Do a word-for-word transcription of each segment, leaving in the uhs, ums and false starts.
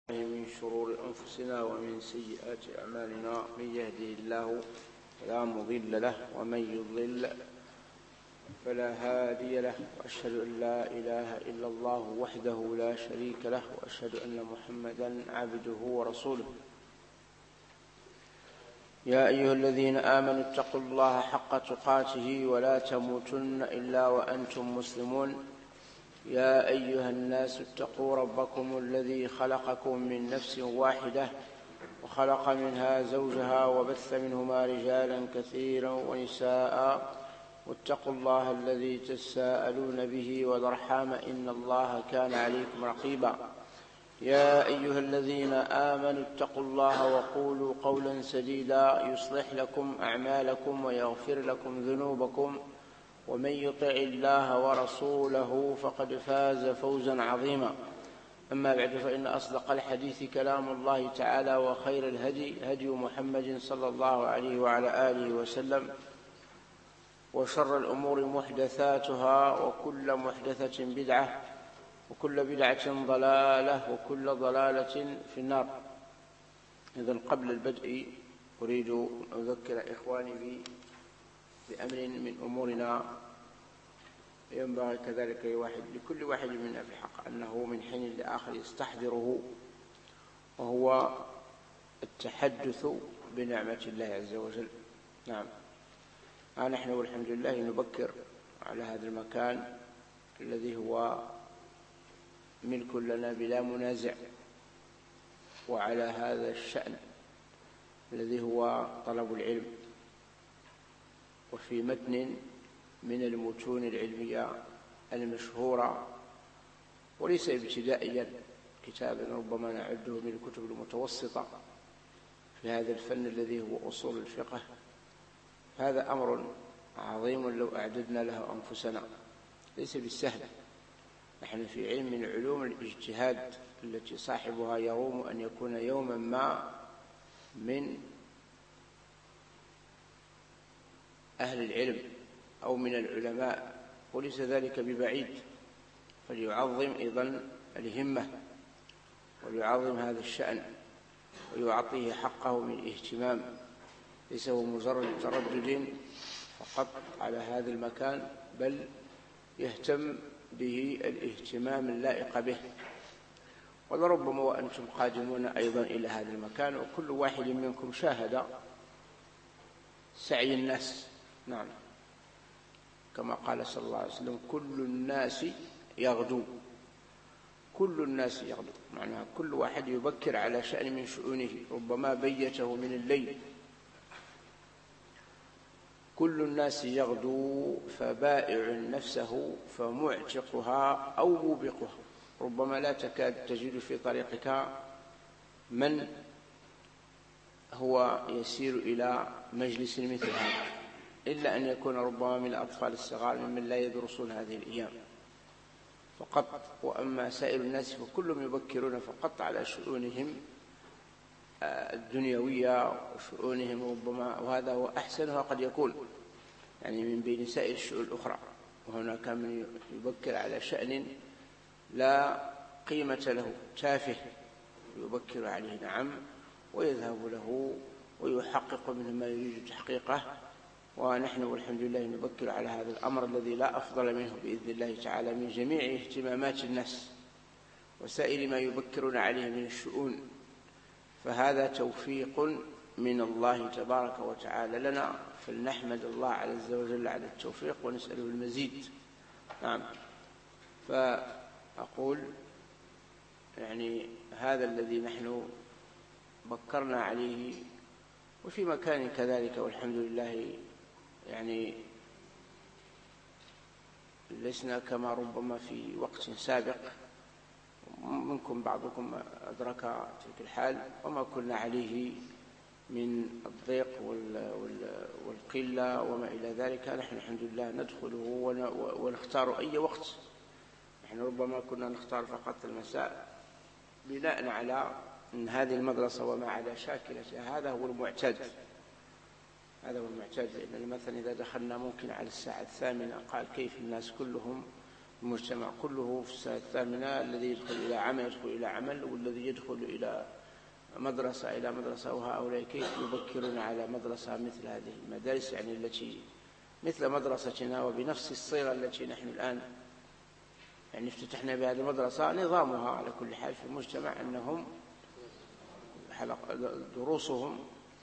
من شرور أنفسنا ومن سيئات أعمالنا، من يهده الله فلا مضل له ومن يضلل فلا هادي له، وأشهد أن لا إله إلا الله وحده لا شريك له، وأشهد أن محمدا عبده ورسوله. يا أيها الذين آمنوا اتقوا الله حق تقاته ولا تموتن إلا وأنتم مسلمون. يا أيها الناس اتقوا ربكم الذي خلقكم من نفس واحدة وخلق منها زوجها وبث منهما رجالا كثيرا ونساء، واتقوا الله الذي تساءلون به والأرحام إن الله كان عليكم رقيبا. يا أيها الذين آمنوا اتقوا الله وقولوا قولا سديدا يصلح لكم أعمالكم ويغفر لكم ذنوبكم، ومن يطع الله ورسوله فقد فاز فوزا عظيما. أما بعد، فإن أصدق الحديث كلام الله تعالى، وخير الهدي هدي محمد صلى الله عليه وعلى آله وسلم، وشر الأمور محدثاتها، وكل محدثة بدعة، وكل بدعة ضلالة، وكل ضلالة في النار. إذن قبل البدء أريد أن أذكر إخواني بأمر من أمورنا ينبغي كذلك لواحد لكل واحد منا في الحق أنه من حين لآخر يستحضره، وهو التحدث بنعمة الله عز وجل. نعم، نحن والحمد لله نبكر على هذا المكان الذي هو ملك لنا بلا منازع، وعلى هذا الشأن الذي هو طلب العلم. وفي متن من المتون العلمية المشهورة، وليس ابتدائيا، كتابا ربما نعده من الكتب المتوسطة في هذا الفن الذي هو أصول الفقه. هذا أمر عظيم لو أعددنا له أنفسنا، ليس بالسهل. نحن في علم من علوم الاجتهاد التي صاحبها يروم أن يكون يوما ما من أهل العلم أو من العلماء، وليس ذلك ببعيد. فليعظم أيضا الهمة، وليعظم هذا الشأن، ويعطيه حقه من اهتمام، ليس هو مجرد تردد فقط على هذا المكان، بل يهتم به الاهتمام اللائق به. ولربما وأنتم قادمون أيضا إلى هذا المكان وكل واحد منكم شاهد سعي الناس. نعم، كما قال صلى الله عليه وسلم: كل الناس يغدو. كل الناس يغدو معناها كل واحد يبكر على شأن من شؤونه، ربما بيته من الليل. كل الناس يغدو فبائع نفسه فمعتقها أو موبقها. ربما لا تكاد تجد في طريقك من هو يسير إلى مجلس مثل هذا، إلا أن يكون ربما من الأطفال الصغار ممن لا يدرسون هذه الأيام فقط. وأما سائر الناس فكلهم يبكرون فقط على شؤونهم الدنيوية وشؤونهم ربما، وهذا هو أحسنها قد يكون، يعني من بين سائر الشؤون الأخرى. وهناك من يبكر على شأن لا قيمة له، تافه، يبكر عليه، نعم، ويذهب له ويحقق منه ما يريد تحقيقه. ونحن والحمد لله نبكر على هذا الأمر الذي لا أفضل منه بإذن الله تعالى من جميع اهتمامات الناس وسائر ما يبكرون عليه من الشؤون. فهذا توفيق من الله تبارك وتعالى لنا، فلنحمد الله عز وجل على التوفيق ونسأله المزيد. نعم، فأقول يعني هذا الذي نحن بكرنا عليه، وفي مكان كذلك والحمد لله، يعني لسنا كما ربما في وقت سابق، منكم بعضكم أدرك تلك الحال، وما كنا عليه من الضيق والقلة وما إلى ذلك. نحن الحمد لله ندخله ونختار أي وقت. نحن ربما كنا نختار فقط المساء بناء على أن هذه المدرسة وما على شاكلتها هذا هو المعتاد، هذا هو المعتاد. لأن مثلا إذا دخلنا ممكن على الساعة الثامنة قال كيف الناس كلهم المجتمع كله في السنة الثامنة، الذي يدخل إلى عمل يدخل إلى عمل، والذي يدخل إلى مدرسة إلى مدرسة، وهؤلاء كيف يبكرون على مدرسة مثل هذه المدارس، يعني التي مثل مدرستنا وبنفس الصيغة التي نحن الآن يعني افتتحنا بهذه المدرسة. نظامها على كل حال في المجتمع أنهم دروسهم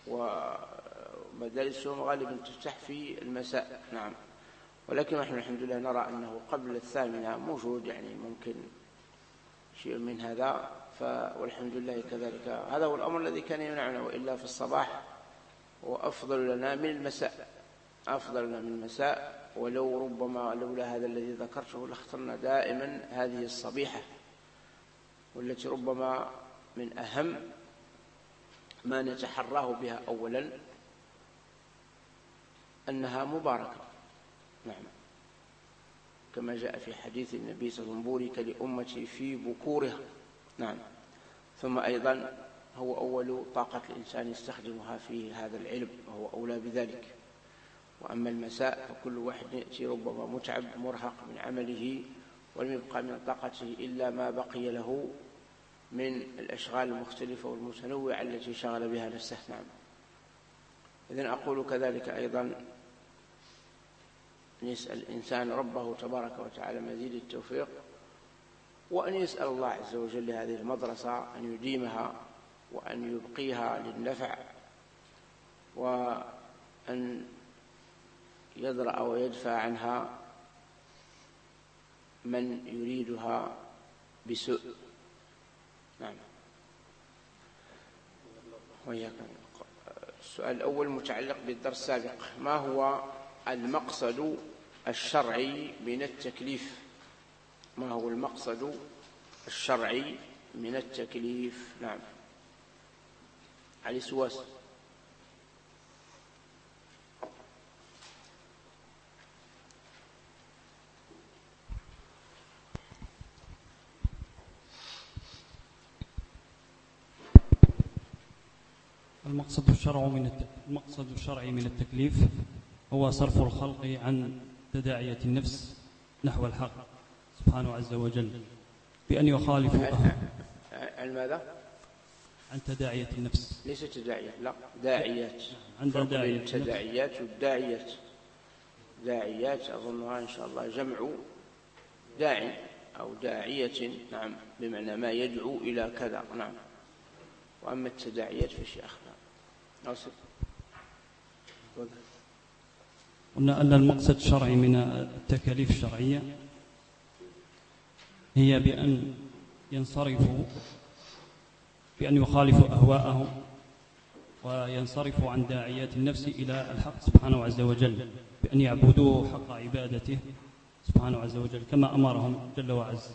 ومدارسهم غالبا تفتح في المساء. نعم، ولكن نحن الحمد لله نرى أنه قبل الثامنة موجود، يعني ممكن شيء من هذا، والحمد لله كذلك. هذا هو الأمر الذي كان يمنعنا، وإلا في الصباح وأفضل لنا من المساء، أفضل لنا من المساء. ولو ربما لولا هذا الذي ذكرته لاخترنا دائما هذه الصبيحة، والتي ربما من أهم ما نتحراه بها أولا أنها مباركة. نعم، كما جاء في حديث النبي صلى الله عليه وسلم: بورك لأمتي في بكورها. نعم، ثم أيضا هو أول طاقة الإنسان يستخدمها في هذا العلم، وهو أولى بذلك. وأما المساء فكل واحد يأتي ربما متعب مرهق من عمله، ولم يبقى من طاقته إلا ما بقي له من الأشغال المختلفة والمتنوعة التي شغل بها نفسه. نعم، إذن أقول كذلك أيضا أن يسأل الإنسان ربه تبارك وتعالى مزيد التوفيق، وأن يسأل الله عز وجل لهذه المدرسة أن يديمها وأن يبقيها للنفع، وأن يدرأ ويدفع عنها من يريدها بسوء. نعم. وإياك. السؤال الأول متعلق بالدرس السابق: ما هو المقصد الشرعي من التكليف؟ ما هو المقصد الشرعي من التكليف؟ نعم، علي سواس. المقصد الشرعي من المقصد الشرعي من التكليف هو صرف الخلق عن تداعية النفس نحو الحق سبحانه عز وجل، بأن يخالفوا عن ماذا؟ عن تداعية النفس. ليس تداعية، لا، داعيات. عن تداعية التداعيات والداعيات. داعيات أظنها إن شاء الله جمع داع أو داعية. نعم، بمعنى ما يدعو إلى كذا. نعم، وأما التداعيات فشيء آخر. أوصف. قلنا أن المقصد الشرعي من التكاليف الشرعية هي بأن ينصرفوا، بأن يخالفوا أهواءهم وينصرفوا عن داعيات النفس إلى الحق سبحانه عز وجل، بأن يعبدوه حق عبادته سبحانه عز وجل كما أمرهم جل وعز.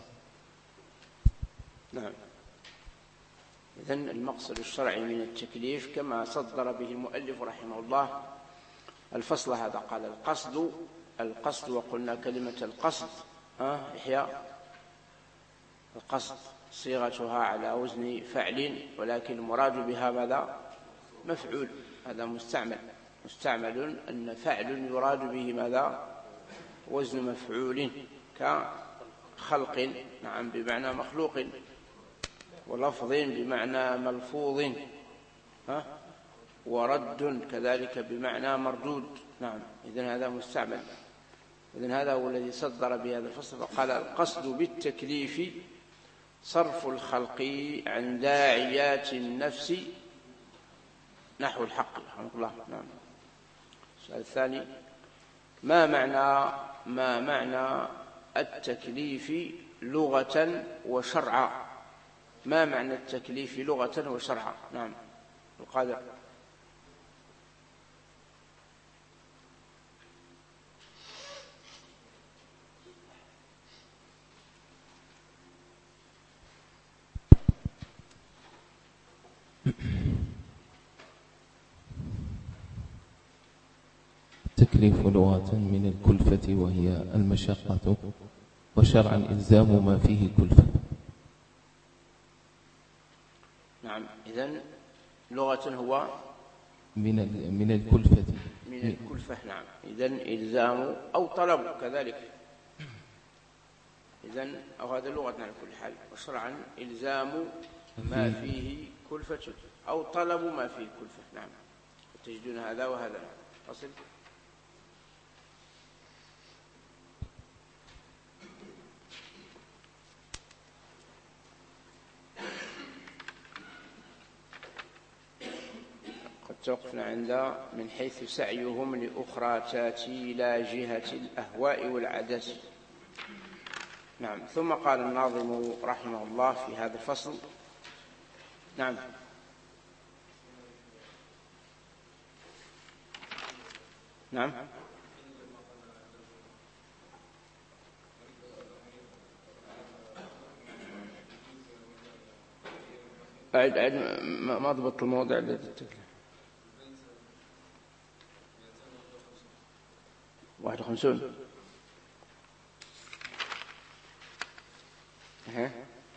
نعم، إذن المقصد الشرعي من التكليف كما صدر به المؤلف رحمه الله الفصل هذا، قال القصد القصد وقلنا كلمة القصد ها إحياء القصد صيغتها على وزن فعل، ولكن المراد بها ماذا؟ مفعول. هذا مستعمل مستعمل أن فعل يراد به ماذا؟ وزن مفعول، كخلق نعم بمعنى مخلوق، ولفظ بمعنى ملفوظ، ها ورد كذلك بمعنى مردود. نعم، إذن هذا مستعمل. إذن هذا هو الذي صدر بهذا الفصل، فقال القصد بالتكليف صرف الخلق عن داعيات النفس نحو الحق رحمه الله. نعم. السؤال الثاني: ما معنى ما معنى التكليف لغة وشرعا؟ ما معنى التكليف لغة وشرعا؟ نعم، القادر. التكليف لغة من الكلفة وهي المشقة، وشرعا إلزام ما فيه كلفة. نعم، إذن لغة هو من من الكلفة من الكلفة. نعم، إذن إلزام أو طلب كذلك. إذن أو هذا لغة على كل حال. وشرعا إلزام ما فيه كلفة أو طلب ما فيه كلفة. نعم، تجدون هذا وهذا. أصل قد توقفنا عند من حيث سعيهم لأخرى تاتي إلى جهة الأهواء والعادات. نعم. ثم قال الناظم رحمه الله في هذا الفصل. نعم. نعم. أعد أعد ما ضبط الموضع الذي تتكلم. واحد وخمسون. ها.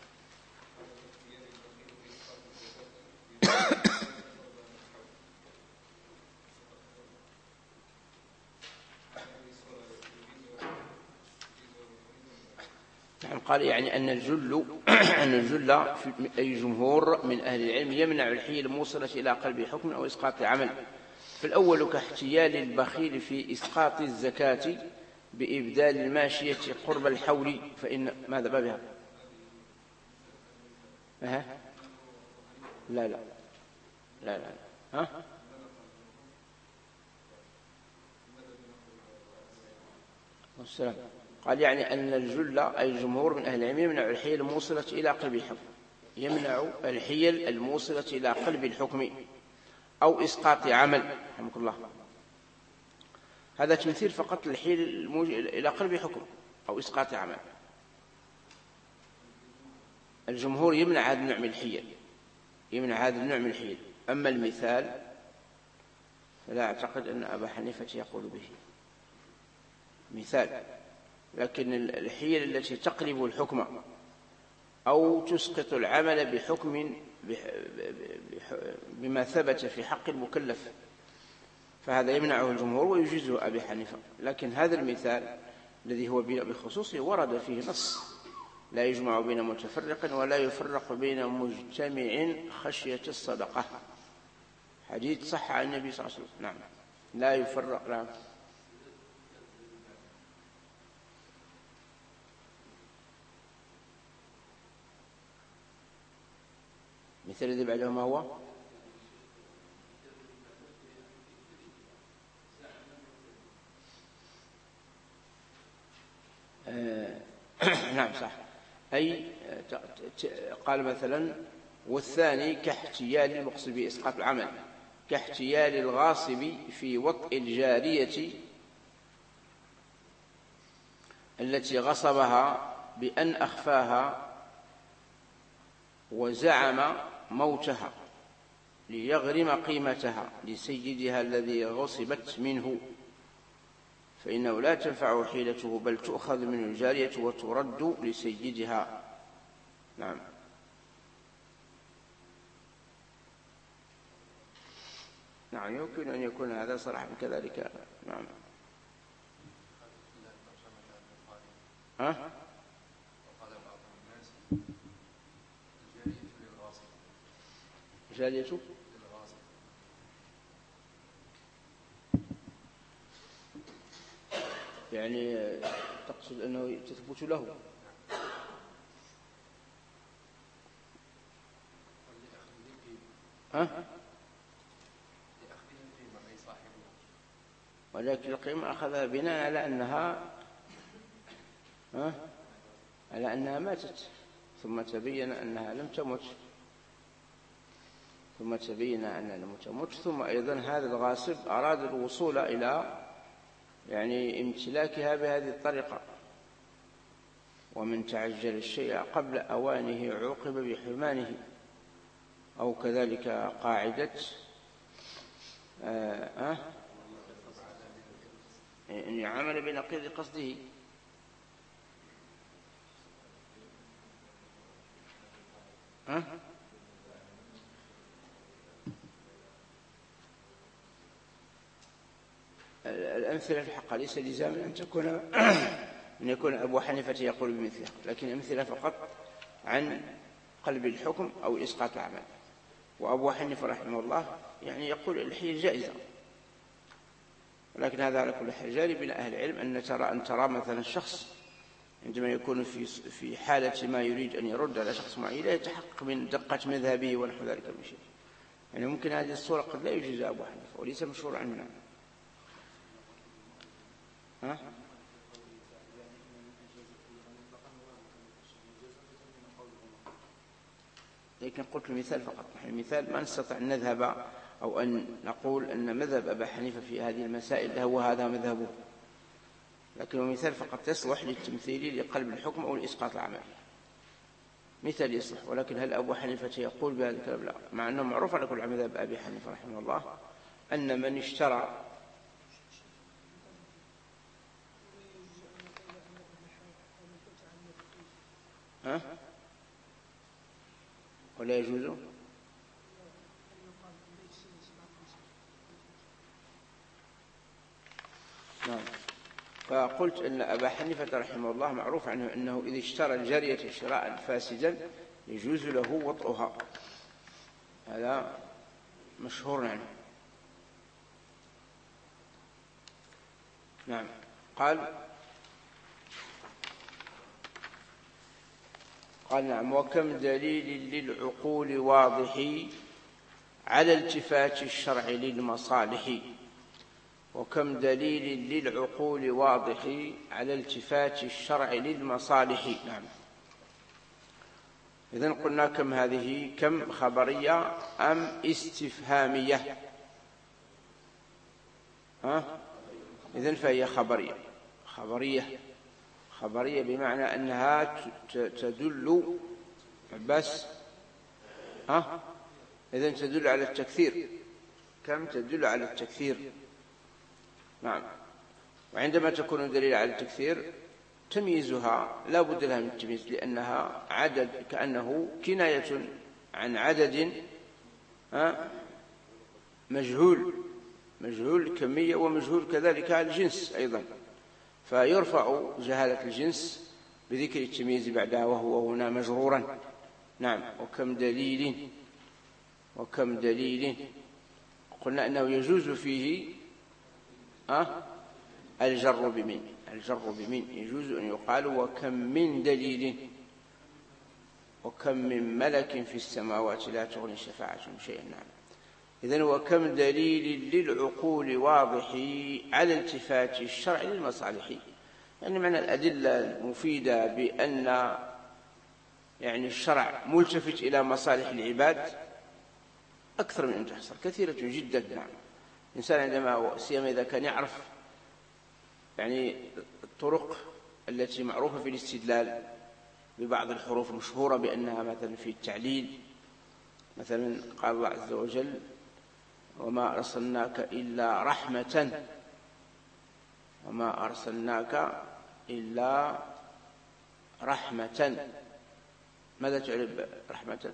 نعم. قال يعني أن الجل أن الجل أي جمهور من أهل العلم يمنع الحيل الموصلة إلى قلب حكم أو إسقاط عمل. فالأول كاحتيال البخيل في إسقاط الزكاة بإبدال الماشية قرب الحول، فإن ماذا بابها؟ أه؟ لا لا لا لا ها؟ والسلام. قال يعني أن الجل أي الجمهور من أهل العلم يمنع الحيل الموصلة إلى قلب الحكم، يمنع الحيل الموصلة إلى قلب الحكم أو إسقاط عمل. رحمك الله. هذا تمثيل فقط الحيل إلى قلب حكم أو إسقاط عمل. الجمهور يمنع هذا النوع من الحيل، يمنع هذا النوع من الحيل. أما المثال فلا أعتقد أن أبا حنيفة يقول به مثال، لكن الحيل التي تقلب الحكم أو تسقط العمل بحكم بما ثبت في حق المكلف فهذا يمنعه الجمهور ويجيزه أبي حنيفة. لكن هذا المثال الذي هو بخصوصه ورد فيه نص لا يجمع بين متفرق ولا يفرق بين مجتمع خشية الصدقة، حديث صح عن النبي صلى الله عليه وسلم. نعم. لا يفرق. نعم. مثل الذي بعده ما هو؟ آه نعم صح. أي قال مثلا والثاني كاحتيال المقصد بإسقاط العمل، كاحتيال الغاصب في وطء الجارية التي غصبها بأن أخفاها وزعم موتها ليغرم قيمتها لسيدها الذي غصبت منه، فإنه لا تنفع حيلته بل تؤخذ من الجارية وترد لسيدها. نعم. نعم يمكن أن يكون هذا صراحة كذلك. نعم. ها؟ جارية يعني تقصد أنه تثبت له. ها؟ ولكن القيمة أخذها بناء على أنها ها؟ على أنها ماتت ثم تبين أنها لم تمت، ثم تبين أنها لم تمت، ثم أيضا هذا الغاصب أراد الوصول إلى يعني امتلاكها بهذه الطريقة، ومن تعجل الشيء قبل أوانه عوقب بحرمانه، أو كذلك قاعدة آه آه إن عمل بنقيض قصده. ها؟ الأمثلة في الحق ليس لزاما أن تكون أن يكون أبو حنيفة يقول بمثله، لكن أمثلة فقط عن قلب الحكم أو إسقاط العمل. وأبو حنيفة رحمه الله يعني يقول الحيل جائزة، ولكن هذا على كل حال جاري بين أهل العلم أن ترى أن ترى مثلا الشخص عندما يكون في في حالة ما يريد أن يرد على شخص معين لا يتحقق من دقة مذهبه ونحو ذلك من شيء، يعني ممكن هذه الصورة قد لا يجوز أبو حنيفة وليس مشهور عننا. ها؟ لكن قلت المثال فقط، نحن المثال ما نستطيع أن نذهب أو أن نقول أن مذهب أبا حنيفة في هذه المسائل هو هذا مذهبه، لكن المثال فقط يصلح للتمثيل لقلب الحكم أو لإسقاط العمل، مثال يصلح. ولكن هل أبو حنيفة يقول بهذا الكلام؟ لا، مع أنه معروف على كل مذهب أبي حنيفة رحمه الله أن من اشترى ها؟ ولا يجوز؟ نعم. فقلت أن أبا حنيفة رحمه الله معروف عنه أنه إذا اشترى الجارية شراء فاسدا يجوز له وطئها، هذا مشهور عنه. نعم. قال قال نعم. وكم دليل للعقول واضح على التفات الشرع للمصالح، وكم دليل للعقول واضح على التفات الشرع للمصالح. نعم. إذن قلنا كم هذه؟ كم خبرية أم استفهامية؟ ها؟ إذن فهي خبرية. خبرية خبرية بمعنى أنها تدل بس ها؟ إذن تدل على التكثير. كم تدل على التكثير. نعم. وعندما تكون دليل على التكثير تمييزها لا بد لها من التمييز، لأنها عدد، كأنه كناية عن عدد مجهول، مجهول الكمية ومجهول كذلك الجنس أيضا، فيرفع جهالة الجنس بذكر التمييز بعدها وهو هنا مجرورا. نعم. وكم دليل وكم دليل قلنا أنه يجوز فيه أه؟ الجر بمن الجر بمن يجوز أن يقال وكم من دليل، وكم من ملك في السماوات لا تغني شفاعتهم شيئا. نعم. إذن وكم دليل للعقول واضح على التفات الشرع للمصالح، يعني معنى الأدلة المفيدة بأن يعني الشرع ملتفت إلى مصالح العباد أكثر من أن تحصر، كثيرة جدا. نعم. الإنسان عندما سيما إذا كان يعرف يعني الطرق التي معروفة في الاستدلال ببعض الحروف المشهورة بأنها مثلا في التعليل، مثلا قال الله عز وجل وما أرسلناك إلا رحمة، وما أرسلناك إلا رحمة. ماذا تعرف رحمة؟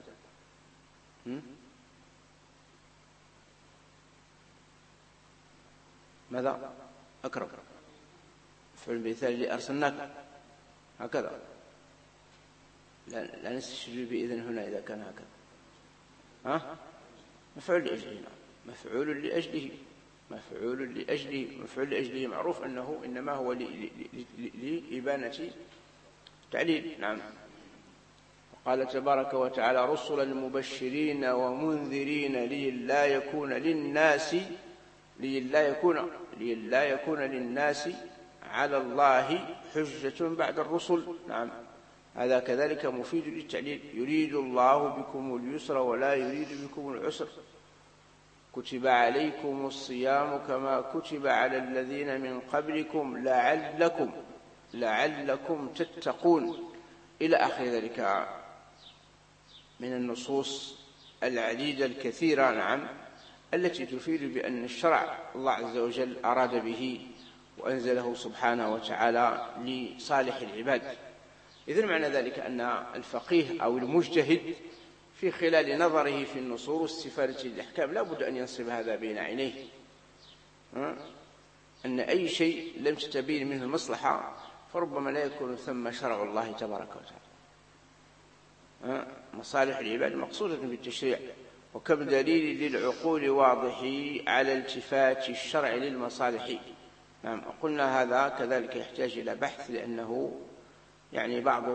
ماذا؟ أكرم. فالمثال اللي أرسلناك هكذا، لا, لا نستشير بإذن هنا إذا كان هكذا. ها؟ مفعول لأجله. مفعول لأجله مفعول لأجله مفعول لأجله معروف أنه إنما هو لإبانة تعليل. نعم. قال تبارك وتعالى رسلا مبشرين ومنذرين لئلا يكون للناس لئلا يكون لئلا يكون للناس على الله حجة بعد الرسل. نعم. هذا كذلك مفيد للتعليل. يريد الله بكم اليسر ولا يريد بكم العسر، كتب عليكم الصيام كما كتب على الذين من قبلكم لعلكم لعلكم تتقون إلى آخر ذلك من النصوص العديدة الكثيرة. نعم. التي تفيد بأن الشرع الله عز وجل أراد به وأنزله سبحانه وتعالى لصالح العباد. إذن معنى ذلك أن الفقيه أو المجتهد في خلال نظره في النصوص واستفادة الأحكام لا بد أن ينصب هذا بين عينيه، أن أي شيء لم تتبين منه المصلحة فربما لا يكون ثم شرع الله تبارك وتعالى. مصالح العباد مقصودة بالتشريع. وكم دليل للعقول واضح على التفات الشرع للمصالح. نعم، قلنا هذا كذلك يحتاج إلى بحث، لأنه يعني بعض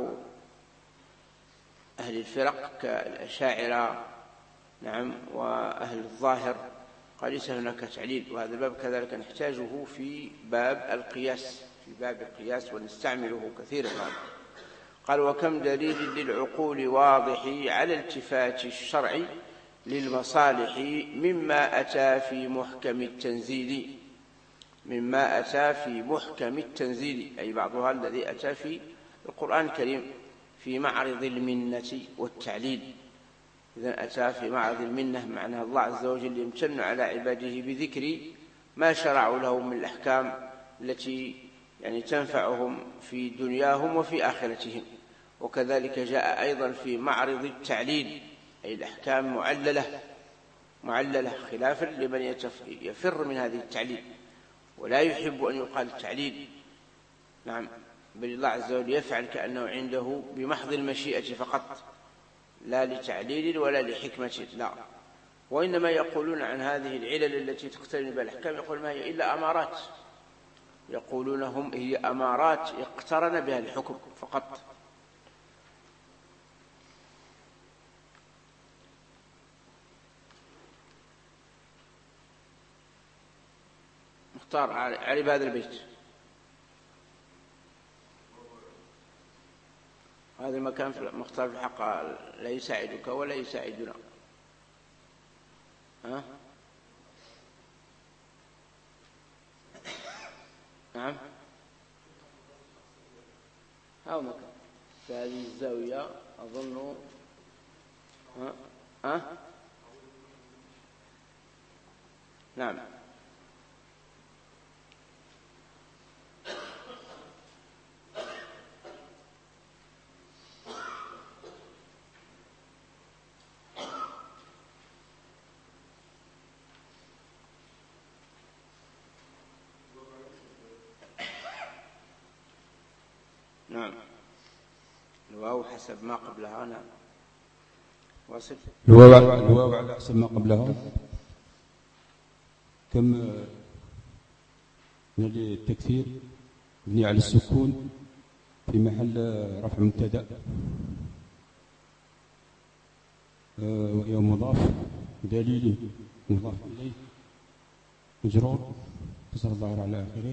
أهل الفرق كالأشاعرة نعم وأهل الظاهر قال ليس هناك تعليل، وهذا الباب كذلك نحتاجه في باب القياس، في باب القياس ونستعمله كثيرا. قال وكم دليل للعقول واضح على التفات الشرع للمصالح مما أتى في محكم التنزيل، مما أتى في محكم التنزيل أي بعضها الذي أتى في القرآن الكريم في معرض المنة والتعليل. إذن أتى في معرض المنة معناه الله عز وجل يمتن على عباده بذكر ما شرعوا لهم من الأحكام التي يعني تنفعهم في دنياهم وفي آخرتهم. وكذلك جاء أيضا في معرض التعليل أي الأحكام معللة معللة خلافا لمن يفر من هذه التعليل ولا يحب أن يقال التعليل. نعم، بل الله عز وجل يفعل كأنه عنده بمحض المشيئة فقط، لا لتعليل ولا لحكمة، لا. وإنما يقولون عن هذه العلل التي تقترن بها الأحكام يقول ما هي إلا أمارات، يقولون هم هي أمارات اقترن بها الحكم فقط. مختار عرب هذا البيت، هذا المكان في مختار في الحق لا يساعدك ولا يساعدنا. ها؟ نعم، هاو مكان في هذه الزاوية أظن. ها؟ ها؟ نعم. نعم، الواو حسب ما قبلها. نعم، واصل. الواو على حسب ما قبلها. كم من التكثير مبني على السكون في محل رفع مبتدأ وهي مضاف دليل مضاف إليه مجرور كسر الظاهر على آخره.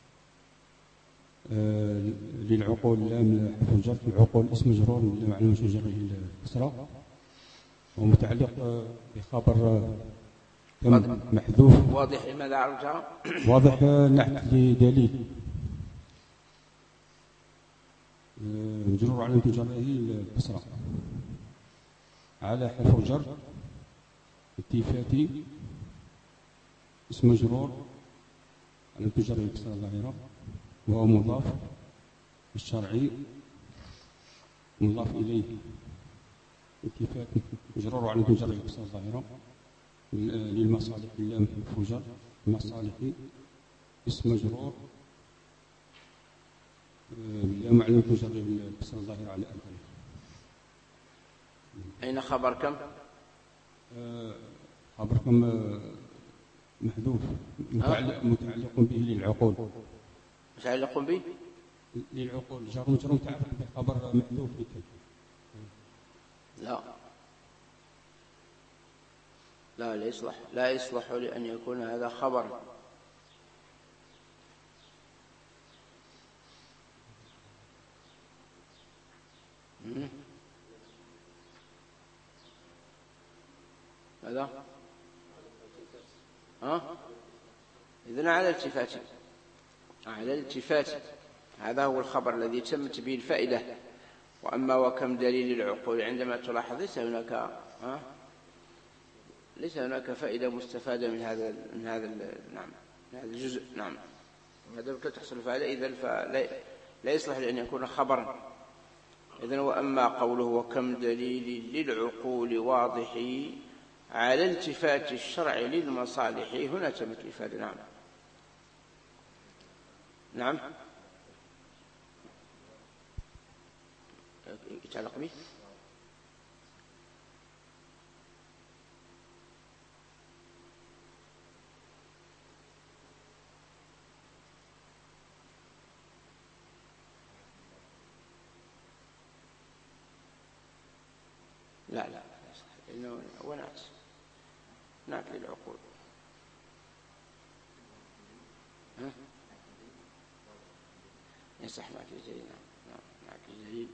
آه للعقول لام حرف الجر، العقول اسم مجرور معنى مجره الكسرة ومتعلق بخبر كم محذوف. واضح لماذا عرفتها؟ واضح نحت لدليل آه مجرور على مجره الكسرة على حرف الجر التفاتي اسم مجرور على مجره الكسرة الظاهرة وهو مضاف الشرعي مضاف إليه التفات مجرور على مجرد الكسرة الظاهرة للمصالح اللام فجر المصالح اسم مجرور باللام على مجرد الكسرة الظاهرة على آخره. أين خبر كم؟ خبر كم محذوف متعلق, متعلق به للعقول. متعلق به للعقول جار مجرور متعلق بخبر محذوف بكل. لا لا لا يصلح لا يصلح لأن يكون هذا خبر. هذا ها إذن على التفات على الالتفات هذا هو الخبر الذي تمت به الفائدة. وأما وكم دليل العقول عندما تلاحظ ليس هناك ها ليس هناك فائدة مستفادة من هذا من هذا نعم من هذا الجزء. نعم، هذا لا تحصل فائدة إذن فلا لا يصلح لأن يكون خبرا. إذن وأما قوله وكم دليل للعقول واضح على التفات الشرع للمصالح هنا تمت الإفادة. نعم نعم يتعلق به؟ لا لا إنه ونات نات للعقول. ها؟ يصح نات للجليل. نعم نات للجليل.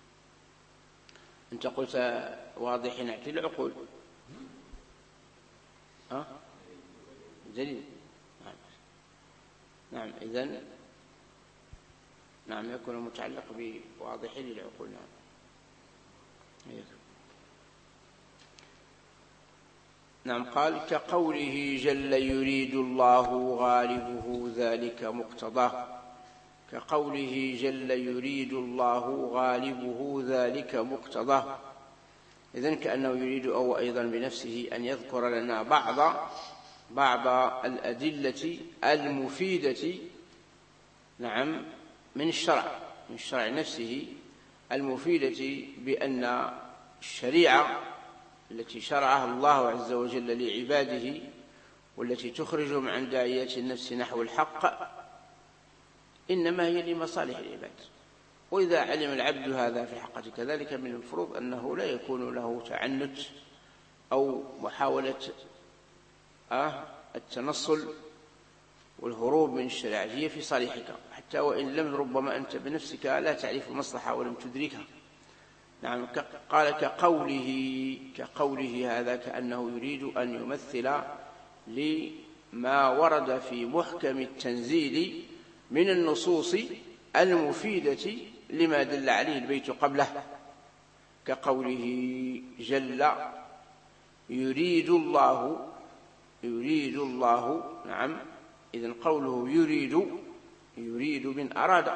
أنت قلت واضح نات للعقول. ها؟ جليل. نعم نعم إذن نعم يكون متعلق بواضح للعقول. نعم أيوه. نعم قال كقوله جل يريد الله غالبه ذلك مقتضاه. كقوله جل يريد الله غالبه ذلك مقتضاه. إذن كأنه يريد أو أيضا بنفسه أن يذكر لنا بعض بعض الأدلة المفيدة نعم من الشرع من الشرع نفسه المفيدة بأن الشريعة التي شرعها الله عز وجل لعباده والتي تخرجهم عن داعية النفس نحو الحق إنما هي لمصالح العباد. وإذا علم العبد هذا في الحقيقة كذلك من المفروض أنه لا يكون له تعنت أو محاولة آه التنصل والهروب من الشريعة، هي في صالحك حتى وإن لم ربما أنت بنفسك لا تعرف المصلحة ولم تدركها. نعم قال كقوله كقوله هذا كأنه يريد أن يمثل لما ورد في محكم التنزيل من النصوص المفيدة لما دل عليه البيت قبله. كقوله جل يريد الله يريد الله نعم إذن قوله يريد يريد من أراد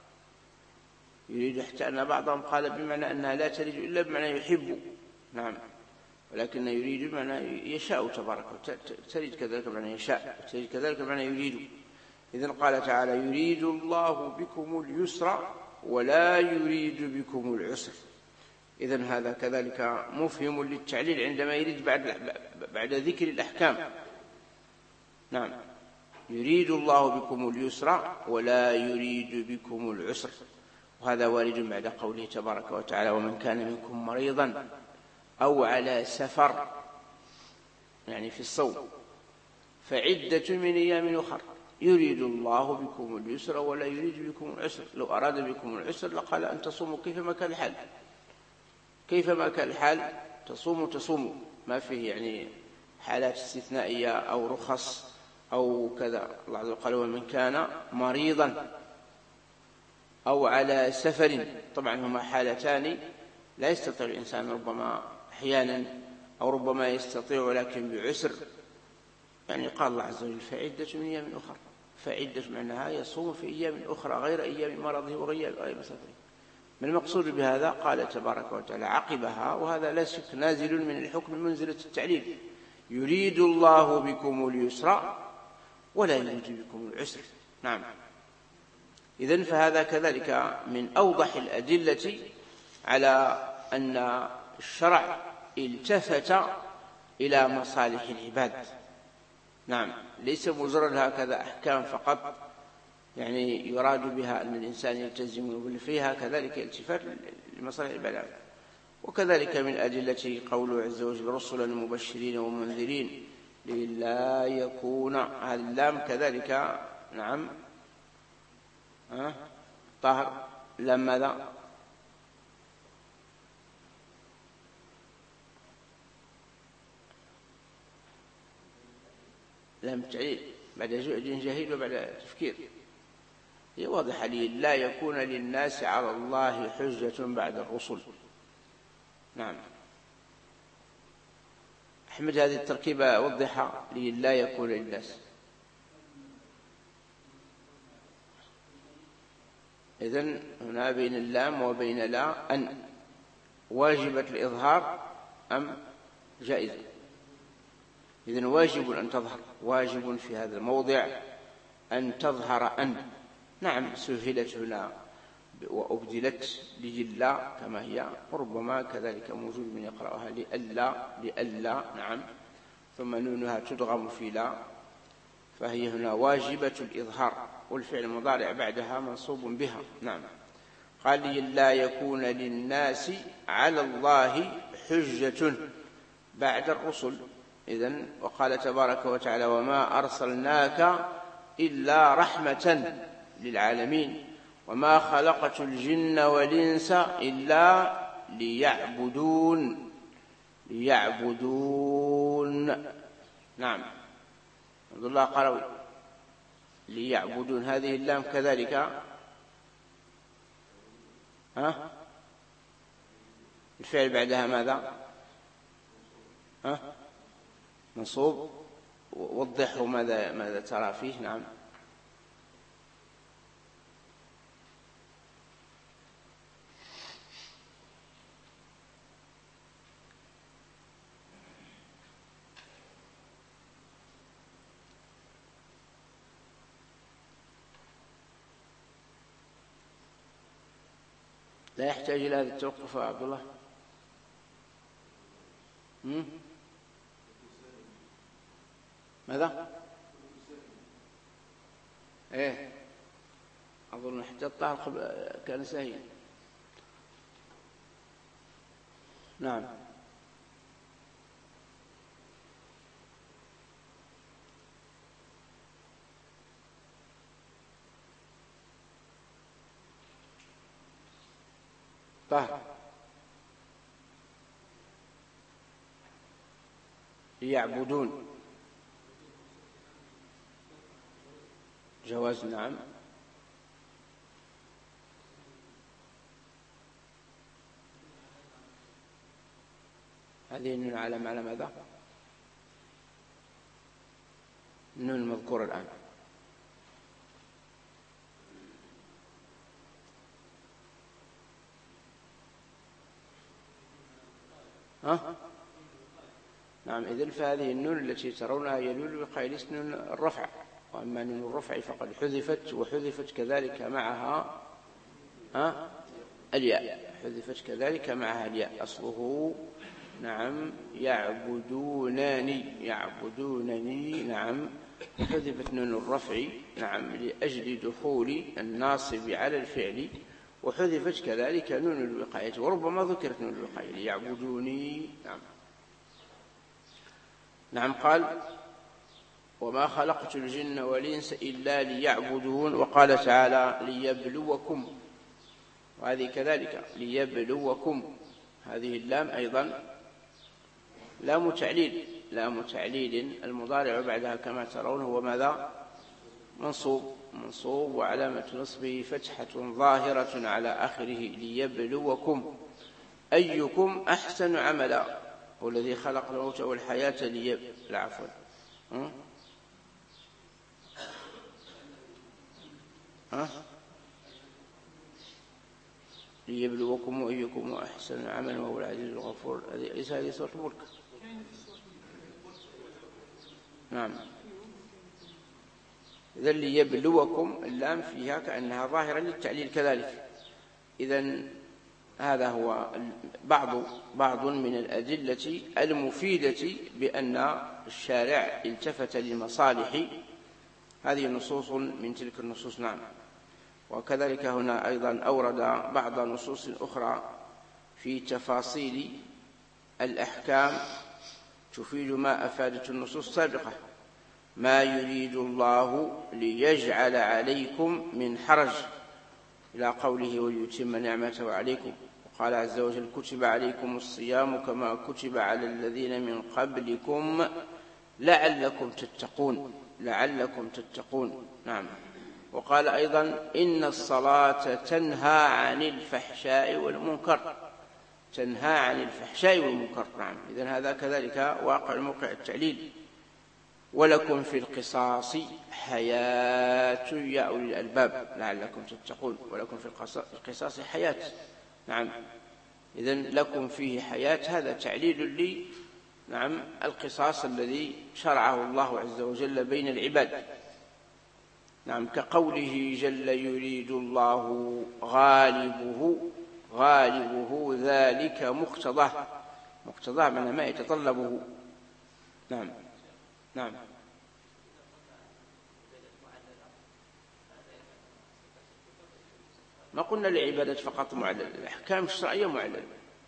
يريد حتى أن بعضهم قال بمعنى أنها لا تريد إلا بمعنى يحب نعم ولكن يريد بمعنى يشاء تبارك تريد كذلك بمعنى يشاء تريد كذلك بمعنى يريد. إذن قال تعالى يريد الله بكم اليسر ولا يريد بكم العسر. إذن هذا كذلك مفهم للتعليل عندما يريد بعد بعد ذكر الأحكام. نعم يريد الله بكم اليسر ولا يريد بكم العسر. وهذا وارد بعد قوله تبارك وتعالى ومن كان منكم مريضا أو على سفر يعني في الصوم فعدة من أيام أخر يريد الله بكم اليسر ولا يريد بكم العسر. لو أراد بكم العسر لقال أن تصوموا كيفما كان الحال كيفما كان الحال تصوموا تصوموا ما فيه يعني حالات استثنائية أو رخص أو كذا. الله عز وجل قال ومن كان مريضا أو على سفر طبعا هما حالتان لا يستطيع الإنسان ربما أحيانا أو ربما يستطيع ولكن بعسر. يعني قال الله عز وجل فعدة من أيام أخرى فعدة معناها يصوم في أيام أخرى غير أيام مرضه وغير أيام سفره. من المقصود بهذا قال تبارك وتعالى عقبها وهذا لا شك نازل من الحكم منزلة التعليل يريد الله بكم اليسر ولا يريد بكم العسر. نعم إذن فهذا كذلك من أوضح الأدلة على أن الشرع التفت إلى مصالح العباد. نعم ليس مجرد هكذا أحكام فقط يعني يراد بها أن الإنسان يلتزم بل فيها كذلك التفات لمصالح العباد. وكذلك من أدلة قوله عز وجل رسلا مبشرين ومنذرين لئلا يكون هذا اللام كذلك نعم أه؟ طاهر لام ماذا لام تعليل بعد جهد جهيد وبعد تفكير. هي واضحة لي لا يكون للناس على الله حجة بعد الرسل. نعم أحمد هذه التركيبة وضحها لي لا يكون للناس. إذن هنا بين اللام وبين لا أن واجبة الإظهار أم جائزة. إذن واجب أن تظهر واجب في هذا الموضع أن تظهر أن. نعم سهلت هنا وأبدلت لجلا كما هي، وربما كذلك موجود من يقرأها لألا لألا نعم، ثم نونها تدغم في لا، فهي هنا واجبة الإظهار، والفعل المضارع بعدها منصوب بها. نعم. قال لئلا يكون للناس على الله حجة بعد الرسل. إذن وقال تبارك وتعالى وما أرسلناك إلا رحمة للعالمين وما خلقت الجن والإنس إلا ليعبدون ليعبدون نعم. عبد الله قروي ليعبدون، هذه اللام كذلك ها الفعل بعدها ماذا؟ ها منصوب. وضحه ماذا ماذا ترى فيه. نعم. لا يحتاج إلى هذا التوقف يا عبد الله. ماذا؟ ايه أظن حتى الطاهر قبل كان سهيا. نعم. طاهر ليعبدون جواز. نعم. هذه النون علامة على ماذا؟ النون المذكورة الآن. ها؟ نعم. إذن فهذه النون التي ترونها هي نون الوقاية نون الرفع، وأما نون الرفع فقد حذفت، وحذفت كذلك معها ها الياء، حذفت كذلك معها الياء. أصله نعم يعبدونني يعبدونني نعم، حذفت نون الرفع نعم لأجل دخول الناصب على الفعل، وحذفت كذلك نون الوقاية، وربما ذكرت نون الوقاية ليعبدوني. نعم. نعم. قال وما خلقت الجن والإنس إلا ليعبدون، وقال تعالى ليبلوكم، وهذه كذلك ليبلوكم، هذه اللام أيضا لام تعليل لام تعليل المضارع بعدها كما ترون هو ماذا؟ منصوب منصوب وعلامة نصبه فتحة ظاهرة على آخره ليبلوكم أيكم أحسن عملا والذي خلق الموت والحياة ليب لا عفوا ها ها ليبلوكم أيكم أحسن عملا وهو العزيز الغفور. ليس هذه سورة الملك. نعم. إذن ليبلوكم اللام فيها كأنها ظاهرة للتعليل كذلك. إذن هذا هو بعض بعض من الأدلة المفيدة بأن الشارع التفت للمصالح. هذه نصوص من تلك النصوص. نعم. وكذلك هنا أيضا أورد بعض نصوص أخرى في تفاصيل الأحكام تفيد ما أفادت النصوص السابقة. ما يريد الله ليجعل عليكم من حرج إلى قوله وليتم نعمته عليكم. وقال عز وجل كتب عليكم الصيام كما كتب على الذين من قبلكم لعلكم تتقون لعلكم تتقون. نعم. وقال أيضا إن الصلاة تنهى عن الفحشاء والمنكر تنهى عن الفحشاء والمنكر. نعم. إذن هذا كذلك واقع موقع التعليل. ولكم في القصاص حياة يا أولي الألباب لعلكم تتقون. ولكم في القصاص حياة. نعم. إذن لكم فيه حياة هذا تعليل لي نعم القصاص الذي شرعه الله عز وجل بين العباد. نعم، كقوله جل يريد الله غالبه غالبه ذلك مقتضاه. مقتضاه من ما يتطلبه. نعم نعم. ما قلنا العبادات فقط معلل، الأحكام الشرعية معلل.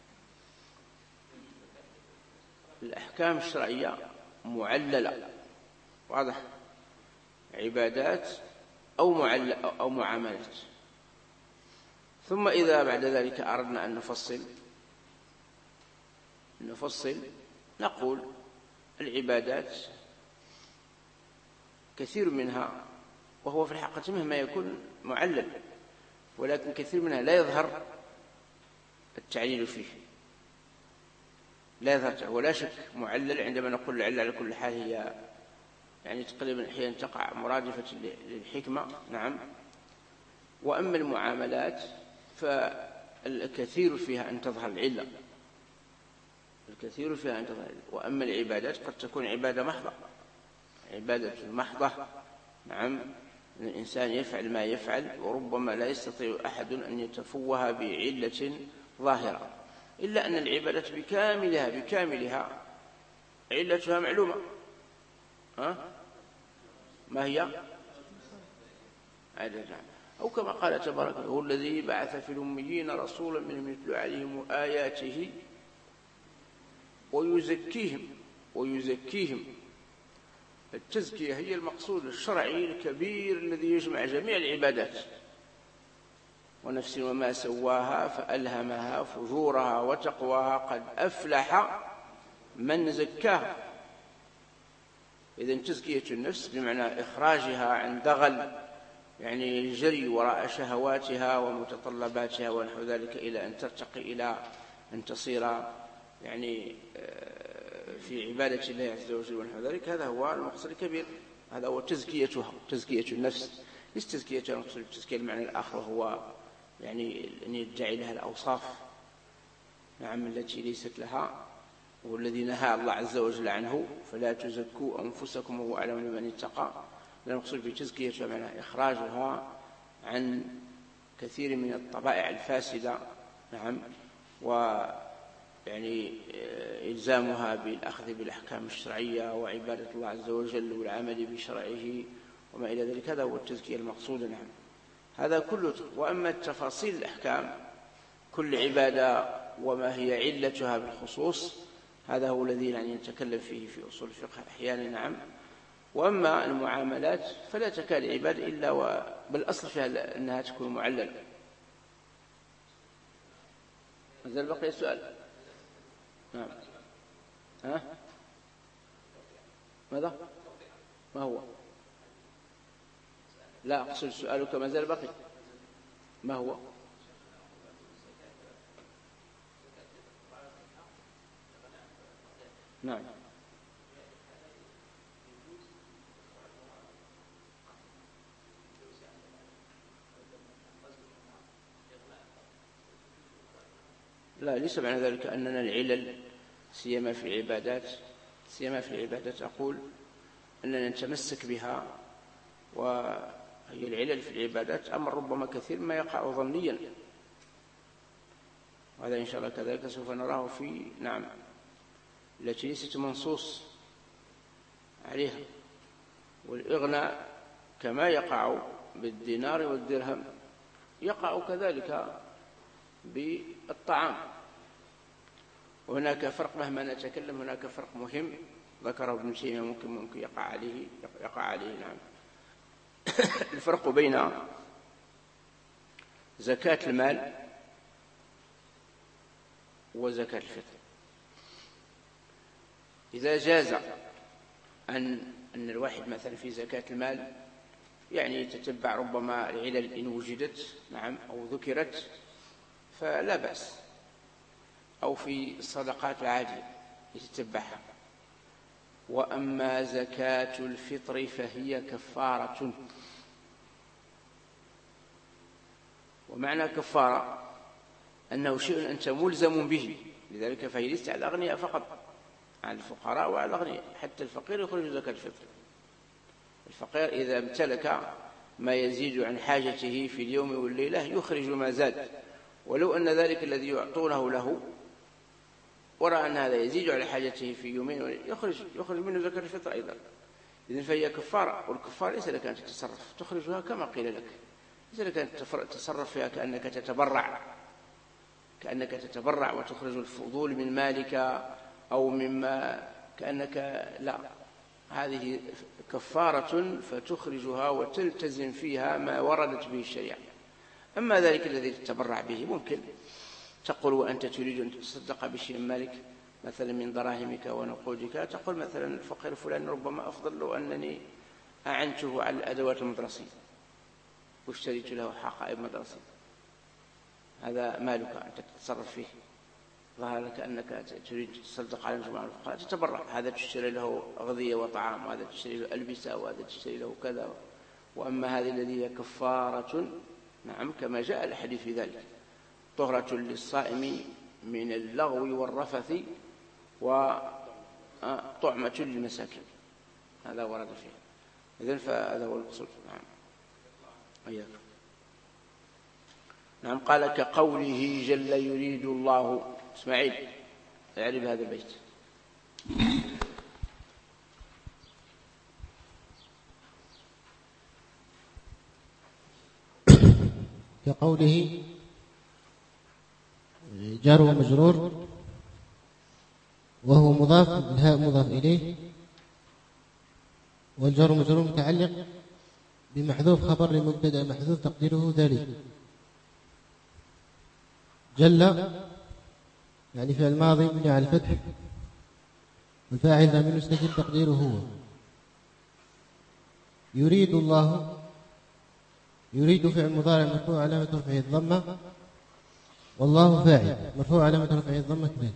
الأحكام الشرعية معللة، واضح، عبادات أو معلل أو معاملات. ثم إذا بعد ذلك أردنا أن نفصل نفصل نقول العبادات كثير منها، وهو في الحقيقة مهما يكون معلل، ولكن كثير منها لا يظهر التعليل فيه، لا يظهر، ولا شك معلل. عندما نقول العلة على كل حال هي يعني تقريبا أحيانا تقع مرادفة للحكمة. نعم. وأما المعاملات فالكثير فيها أن تظهر العلة، الكثير فيها أن تظهر العلة. وأما العبادات قد تكون عبادة محضة، عبادة محضة. نعم، الإنسان يفعل ما يفعل، وربما لا يستطيع أحد أن يتفوه بعلة ظاهرة، إلا أن العبادة بكاملها بكاملها علتها معلومة. ها؟ ما هي؟ أو كما قال تبارك هو الذي بعث في الأميين رسولا منهم يتلو عليهم آياته ويزكيهم ويزكيهم. التزكية هي المقصود الشرعي الكبير الذي يجمع جميع العبادات. ونفس وما سواها فألهمها فجورها وتقواها قد أفلح من زكاها. إذن تزكية النفس بمعنى إخراجها عن دغل، يعني الجري وراء شهواتها ومتطلباتها ونحو ذلك، إلى أن ترتقي إلى أن تصير يعني في عبادة الله عز وجل ونحو ذلك. هذا هو المقصد الكبير، هذا هو تزكيتها، تزكية النفس. ليس تزكيتها المقصود التزكية المعنى الآخر، وهو يعني أن يدعي لها الأوصاف، نعم، التي ليست لها، والذي نهى الله عز وجل عنه فلا تزكوا أنفسكم وهو أعلم بمن اتقى. المقصود بتزكيتها معنى إخراجها عن كثير من الطبائع الفاسدة. نعم. ويعني إلزامها بالأخذ بالأحكام الشرعية وعبادة الله عز وجل والعمل بشرعه وما إلى ذلك. هذا هو التزكية المقصود. نعم، هذا كله. وأما التفاصيل الأحكام كل عبادة وما هي علتها بالخصوص، هذا هو الذي يعني نتكلم فيه في أصول الفقه أحيانا. نعم. وأما المعاملات فلا تكاد عبادة إلا وبالأصل فيها أنها تكون معللة. هذا بقي سؤال. نعم. ها؟ ماذا؟ ما هو؟ لا، أقصد سؤالك ما زال بقي. ما هو؟ نعم. لا، ليس معنى ذلك أننا العلل سيما في العبادات سيما في العبادات أقول أننا نتمسك بها، وهي العلل في العبادات أمر ربما كثير ما يقع ظنيا، وهذا إن شاء الله كذلك سوف نراه في نعم التي ليست منصوص عليها. والإغناء كما يقع بالدينار والدرهم يقع كذلك بالطعام. وهناك فرق مهما نتكلم، هناك فرق مهم ذكره ابن تيمية ممكن ممكن يقع عليه يقع عليه نعم. الفرق بين زكاة المال وزكاة الفطر. إذا جاز أن أن الواحد مثلا في زكاة المال يعني يتتبع ربما العلل إن وجدت نعم أو ذكرت فلا بأس، أو في الصدقات العادية يتتبعها. وأما زكاة الفطر فهي كفارة. ومعنى كفارة أنه شيء أنت ملزم به، لذلك فهي ليست على الأغنياء فقط، على الفقراء وعلى الأغنياء. حتى الفقير يخرج زكاة الفطر. الفقير إذا امتلك ما يزيد عن حاجته في اليوم والليلة يخرج ما زاد، ولو أن ذلك الذي يعطونه له ورأى أن هذا يزيد على حاجته في يومين يخرج يخرج منه زكاة الفطر أيضا. إذن فهي كفارة، والكفارة ليس لك أن تتصرف، تخرجها كما قيل لك، ليس لك أن تتصرف فيها كأنك تتبرع كأنك تتبرع وتخرج الفضول من مالك أو مما كأنك لا، هذه كفارة فتخرجها وتلتزم فيها ما وردت به الشريعة. أما ذلك الذي تتبرع به ممكن تقول وأنت تريد أن تتصدق بشيء من مالك مثلا من دراهمك ونقودك، تقول مثلا الفقير فلان ربما أفضل له أنني أعنته على الأدوات المدرسية واشتريت له حقائب مدرسية، هذا مالك أنت تتصرف فيه، ظهر لك أنك تريد تصدق على مجموعة الفقراء تتبرع، هذا تشتري له أغذية وطعام، وهذا تشتري له ألبسة، وهذا تشتري له كذا. وأما هذه الذي هي كفارة، نعم كما جاء الحديث في ذلك، طهرة للصائم من اللغو والرفث وطعمة للمساكين، هذا ورد فيه. إذن فهذا هو المقصود. نعم أياكم. نعم قال كقوله جل يريد الله. اسماعيل اعرف هذا البيت. كقوله جار ومجرور وهو مضاف، الهاء مضاف إليه، والجار ومجرور متعلق بمحذوف خبر لمبتدأ محذوف تقديره ذلك. جل يعني فعل ماضي مبني على الفتح، والفاعل ضمير مستتر تقديره هو. يريد الله، يريد فعل مضارع مرفوع علامة رفعه الضمة، والله فاعل مرفوع علامة رفعه الضمة كذلك.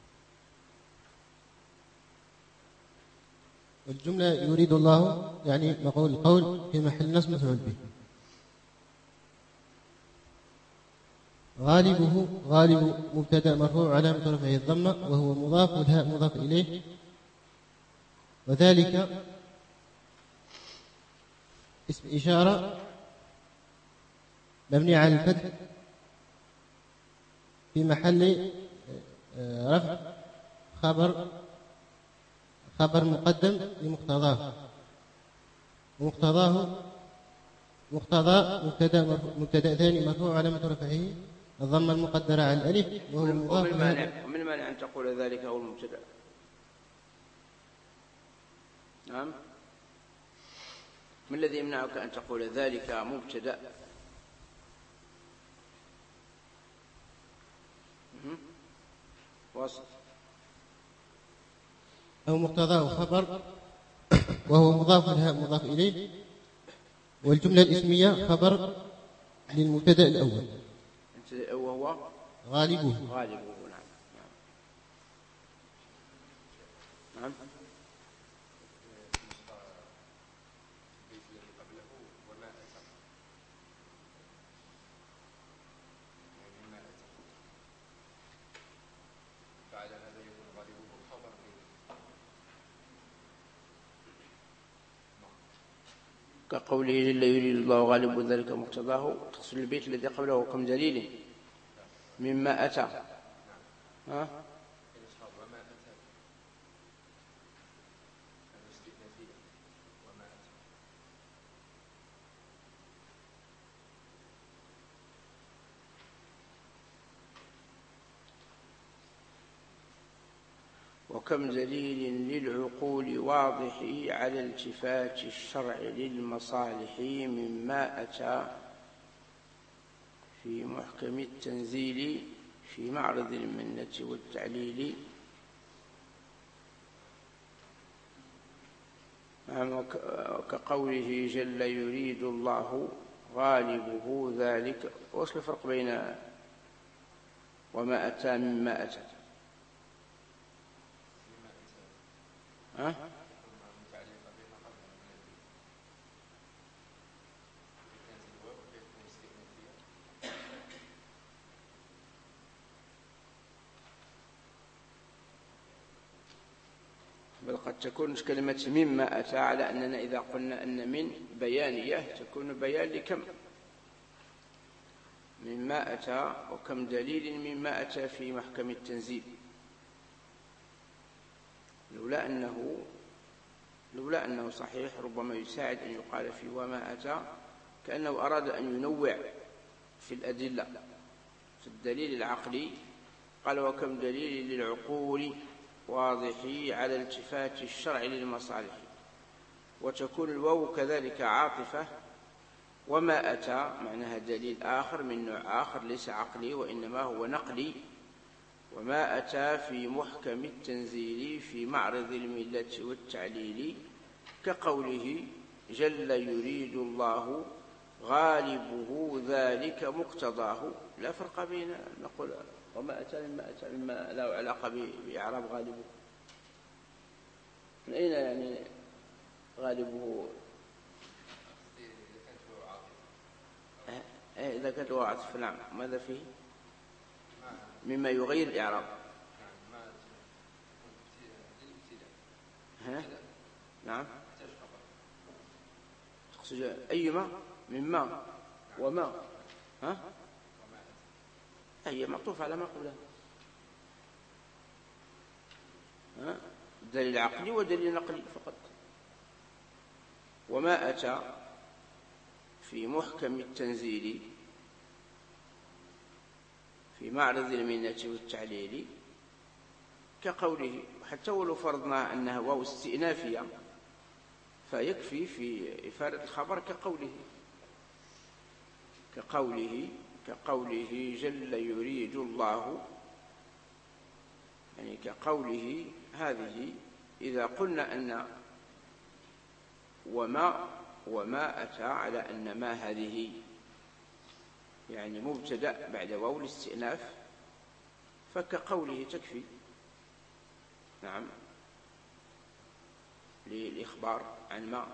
والجملة يريد الله يعني مقول القول في محل نصب مفعول به. غالبه غالب مبتدأ مرفوع علامة رفعه الضمة وهو مضاف، والهاء مضاف إليه، وذلك اسم إشارة مبني على الفتح في محل رفع خبر خبر مقدم لمقتضاه، ومقتضاه مقتضى مبتدأ مبتدأ ثاني مرفوع علامة رفعه الضمة المقدرة على الألف وهو مضاف. ومن مانع ومن مانع أن تقول ذلك هو المبتدأ؟ نعم، ما الذي يمنعك أن تقول ذلك مبتدأ؟ وصف أو مقتضاه خبر وهو مضاف، الهاء مضاف إليه، والجملة الاسمية خبر للمبتدأ الأول وهو غالبه. غالبه نعم. نعم. كقوله جل يريد الله غالب ذلك مقتضاه، تقصد البيت الذي قبله كم دليل مما أتى. ها؟ وكم دليل للعقول واضح على التفات الشرع للمصالح مما أتى في محكم التنزيل في معرض المنة والتعليل. كقوله جل يريد الله غالبه ذلك. وش الفرق بين وما أتى مما أتى؟ ها؟ بل قد تكون كلمة مما أتى على أننا إذا قلنا أن من بيانية تكون بيان لكم مما أتى وكم دليل مما أتى في محكم التنزيل، لولا أنه لولا أنه صحيح ربما يساعد أن يقال في وما أتى كأنه أراد أن ينوع في الأدلة. في الدليل العقلي قال وكم دليل للعقول واضحي على التفات الشرع للمصالح، وتكون الواو كذلك عاطفة. وما أتى معناها دليل آخر من نوع آخر ليس عقلي وإنما هو نقلي. وما أتى في محكم التنزيل في معرض الملة والتعليل كقوله جل يريد الله غالبه ذلك مقتضاه. لا فرق بين نقول وما أتى مما أتى مما له علاقة بإعراب غالبه. من أين يعني غالبه؟ إذا كانت له عطف نعم ماذا فيه؟ مما يغير الإعراب. ها؟ نعم تقصد أيما مما وما ها؟ هي معطوف على ما قبلها. ها؟ دليل عقلي ودليل نقلي فقط. وما أتى في محكم التنزيل في معرض المنة والتعليل كقوله، حتى ولو فرضنا أنها واو استئنافية فيكفي في إفادة الخبر كقوله كقوله كقوله جل يريد الله، يعني كقوله هذه. إذا قلنا أن وما وما أتى على أن ما هذه يعني مبتدأ بعد واو الاستئناف فكقوله تكفي نعم للإخبار عن ما.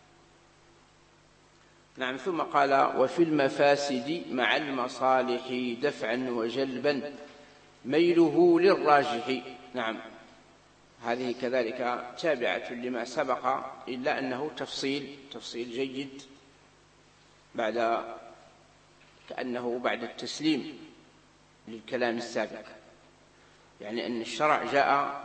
نعم. ثم قال وفي المفاسد مع المصالح دفعا وجلبا ميله للراجح. نعم هذه كذلك تابعة لما سبق إلا أنه تفصيل تفصيل جيد بعد كأنه بعد التسليم للكلام السابق، يعني أن الشرع جاء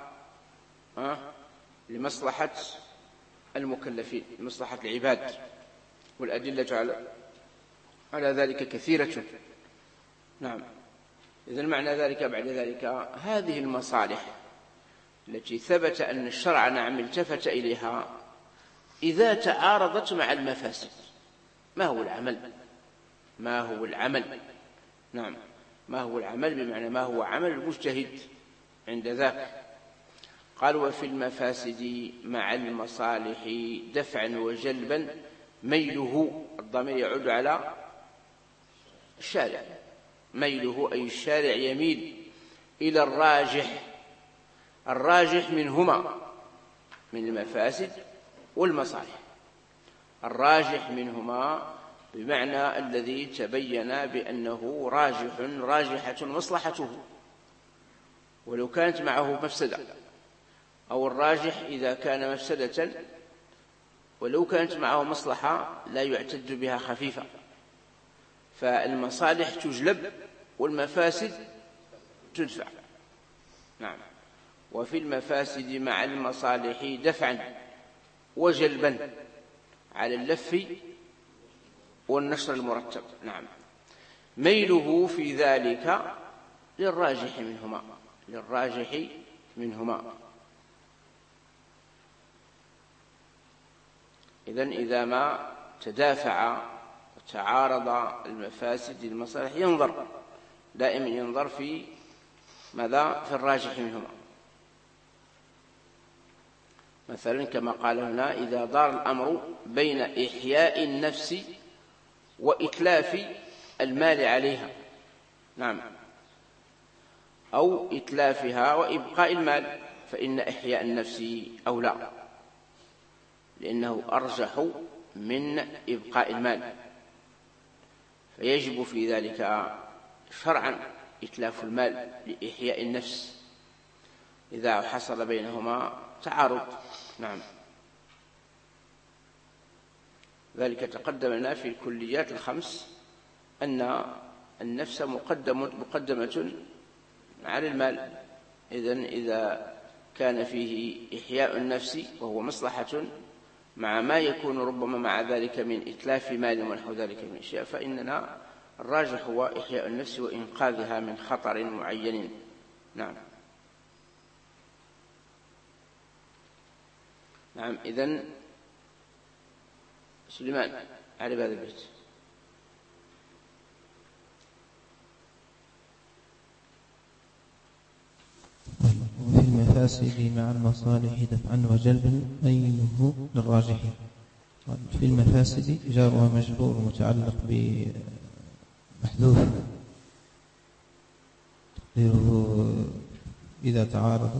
لمصلحة المكلفين لمصلحة العباد، والأدلة على على ذلك كثيرة. نعم. إذن معنى ذلك بعد ذلك هذه المصالح التي ثبت أن الشرع نعم التفت إليها إذا تعارضت مع المفاسد ما هو العمل؟ ما هو العمل؟ نعم ما هو العمل بمعنى ما هو عمل المجتهد عند ذاك. قال وفي المفاسد مع المصالح دفعا وجلبا ميله، الضمير يعود على الشارع، ميله أي الشارع يميل إلى الراجح، الراجح منهما من المفاسد والمصالح، الراجح منهما بمعنى الذي تبين بأنه راجح راجحة مصلحته ولو كانت معه مفسدة، أو الراجح إذا كان مفسدة ولو كانت معه مصلحة لا يعتد بها خفيفة. فالمصالح تجلب والمفاسد تدفع. نعم. وفي المفاسد مع المصالح دفعا وجلبا على اللف والنشر المرتب. نعم. ميله في ذلك للراجح منهما للراجح منهما. إذن إذا ما تدافع وتعارض المفاسد المصالح ينظر دائما ينظر في ماذا؟ في الراجح منهما. مثلا كما قال هنا إذا دار الأمر بين إحياء النفس وإتلاف المال عليها. نعم. أو إتلافها وإبقاء المال فإن إحياء النفس أولى لأنه أرجح من إبقاء المال، فيجب في ذلك شرعا إتلاف المال لإحياء النفس إذا حصل بينهما تعارض. نعم. ذلك تقدم لنا في الكليات الخمس أن النفس مقدمة, مقدمة على المال. إذن إذا كان فيه إحياء النفس وهو مصلحة مع ما يكون ربما مع ذلك من إتلاف مال ونحو ذلك من أشياء، فإننا الراجح هو إحياء النفس وإنقاذها من خطر معين. نعم. نعم. إذن سليمان على هذا البيت. وفي المفاسد مع المصالح دفعا وجلبا ميله للراجحين. في المفاسد جار ومجرور متعلق بمحذوف تقديره إذا تعارض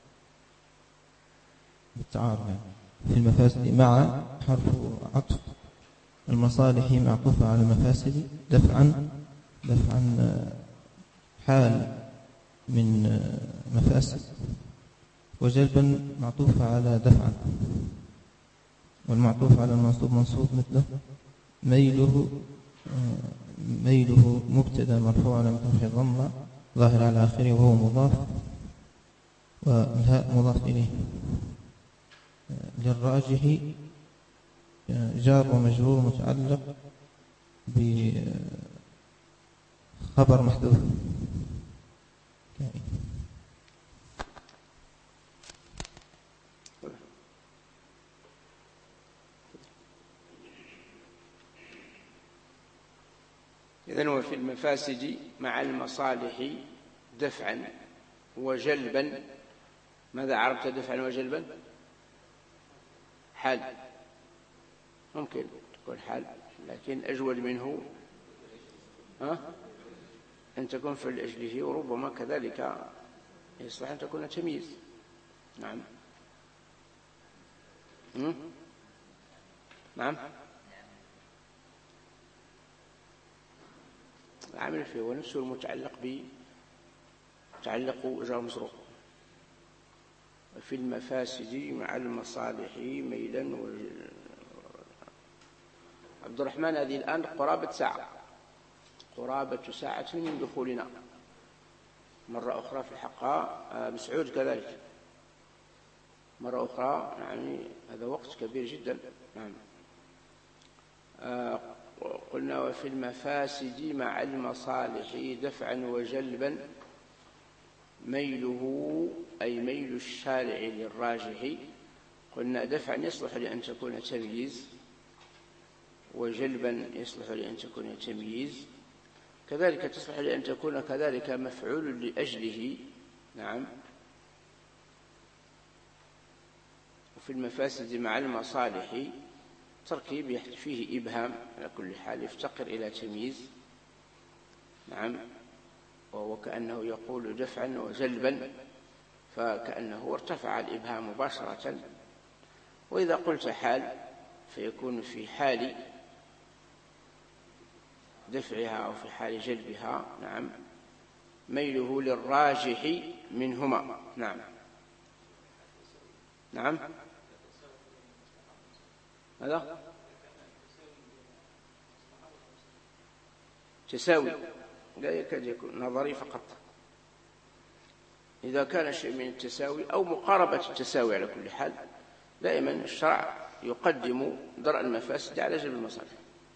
بالتعارض يعني. في المفاسد مع حرف عطف، المصالح معطوفة على المفاسد دفعا دفعا حال من مفاسد، وجلبا معطوفة على دفعا، والمعطوف على المنصوب منصوب مثله. ميله ميله مبتدا مرفوع على رفعه ضمة ظاهر على آخره وهو مضاف، والهاء مضاف إليه. للراجح جار ومجرور متعلق بخبر محذوف. إذن وفي المفاسد مع المصالح دفعا وجلبا. ماذا عرفت دفعا وجلبا؟ حال، ممكن تكون حال، لكن أجود منه ها؟ أن تكون في أجله، وربما كذلك يصلح أن تكون تمييز. نعم. م? نعم. العامل فيه هو نفسه المتعلق ب متعلق جار مصروف. في المفاسد مع المصالح ميلا و... عبد الرحمن هذه الآن قرابة ساعة، قرابة ساعة من دخولنا مرة أخرى في الحقاء. مسعود كذلك مرة أخرى، يعني هذا وقت كبير جدا. نعم. آه قلنا وفي المفاسد مع المصالح دفعا وجلبا ميله أي ميل الشارع للراجح. قلنا دفعا يصلح لأن تكون تمييز، وجلبا يصلح لأن تكون تمييز، كذلك تصلح لأن تكون كذلك مفعول لأجله. نعم. وفي المفاسد مع المصالح تركيب فيه إبهام على كل حال يفتقر إلى تمييز. نعم. وهو كأنه يقول دفعا وجلبا، فكأنه ارتفع الإبهام مباشرة. وإذا قلت حال فيكون في حال دفعها أو في حال جلبها. نعم. ميله للراجح منهما. نعم. نعم. هذا تساوي، لا يكاد يكون نظري فقط. إذا كان شيء من التساوي أو مقاربة التساوي على كل حال، دائما الشرع يقدم درء المفاسد على جلب المصالح.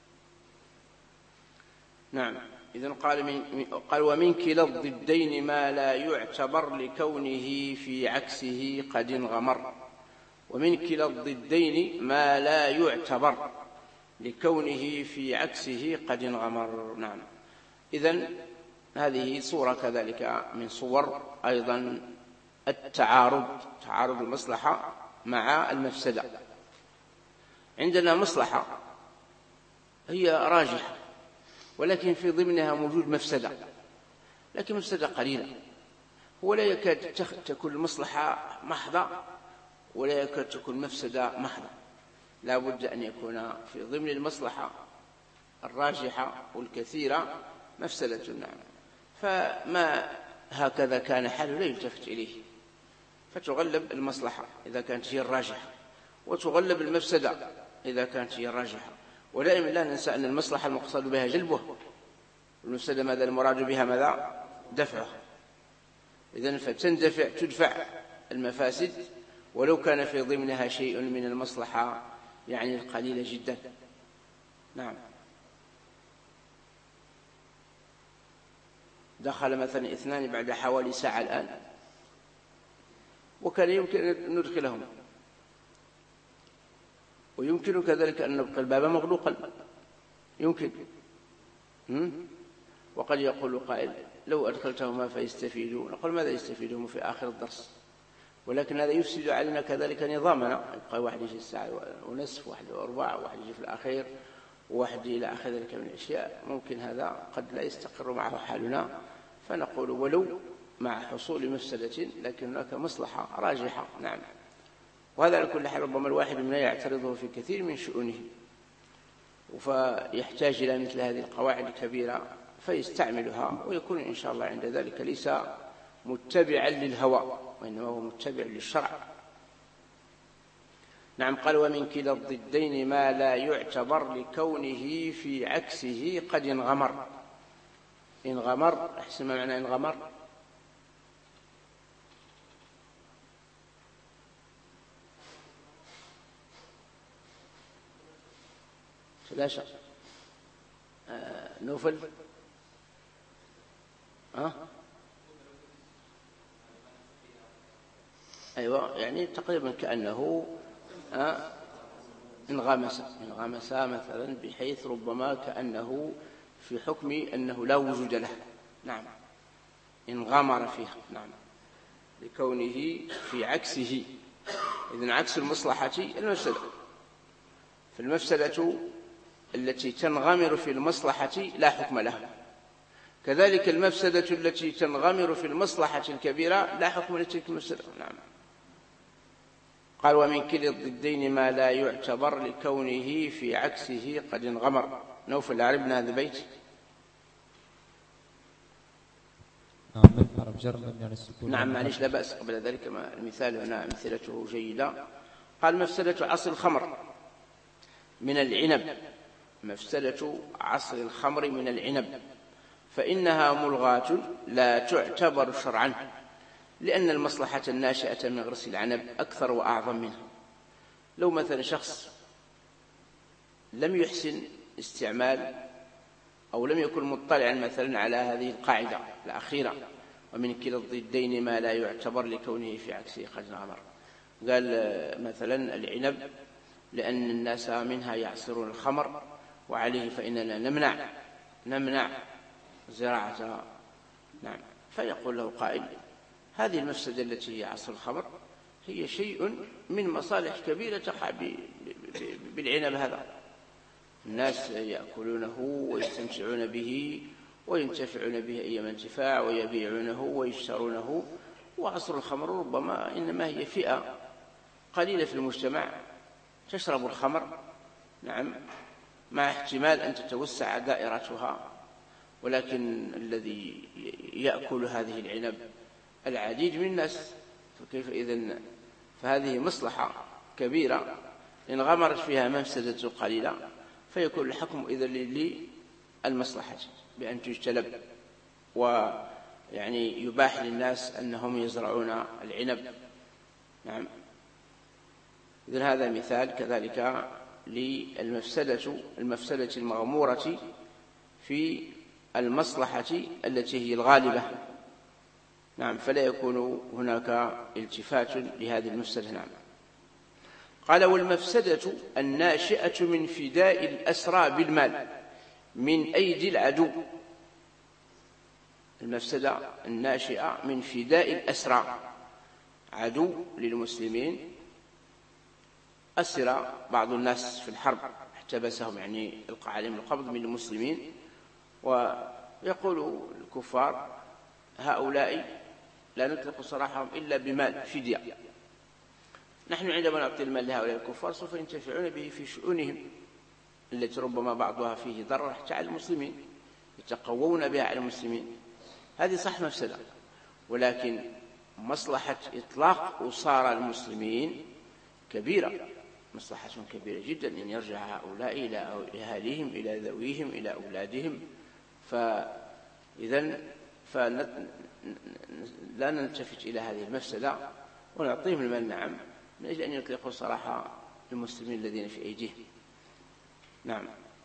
نعم. إذن قال, من قال ومن كلا الضدين ما لا يعتبر لكونه في عكسه قد انغمر. ومن كلا الضدين ما لا يعتبر لكونه في عكسه قد انغمر. نعم. إذن هذه صورة كذلك من صور أيضا التعارض، تعارض المصلحة مع المفسدة. عندنا مصلحة هي راجحة، ولكن في ضمنها موجود مفسدة، لكن مفسدة قليلة، ولا يكاد تكون المصلحة محضة ولا يكاد تكون مفسدة محضة. لا بد أن يكون في ضمن المصلحة الراجحة والكثيرة مفسدة. نعم. فما هكذا كان حاله لا يلتفت إليه، فتغلب المصلحة إذا كانت هي الراجحة، وتغلب المفسدة إذا كانت هي الراجحة. ودائما لا ننسى أن المصلحة المقصود بها جلبه، والمفسدة ماذا المراد بها ماذا دفعه. إذن فتندفع تدفع المفاسد ولو كان في ضمنها شيء من المصلحة يعني القليلة جدا. نعم. دخل مثلا اثنان بعد حوالي ساعة الآن، وكان يمكن أن ندخلهم، ويمكن كذلك أن نبقى الباب مغلوقا، يمكن. وقد يقول قائل لو أدخلتهما فيستفيدوا، نقول ماذا يستفيدهم في آخر الدرس؟ ولكن هذا يفسد علينا كذلك نظامنا، يبقى واحد يجي الساعة ونصف، واحد وأربعة، واحد يجي في الأخير، وواحد إلى آخر ذلك من الأشياء. ممكن هذا قد لا يستقر معه حالنا، فنقول ولو مع حصول مفسدة لكن هناك مصلحة راجحة. نعم. وهذا على كل حال ربما الواحد منا يعترضه في كثير من شؤونه، فيحتاج إلى مثل هذه القواعد الكبيرة فيستعملها، ويكون إن شاء الله عند ذلك ليس متبعا للهوى، وإنما هو متبع للشرع. نعم. قال ومن كلا الضدين ما لا يعتبر لكونه في عكسه قد انغمر. انغمر، أحسن ما معنى انغمر؟ ثلاثة. آه نوفل. أه؟ أيوة، يعني تقريبا كأنه أه انغمس انغمس مثلا، بحيث ربما كأنه في حكم أنه لا وجود له. نعم. انغمر فيها. نعم. لكونه في عكسه. إذن عكس المصلحة المفسدة. فالمفسدة التي تنغمر في المصلحة لا حكم لها، كذلك المفسدة التي تنغمر في المصلحة الكبيرة لا حكم لتلك المفسدة. نعم. قال ومن كلا الضدين ما لا يعتبر لكونه في عكسه قد انغمر. نوفل عربنا هذا البيت. نعم معليش لا بأس. قبل ذلك ما المثال هنا أمثلته جيدة. قال مفسدة عصر الخمر من العنب. مفسدة عصر الخمر من العنب فإنها ملغاة لا تعتبر شرعا، لأن المصلحة الناشئة من غرس العنب أكثر وأعظم منها. لو مثلا شخص لم يحسن استعمال أو لم يكن مطلعا مثلا على هذه القاعدة الأخيرة ومن كلا الضدين ما لا يعتبر لكونه في عكسه قد انغمر، قال مثلا العنب لأن الناس منها يعصرون الخمر وعليه فإننا نمنع نمنع زراعتها. نعم. فيقول له قائل هذه المفسدة التي هي عصر الخمر هي شيء من مصالح كبيرة تقع بالعنب هذا، الناس يأكلونه ويستمتعون به وينتفعون به أيما انتفاع ويبيعونه ويشترونه، وعصر الخمر ربما إنما هي فئة قليلة في المجتمع تشرب الخمر. نعم. مع احتمال أن تتوسع دائرتها، ولكن الذي يأكل هذه العنب العديد من الناس، فكيف إذن؟ فهذه مصلحة كبيرة انغمرت فيها مفسدة قليلة، فيكون الحكم إذن للمصلحة بأن تجتلب، ويعني يباح للناس أنهم يزرعون العنب. نعم. إذن هذا مثال كذلك للمفسدة المفسدة المغمورة في المصلحة التي هي الغالبة. نعم. فلا يكون هناك التفات لهذه المفسدة. نعم. قال والمفسدة الناشئة من فداء الأسرى بالمال من أيدي العدو. المفسدة الناشئة من فداء الأسرى، عدو للمسلمين أسر بعض الناس في الحرب احتبسهم، يعني يلقى عليهم القبض من المسلمين، ويقول الكفار هؤلاء لا نطلق سراحهم إلا بمال فدية. نحن عندما نعطي المال لهؤلاء الكفار سوف ينتفعون به في شؤونهم التي ربما بعضها فيه ضرر حتى على المسلمين، يتقوون بها على المسلمين. هذه صح مفسدة، ولكن مصلحة إطلاق أسارى المسلمين كبيرة، مصلحة كبيرة جدا أن يرجع هؤلاء إلى أهاليهم، إلى ذويهم، إلى أولادهم. فإذا فلا نلتفت إلى هذه المفسدة ونعطيهم المال نعم، من أجل أن يطلقوا صراحة المسلمين الذين في أيديهم. نعم.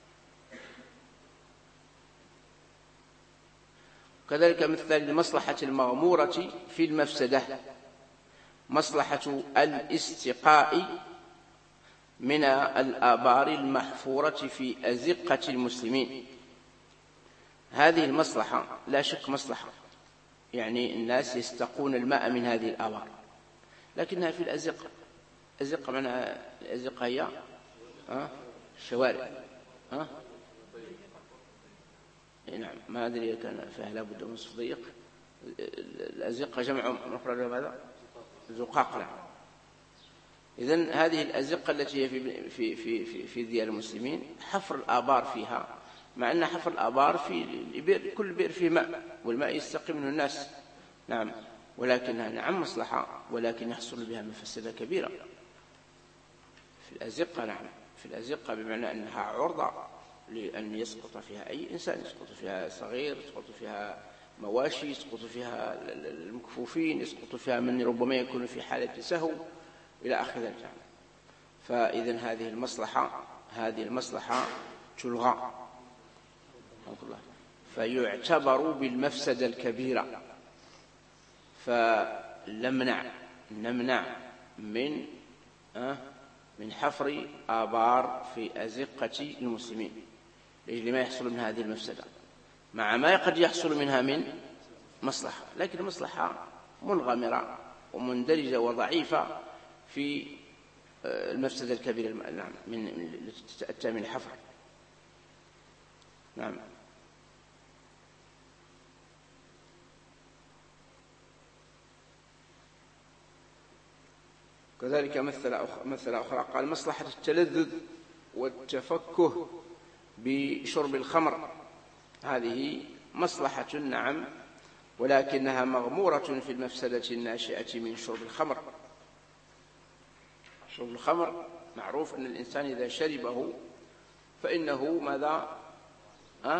كذلك مثل المصلحة المغمورة في المفسدة مصلحة الاستقاء من الآبار المحفورة في أزقة المسلمين. هذه المصلحة لا شك مصلحة، يعني الناس يستقون الماء من هذه الآبار، لكنها في الأزقة. أزقة معناها الأزقة هي أه؟ الشوارع أه؟ نعم، ما أدري كان فيها لابد من صديق. الأزقة جمع مفرد ماذا؟ زقاق. نعم. إذن هذه الأزقة التي هي في في في في, في ديار المسلمين حفر الآبار فيها، مع أن حفر الآبار في البئر، كل بئر فيه ماء والماء يستقي منه الناس. نعم، ولكنها نعم مصلحة، ولكن يحصل بها مفسدة كبيرة في الأزقة. نعم، في الأزقة بمعنى أنها عرضة لأن يسقط فيها أي إنسان، يسقط فيها صغير، يسقط فيها مواشي، يسقط فيها المكفوفين، يسقط فيها من ربما يكون في حالة سهو إلى آخر ذلك. فإذن هذه المصلحة هذه المصلحة تلغى، فيعتبر بالمفسدة الكبيرة. فلمنع نمنع من أه من حفر آبار في أزقة المسلمين لأجل ما يحصل من هذه المفسدة، مع ما قد يحصل منها من مصلحة، لكن مصلحة منغمرة ومندرجة وضعيفة في المفسدة الكبيرة نعم من التي تأتى من الحفر. نعم. كذلك مثل أخرى قال مصلحة التلذذ والتفكه بشرب الخمر. هذه مصلحة نعم، ولكنها مغمورة في المفسدة الناشئة من شرب الخمر. شرب الخمر معروف أن الإنسان إذا شربه فإنه ماذا أه؟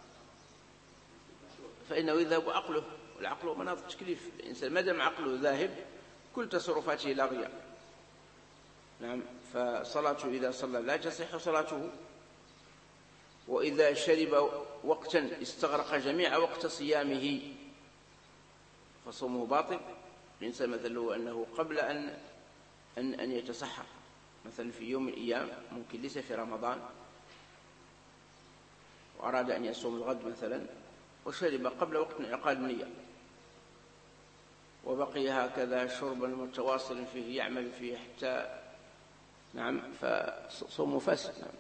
فإنه يذهب عقله، والعقل مناط التكليف. الإنسان ما دام عقله ذاهب كل تصرفاته لاغية. نعم، فصلاته إذا صلى لا تصح صلاته، وإذا شرب وقتا استغرق جميع وقت صيامه فصومه باطل. الإنسان مثله أنه قبل أن أن أن يتصحر مثلا في يوم من الأيام، ممكن ليس في رمضان، وأراد أن يصوم الغد مثلا وشرب قبل وقت انعقاد النية، وبقي هكذا شربا متواصلا فيه يعمل فيه حتى نعم فصومه فاسد. نعم.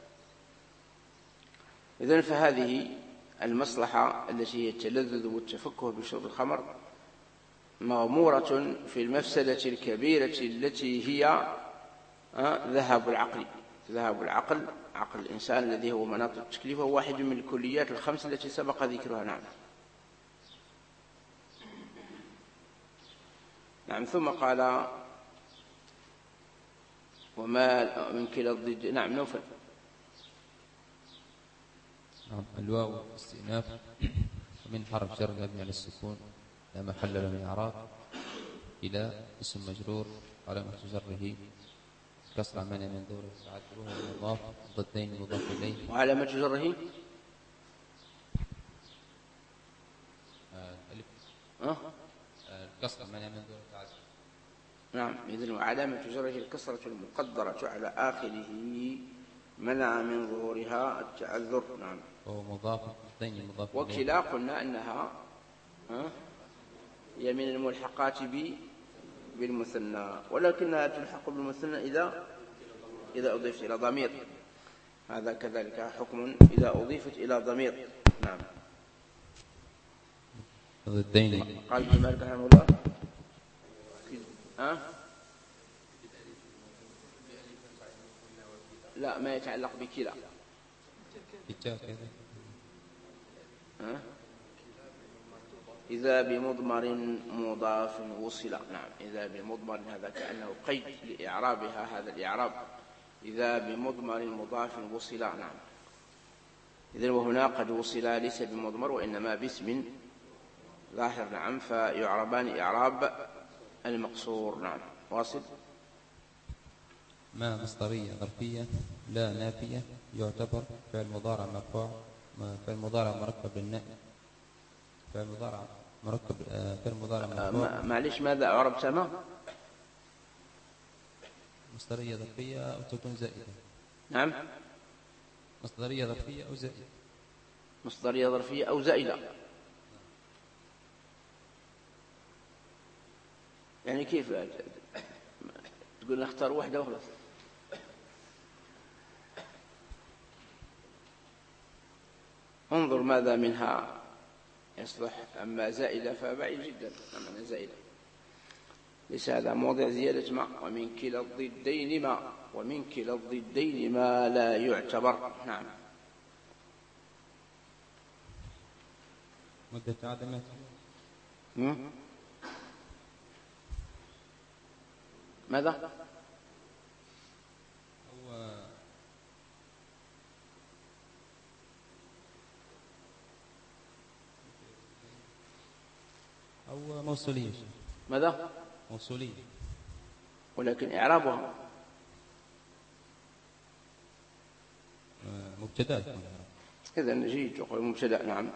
إذن فهذه المصلحة التي هي التلذذ والتفكه بشرب الخمر مغمورة في المفسدة الكبيرة التي هي ذهاب العقل. ذهاب العقل، عقل الإنسان الذي هو مناط التكليف، هو واحد من الكليات الخمس التي سبق ذكرها. نعم. نعم. ثم قال وما من كلا الضد. نعم. نوفل. نعم. الواو استئناف ومن حرف جر مبني على السكون لا محل له من الإعراب إلى اسم مجرور علامة جره كسر منع من دور تعذره المضاف ضدين المضاف إليه وعلامة جره الألف أه؟ الكسر منع من دور تعذره. نعم. إذن وعلامة جره الكسرة المقدرة على آخره منع من ظهورها التعذر. نعم. وهو مضاف ضدين المضاف إليه. وكلا قلنا أنها أه؟ هي من الملحقات بالمثنى، ولكنها تلحق بالمثنى إذا إذا أضيفت إلى ضمير. هذا كذلك حكم إذا أضيفت إلى ضمير. نعم. ضدين. قال ابن مالك رحمه الله أه؟ لا، ما يتعلق بكلا. بالتاء كذا. أه؟ إذا بمضمر مضاف وصل. نعم إذا بمضمر، هذا كأنه قيد لإعرابها، هذا الإعراب إذا بمضمر مضاف وصل. نعم إذن وهنا قد وصل ليس بمضمر وإنما باسم ظاهر. نعم فيعربان إعراب المقصور. نعم واصل. ما مصدرية ظرفية لا نافية يعتبر فعل مضارع مرفوع، فعل مضارع مركب بالنائب، فعل مضارع مركب فعل مضارع مرفوع. معلش ماذا أعربت؟ ما مصدرية ظرفية أو تكون زائدة. نعم مصدرية ظرفية أو زائدة. مصدرية ظرفية أو زائدة. يعني كيف تقول نختار واحدة وخلاص؟ انظر ماذا منها يصلح. أما زائدة فبعيد جدا. أما زائدة ليس هذا موضع زيادة ما. ومن كلا الضدين ما، ومن كلا الضدين ما لا يعتبر. نعم مدة عدمات. ماذا؟ هو أو موصولية. ماذا؟ موصولية ولكن إعرابها مبتدأ. إذا نجي تقول مبتدأ. نعم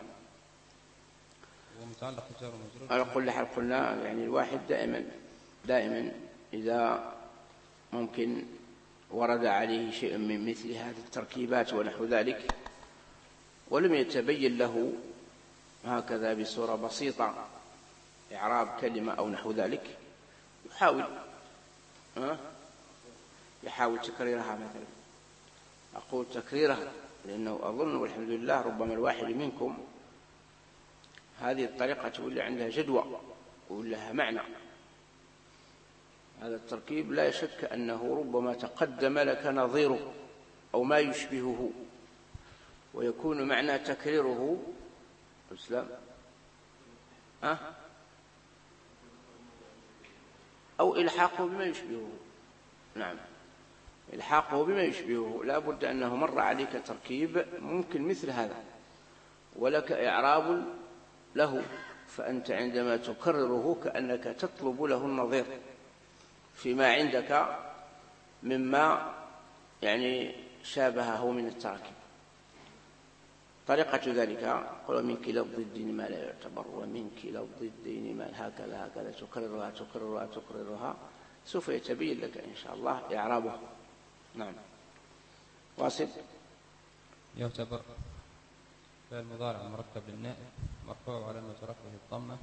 ومتعلق بجار ومجرور. على كل حال قلنا يعني الواحد دائما دائما إذا ممكن ورد عليه شيء من مثل هذه التركيبات ونحو ذلك ولم يتبين له هكذا بصورة بسيطة إعراب كلمة أو نحو ذلك، يحاول ها يحاول تكريرها. مثلا أقول تكريرها لأنه أظن والحمد لله ربما الواحد منكم هذه الطريقة تقول عندها جدوى ولها معنى. هذا التركيب لا شك أنه ربما تقدم لك نظيره أو ما يشبهه، ويكون معنى تكريره الإسلام أه؟ أو إلحاقه بما يشبهه. نعم إلحاقه بما يشبهه. لا بد أنه مر عليك تركيب ممكن مثل هذا ولك إعراب له، فأنت عندما تكرره كأنك تطلب له النظير فيما عندك مما يعني شابهه من التراكيب. طريقة ذلك قل ومن كلا الضدين ما لا يعتبر، ومن كلا الضدين ما هكذا هكذا تكررها تكررها تكررها سوف يتبين لك إن شاء الله إعرابه. نعم واصل. يعتبر فعل مضارع مركب للنائب مرفوع علامة رفعه الضمة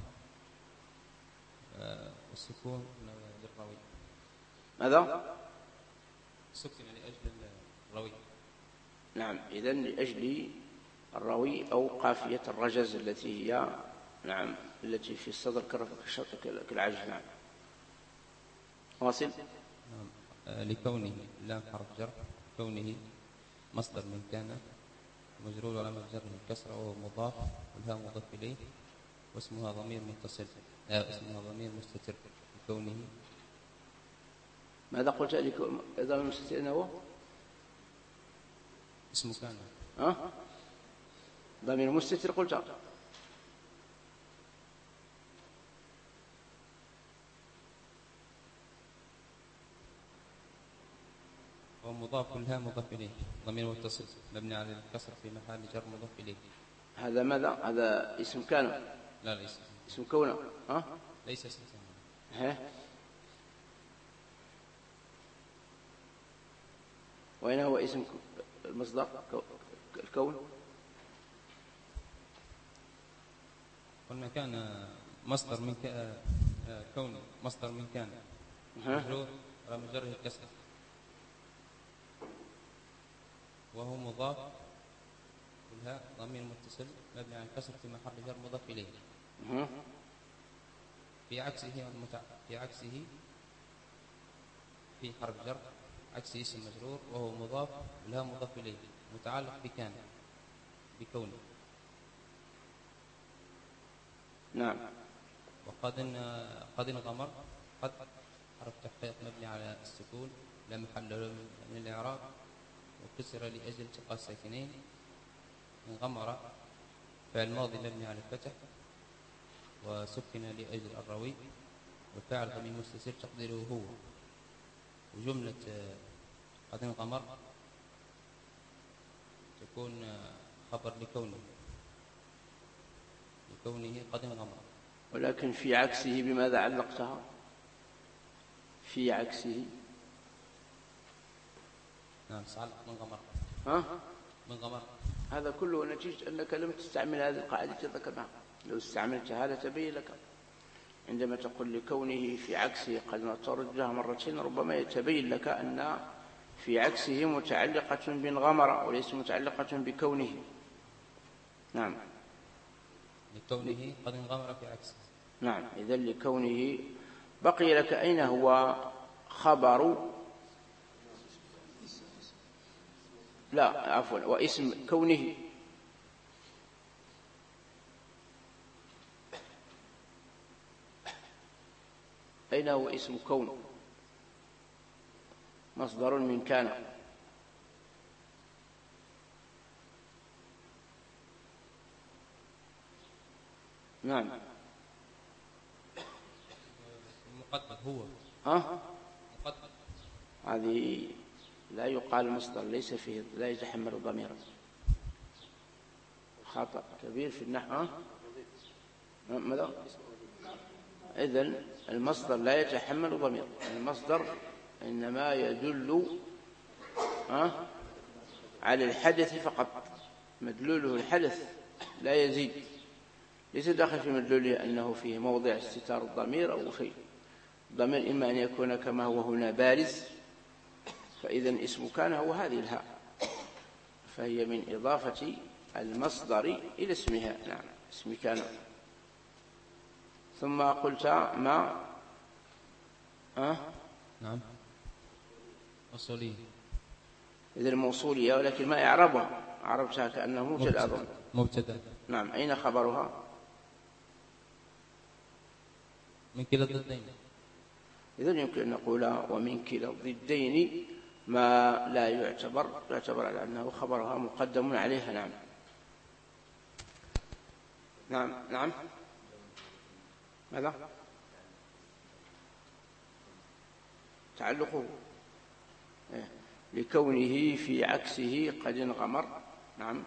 والسكون للروي. ماذا؟ سكن لأجل الروي. نعم إذن لأجل الروي أو قافية الرجز التي هي نعم التي في الصدر كالعجز. نعم واصل. نعم. لكونه لام حرف جر، كونه مصدر من كان مجرور علامة جره الكسرة وهو مضاف والهاء مضاف إليه واسمها ضمير متصل آه اسمها ضمير مستتر. لكونه ماذا قلت لكم ضمير مستتر هو اسم كان ها ضمير مستتر قلت ومضاف لها مضاف إليه ضمير متصل مبني على الكسر في محل جر مضاف إليه. هذا ماذا؟ هذا اسم كان؟ لا ليس اسم كونه. ها ليس اسم كان. ها وين هو اسم المصدر الكون؟ قلنا كان مصدر من كون مصدر من كان مجرور على مجره الكسر وهو مضاف والهاء ضمير متصل مبني على الكسر في محل جر مضاف إليه. في عكسه المتع... في عكسه في حرف جر عكس اسم مجرور وهو مضاف والهاء مضاف إليه متعلق بكان بكونه. نعم. وقد قد انغمر قد حرف تحقيق مبني على السكون لا محل له من الإعراب وكسر لأجل التقاء الساكنين. انغمر فعل ماضي مبني على الفتح وسكن لأجل الروي وفعل ضمير مستتر تقديره هو. وجملة قد انغمر تكون خبر لكونه لكونه قد انغمر. ولكن في عكسه بماذا علقتها؟ في عكسه نعم سعلق من غمر. ها؟ من غمر. هذا كله نتيجة أنك لم تستعمل هذه القاعدة ذكرناها. لو استعملتها لتبين لك عندما تقول لكونه في عكسه قد تردها مرتين ربما يتبين لك أن في عكسه متعلقة بانغمر وليس متعلقة بكونه. نعم. لكونه قد انغمر في عكسه. نعم. إذن لكونه بقي لك أين هو خبر لا عفوا واسم كونه. أين هو اسم كون؟ مصدر من كان. نعم. مقدم هو. ها؟ مقدم. هذه لا يقال مصدر ليس فيه لا يتحمل ضميرا. خطأ كبير في النحو. ماذا؟ إذن المصدر لا يتحمل ضمير. المصدر إنما يدل أه؟ على الحدث فقط. مدلوله الحدث لا يزيد. ليس داخل في مدلوله أنه فيه موضع استتار الضمير أو شيء. الضمير إما أن يكون كما هو هنا بارز فإذا اسم كان هو هذه الهاء فهي من إضافة المصدر إلى اسمها. نعم اسم كان. ثم قلت ما أه؟ نعم موصولية. إذا الموصولية ولكن ما إعرابها؟ عربتها كأنه مبتدأ أظن. مبتدأ. نعم. أين خبرها؟ من كلا الضدين. إذن يمكن أن نقول ومن كلا الضدين ما لا يعتبر يعتبر على أنه خبرها مقدم عليها. نعم. نعم. نعم. ماذا؟ تعلقه إيه؟ لكونه في عكسه قد انغمر. نعم.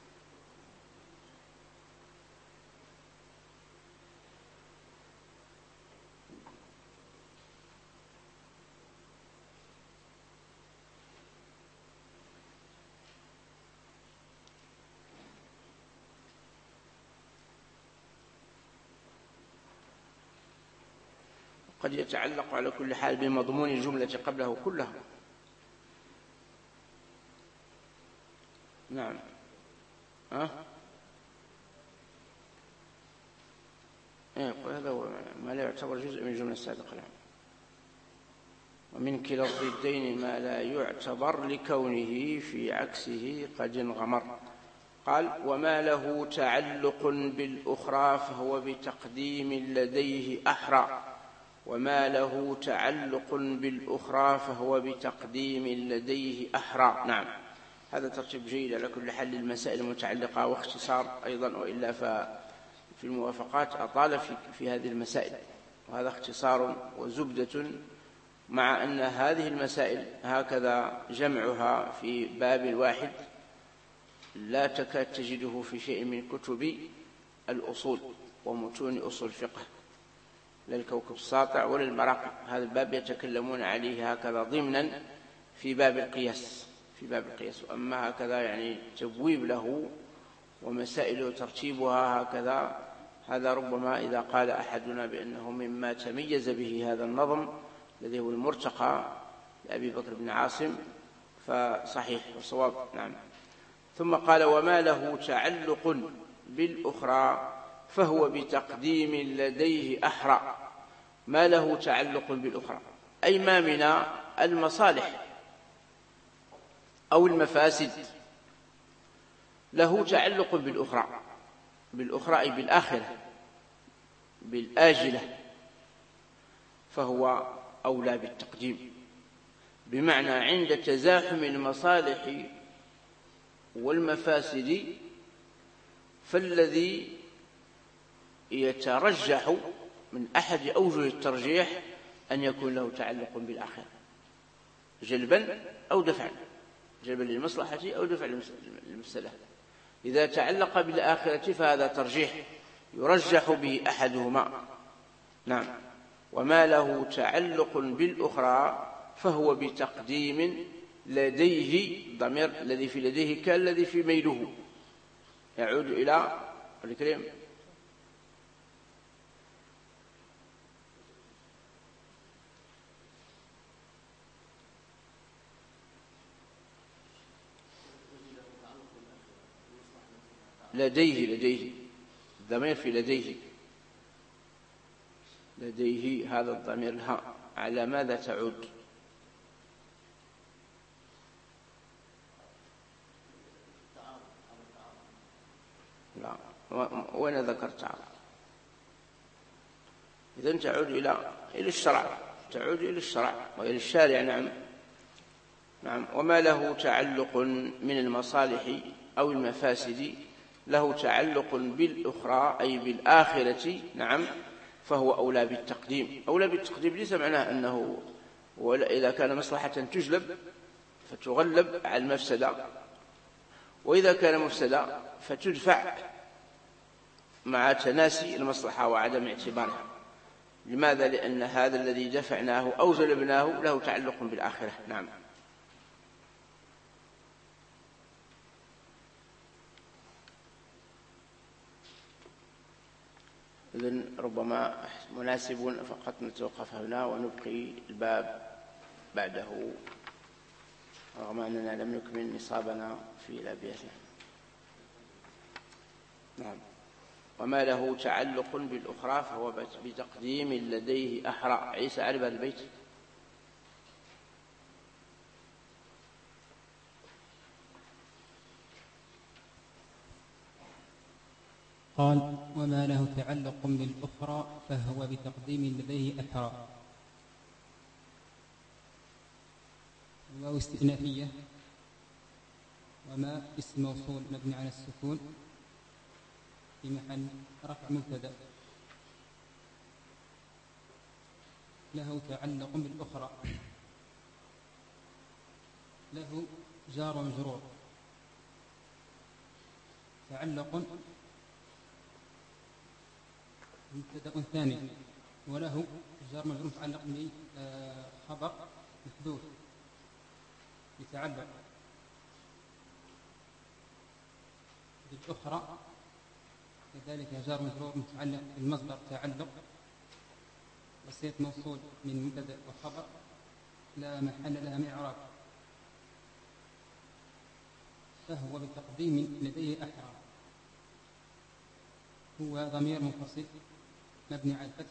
قد يتعلق على كل حال بمضمون الجملة قبله كلها. نعم. أه؟ إيه هذا هو ما لا يعتبر جزء من الجملة السابقة. نعم. ومن كلا الضدين ما لا يعتبر لكونه في عكسه قد انغمر. قال وما له تعلق بالأخرى فهو بتقديم لديه أحرى. وما له تعلق بالأخرى فهو بتقديم لديه أحرى. نعم. هذا ترتيب جيد على كل حال المسائل المتعلقة واختصار أيضا وإلا ففي الموافقات أطال في, في هذه المسائل وهذا اختصار وزبدة مع أن هذه المسائل هكذا جمعها في باب واحد لا تكاد تجده في شيء من كتب الأصول ومتون أصول الفقه لا الكوكب الساطع ولا المراقب. هذا الباب يتكلمون عليه هكذا ضمنا في باب القياس في باب القياس. وأما هكذا يعني تبويب له ومسائل ترتيبها هكذا هذا ربما إذا قال أحدنا بأنه مما تميز به هذا النظم الذي هو المرتقى لأبي بكر بن عاصم فصحيح وصواب. نعم. ثم قال وما له تعلق بالأخرى فهو بتقديم لديه أحرى. ما له تعلق بالأخرى أي ما من المصالح أو المفاسد له تعلق بالأخرى بالأخرى أي بالآخرة بالآجلة فهو أولى بالتقديم، بمعنى عند تزاحم المصالح والمفاسد فالذي يترجح من أحد أوجه الترجيح أن يكون له تعلق بالآخرة جلبا أو دفعا، جلبا للمصلحة أو دفعا للمفسدة. إذا تعلق بالآخرة فهذا ترجيح يرجح به أحدهما. نعم. وما له تعلق بالأخرى فهو بتقديم لديه، ضمير الذي في لديه كالذي في ميله يعود إلى الكريم لديه لديه الضمير في لديه لديه هذا الضمير الها على ماذا تعود؟ لا، وين ذكرت تعالى؟ إذن تعود إلى إلى الشرع، تعود إلى الشرع وإلى الشارع. نعم نعم. وما له تعلق من المصالح أو المفاسد له تعلق بالأخرى أي بالآخرة، نعم، فهو أولى بالتقديم. أولى بالتقديم ليس معناه أنه إذا كان مصلحة تجلب فتغلب على المفسدة، وإذا كان مفسدة فتدفع مع تناسي المصلحة وعدم اعتبارها. لماذا؟ لأن هذا الذي دفعناه أو جلبناه له تعلق بالآخرة. نعم. إذن ربما مناسب فقط نتوقف هنا ونبقي الباب بعده رغم أننا لم نكمل نصابنا في الأبيات. نعم. وما له تعلق بالأخرى فهو بتقديم لديه أحرى. عيسى عرب البيت. قال: وما له تعلق بالأخرى فهو بتقديم لديه أحرى. واو استئنافية، وما اسم موصول مبني على السكون في محل رفع مبتدأ. له تعلق بالأخرى، له جار ومجرور. تعلق مبتدأ ثاني، وله جار مجرور متعلق بخبر محذوف يتعلق بالأخرى، كذلك جار مجرور متعلق بالمصدر تعلق، وصيغة موصول من مبتدأ وخبر لا محل لها من إعراب، فهو بتقديم لديه أحرى. هو ضمير منفصل مبني على الفتح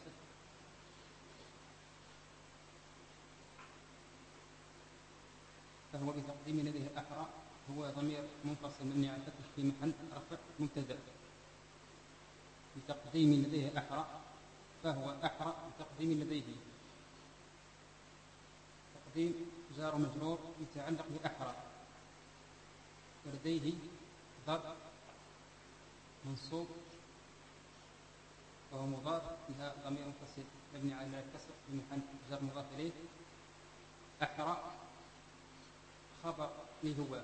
فهو بتقديم لديه أحرى. هو ضمير منفصل مبني على الفتح في محل رفع مبتدأ. بتقديم لديه أحرى فهو أحرى بتقديم لديه. تقديم جار مجرور يتعلق بأحرى، ولديه ضرب منصوب وهو مضاف إلى ضمير منفصل مبني على الكسر في محل جر مضاف إليه. أحرى خبر لهو.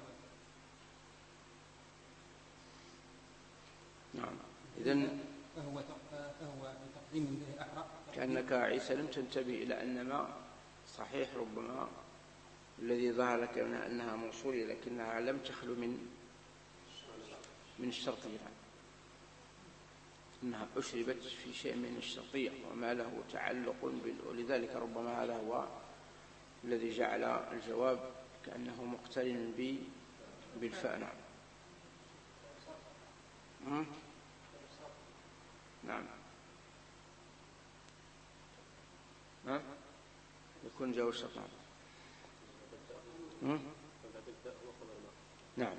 نعم. إذن فهو فهو بتقديم لديه أحرى. كأنك عيسى لم تنتبه إلى أن ما صحيح ربما الذي ظهر لك أنها موصولة لكنها لم تخلو من من الشرطية، أنها أشربت في شيء من الشرطية وما له تعلق بال... ولذلك ربما هذا هو الذي جعل الجواب كأنه مقترن ب... بالفاء. نعم. نعم. نعم. يكون جو الشرط. نعم. نعم.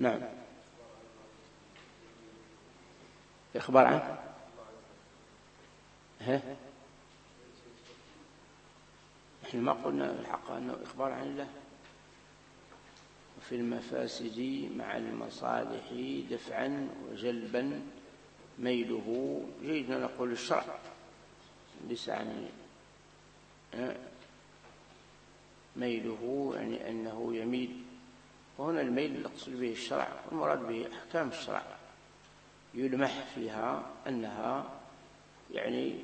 نعم. إخبار عنه ها؟ نحن ما قلنا الحق أنه إخبار عن الله. وفي المفاسد مع المصالح دفعا وجلبا ميله، جيدنا نقول الشرع ليس عن ميله، يعني أنه يميل. وهنا الميل نقصد به الشرع، والمراد به أحكام الشرع يلمح فيها أنها يعني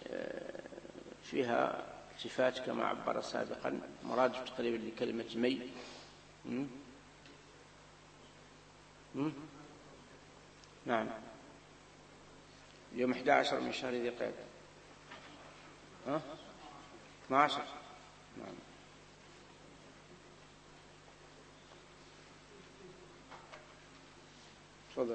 فيها صفات كما عبر سابقا، مراد تقريبا لكلمة ميل. م? م? نعم. اليوم أحد عشر من شهر ذي قعدة، ها؟ اثنا عشر. نعم. تفضل.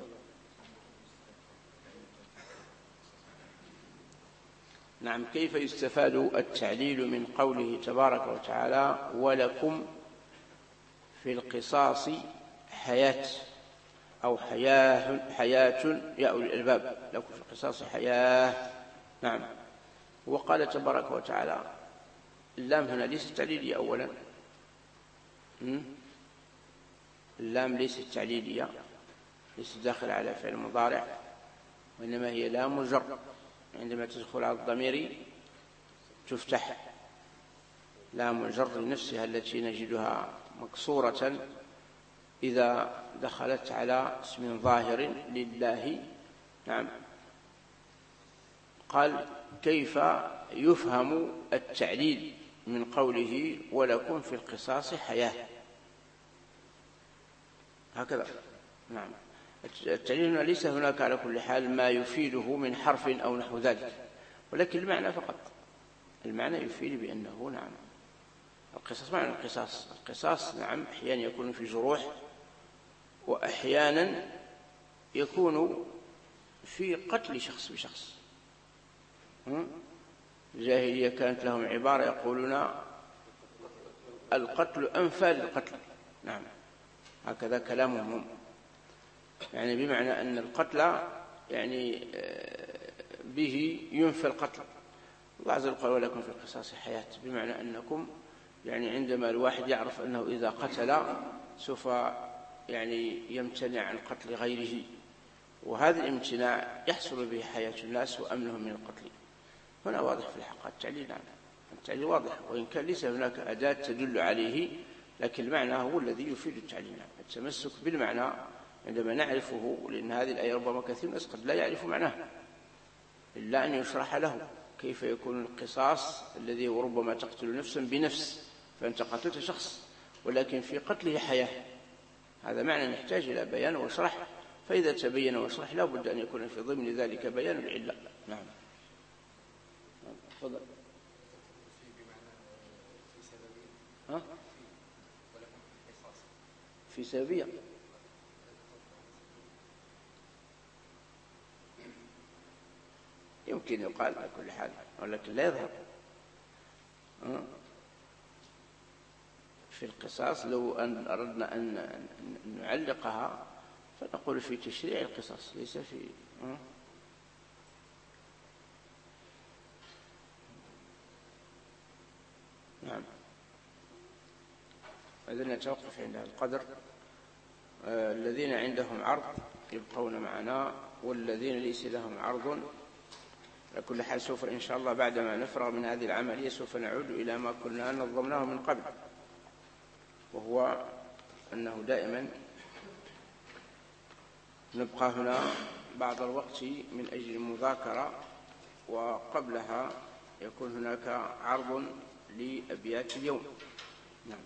نعم. كيف يستفاد التعليل من قوله تبارك وتعالى ولكم في القصاص حياة أو حياة, حياة يا أولي الألباب، لكم في القصاص حياة. نعم. وقال تبارك وتعالى اللام هنا ليست تعليلية أولا، اللام ليست تعليلية، ليست داخل على فعل مضارع، وإنما هي لام جر، عندما تدخل على الضمير تفتح. لام الجر نفسها التي نجدها مكسورة إذا دخلت على اسم ظاهر لله. نعم. قال كيف يفهم التعليل من قوله ولكم في القصاص حياة، هكذا. نعم. التعليل ليس هناك على كل حال ما يفيده من حرف أو نحو ذلك، ولكن المعنى فقط، المعنى يفيد بأنه نعم القصاص معنى القصاص. القصاص نعم أحيانا يكون في جروح، وأحيانا يكون في قتل شخص بشخص. الجاهلية كانت لهم عبارة يقولون القتل أنفى للقتل. نعم، هكذا كلامهم هم، يعني بمعنى أن القتل يعني به ينفى القتل. الله عز وجل قال ولكم في القصاص حياة، بمعنى أنكم يعني عندما الواحد يعرف أنه إذا قتل سوف يعني يمتنع عن قتل غيره، وهذا الامتناع يحصل به حياة الناس وأمنهم من القتل. هنا واضح في الحقيقة التعليل، نعم التعليل واضح، وإن كان ليس هناك أداة تدل عليه، لكن المعنى هو الذي يفيد التعليل. نعم. التمسك بالمعنى عندما نعرفه، لأن هذه الآية ربما كثير من الناس قد لا يعرف معناها إلا أن يشرح له كيف يكون القصاص الذي هو ربما تقتل نفسا بنفس، فأنت قتلت شخص ولكن في قتله حياة، هذا معنى نحتاج إلى بيان وشرح. فإذا تبين وشرح لا بد أن يكون في ضمن ذلك بيان العلة. نعم. تفضل. ها؟ في سببية. يمكن يقال على كل حال، ولكن لا يظهر. في القصاص لو أن أردنا أن نعلقها فنقول في تشريع القصاص، ليس في نعم. إذن نتوقف عند القدر. آه الذين عندهم عرض يبقون معنا، والذين ليس لهم عرض على كل حال سوف إن شاء الله بعدما نفرغ من هذه العملية سوف نعود إلى ما كنا نظمناه من قبل، وهو أنه دائما نبقى هنا بعض الوقت من أجل المذاكرة، وقبلها يكون هناك عرض لأبيات اليوم. نعم.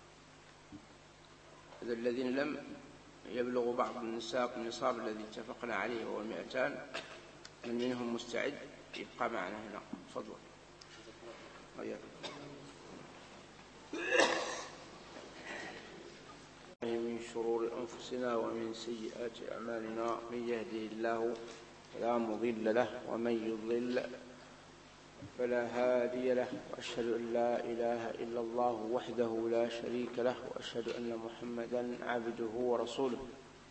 إذا الذين لم يبلغوا بعض النصاب النصاب الذي اتفقنا عليه وهو مئتان، من منهم مستعد يبقى معنا هنا. تفضل. من شرور أنفسنا ومن سيئات أعمالنا، من يهده الله فلا مضل له ومن يضلل فلا هادي له، وأشهد أن لا إله إلا الله وحده لا شريك له، وأشهد أن محمدا عبده ورسوله.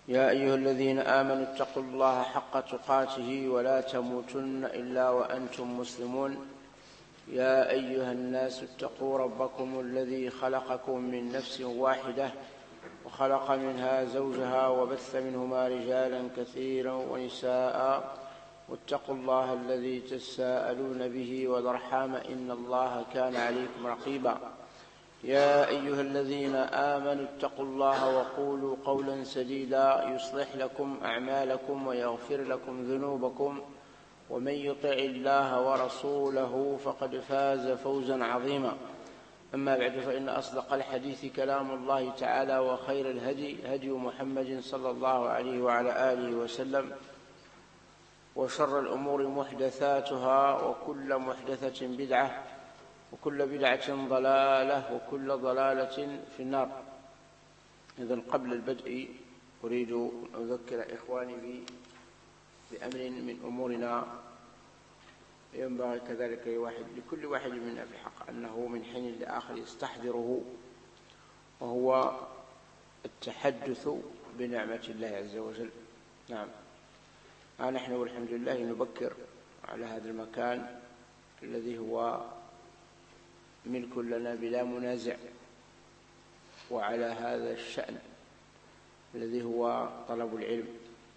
يا أيها الذين آمنوا اتقوا الله حق تقاته ولا تموتن إلا وأنتم مسلمون. يا أيها الناس اتقوا ربكم الذي خلقكم من نفس واحدة وخلق منها زوجها وبث منهما رجالا كثيرا ونساء واتقوا الله الذي تساءلون به والأرحام إن الله كان عليكم رقيبا. يا أيها الذين آمنوا اتقوا الله وقولوا قولا سديدا يصلح لكم أعمالكم ويغفر لكم ذنوبكم ومن يطع الله ورسوله فقد فاز فوزا عظيما. أما بعد فإن أصدق الحديث كلام الله تعالى وخير الهدي هدي محمد صلى الله عليه وعلى آله وسلم وشر الأمور محدثاتها وكل محدثة بدعة وكل بدعة ضلالة وكل ضلالة في النار. إذن قبل البدء أريد أن أذكر إخواني بأمر من أمورنا ينبغي كذلك واحد لكل واحد منا في الحق أنه من حين لآخر يستحضره، وهو التحدث بنعمة الله عز وجل. نعم، ها نحن والحمد لله نبكر على هذا المكان الذي هو ملك لنا بلا منازع، وعلى هذا الشأن الذي هو طلب العلم.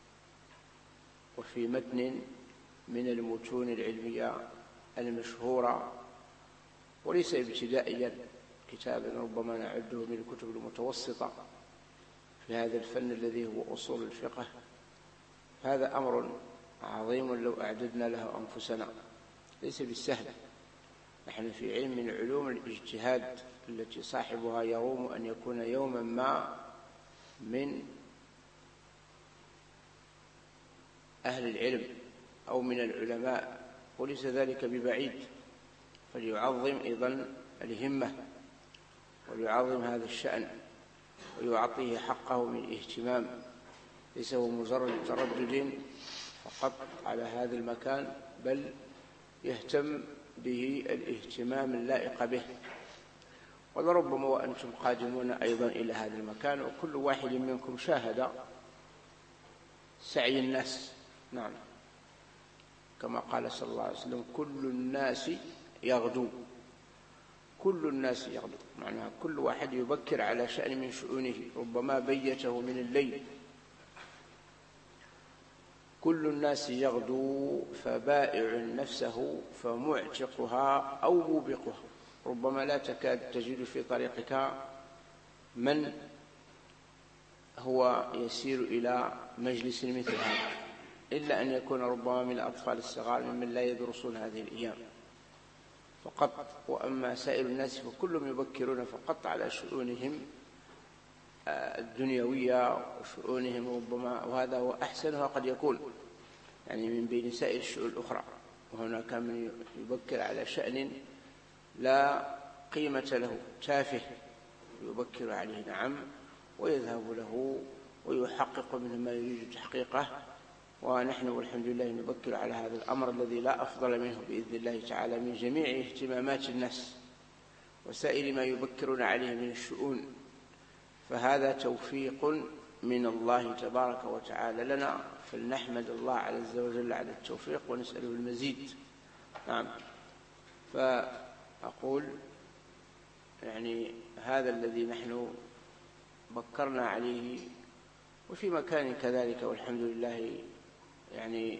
وفي متن من المتون العلمية المشهورة وليس ابتدائيا، كتابا ربما نعده من الكتب المتوسطة في هذا الفن الذي هو أصول الفقه. هذا أمر عظيم لو أعددنا له أنفسنا، ليس بالسهل. نحن في علم من علوم الاجتهاد التي صاحبها يروم أن يكون يوما ما من أهل العلم أو من العلماء، وليس ذلك ببعيد. فليعظم أيضا الهمة وليعظم هذا الشأن ويعطيه حقه من اهتمام، ليس هو مجرد تردد فقط على هذا المكان، بل يهتم به الاهتمام اللائق به. ولربما وأنتم قادمون أيضا إلى هذا المكان وكل واحد منكم شاهد سعي الناس. نعم، كما قال صلى الله عليه وسلم: كل الناس يغدو. كل الناس يغدو معناها كل واحد يبكر على شأن من شؤونه، ربما بيته من الليل. كل الناس يغدو فبائع نفسه فمعتقها أو موبقها. ربما لا تكاد تجد في طريقك من هو يسير إلى مجلس مثل هذا، إلا أن يكون ربما من الأطفال الصغار ممن لا يدرسون هذه الأيام فقط. وأما سائر الناس فكلهم يبكرون فقط على شؤونهم الدنيوية وشؤونهم ربما، وهذا هو أحسنها قد يكون يعني من بين سائر الشؤون الأخرى. وهناك من يبكر على شأن لا قيمة له، تافه يبكر عليه، نعم، ويذهب له ويحقق منه ما يريد تحقيقه. ونحن والحمد لله نبكر على هذا الأمر الذي لا أفضل منه بإذن الله تعالى من جميع اهتمامات الناس وسائر ما يبكرون عليه من الشؤون. فهذا توفيق من الله تبارك وتعالى لنا، فلنحمد الله عز وجل على التوفيق ونسأله المزيد. نعم، فأقول يعني هذا الذي نحن بكرنا عليه وفي مكان كذلك والحمد لله، يعني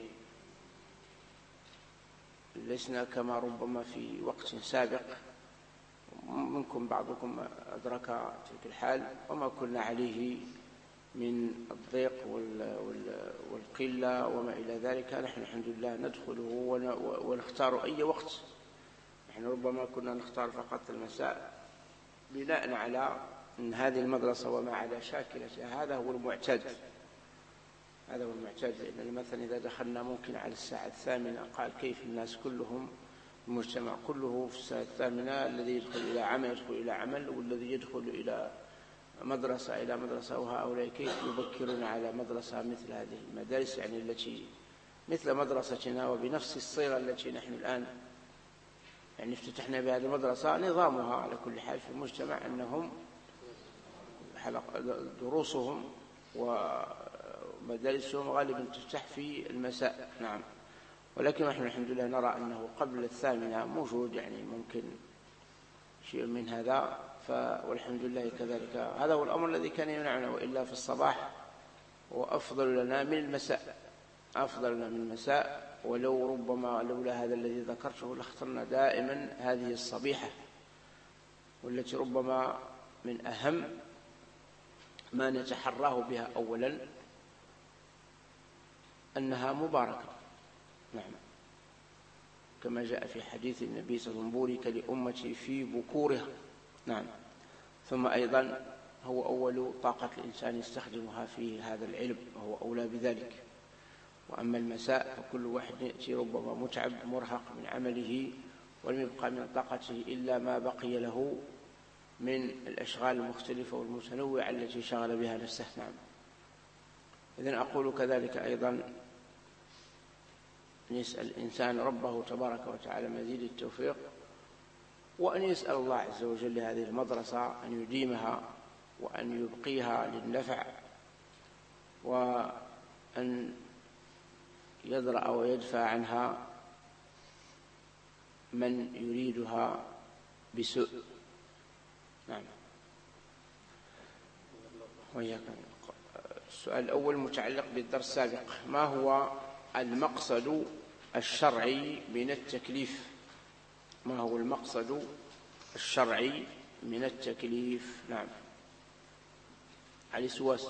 لسنا كما ربما في وقت سابق، منكم بعضكم أدرك تلك الحال، وما كنا عليه من الضيق والقلة وما إلى ذلك. نحن الحمد لله ندخله ونختار أي وقت. نحن ربما كنا نختار فقط المساء بناء على أن هذه المدرسة وما على شاكلتها هذا هو المعتاد، هذا هو المعتاد. لأن مثلا إذا دخلنا ممكن على الساعة الثامنة قال كيف الناس كلهم المجتمع كله في الساعة الثامنة، الذي يدخل إلى عمل يدخل إلى عمل، والذي يدخل إلى مدرسة إلى مدرسة، وهؤلاء كيف يبكرون على مدرسة مثل هذه المدارس يعني التي مثل مدرستنا وبنفس الصيغة التي نحن الآن يعني افتتحنا بهذه المدرسة. نظامها على كل حال في المجتمع أنهم دروسهم مجالس السوم غالبا تفتح في المساء. نعم. ولكن نحن الحمد لله نرى أنه قبل الثامنة موجود، يعني ممكن شيء من هذا، والحمد لله كذلك. هذا هو الأمر الذي كان يمنعنا، وإلا في الصباح وأفضل لنا من المساء، أفضل لنا من المساء. ولو ربما لولا هذا الذي ذكرته لاخترنا دائما هذه الصبيحة، والتي ربما من أهم ما نتحراه بها أولا أنها مباركة. نعم، كما جاء في حديث النبي صلى الله عليه وسلم: بورك لأمتي في بكورها. نعم. ثم أيضا هو أول طاقة الإنسان يستخدمها في هذا العلم، وهو أولى بذلك. وأما المساء فكل واحد يأتي ربما متعب مرهق من عمله، ولم يبقى من طاقته إلا ما بقي له من الأشغال المختلفة والمتنوعة التي شغل بها نفسه. نعم. إذن أقول كذلك أيضا أن يسأل الإنسان ربه تبارك وتعالى مزيد التوفيق، وأن يسأل الله عز وجل هذه المدرسة أن يديمها وأن يبقيها للنفع، وأن يدرأ ويدفع عنها من يريدها بسوء. نعم. وإياك. السؤال الأول متعلق بالدرس السابق: ما هو المقصد الشرعي من التكليف؟ ما هو المقصد الشرعي من التكليف؟ نعم. علي سواس.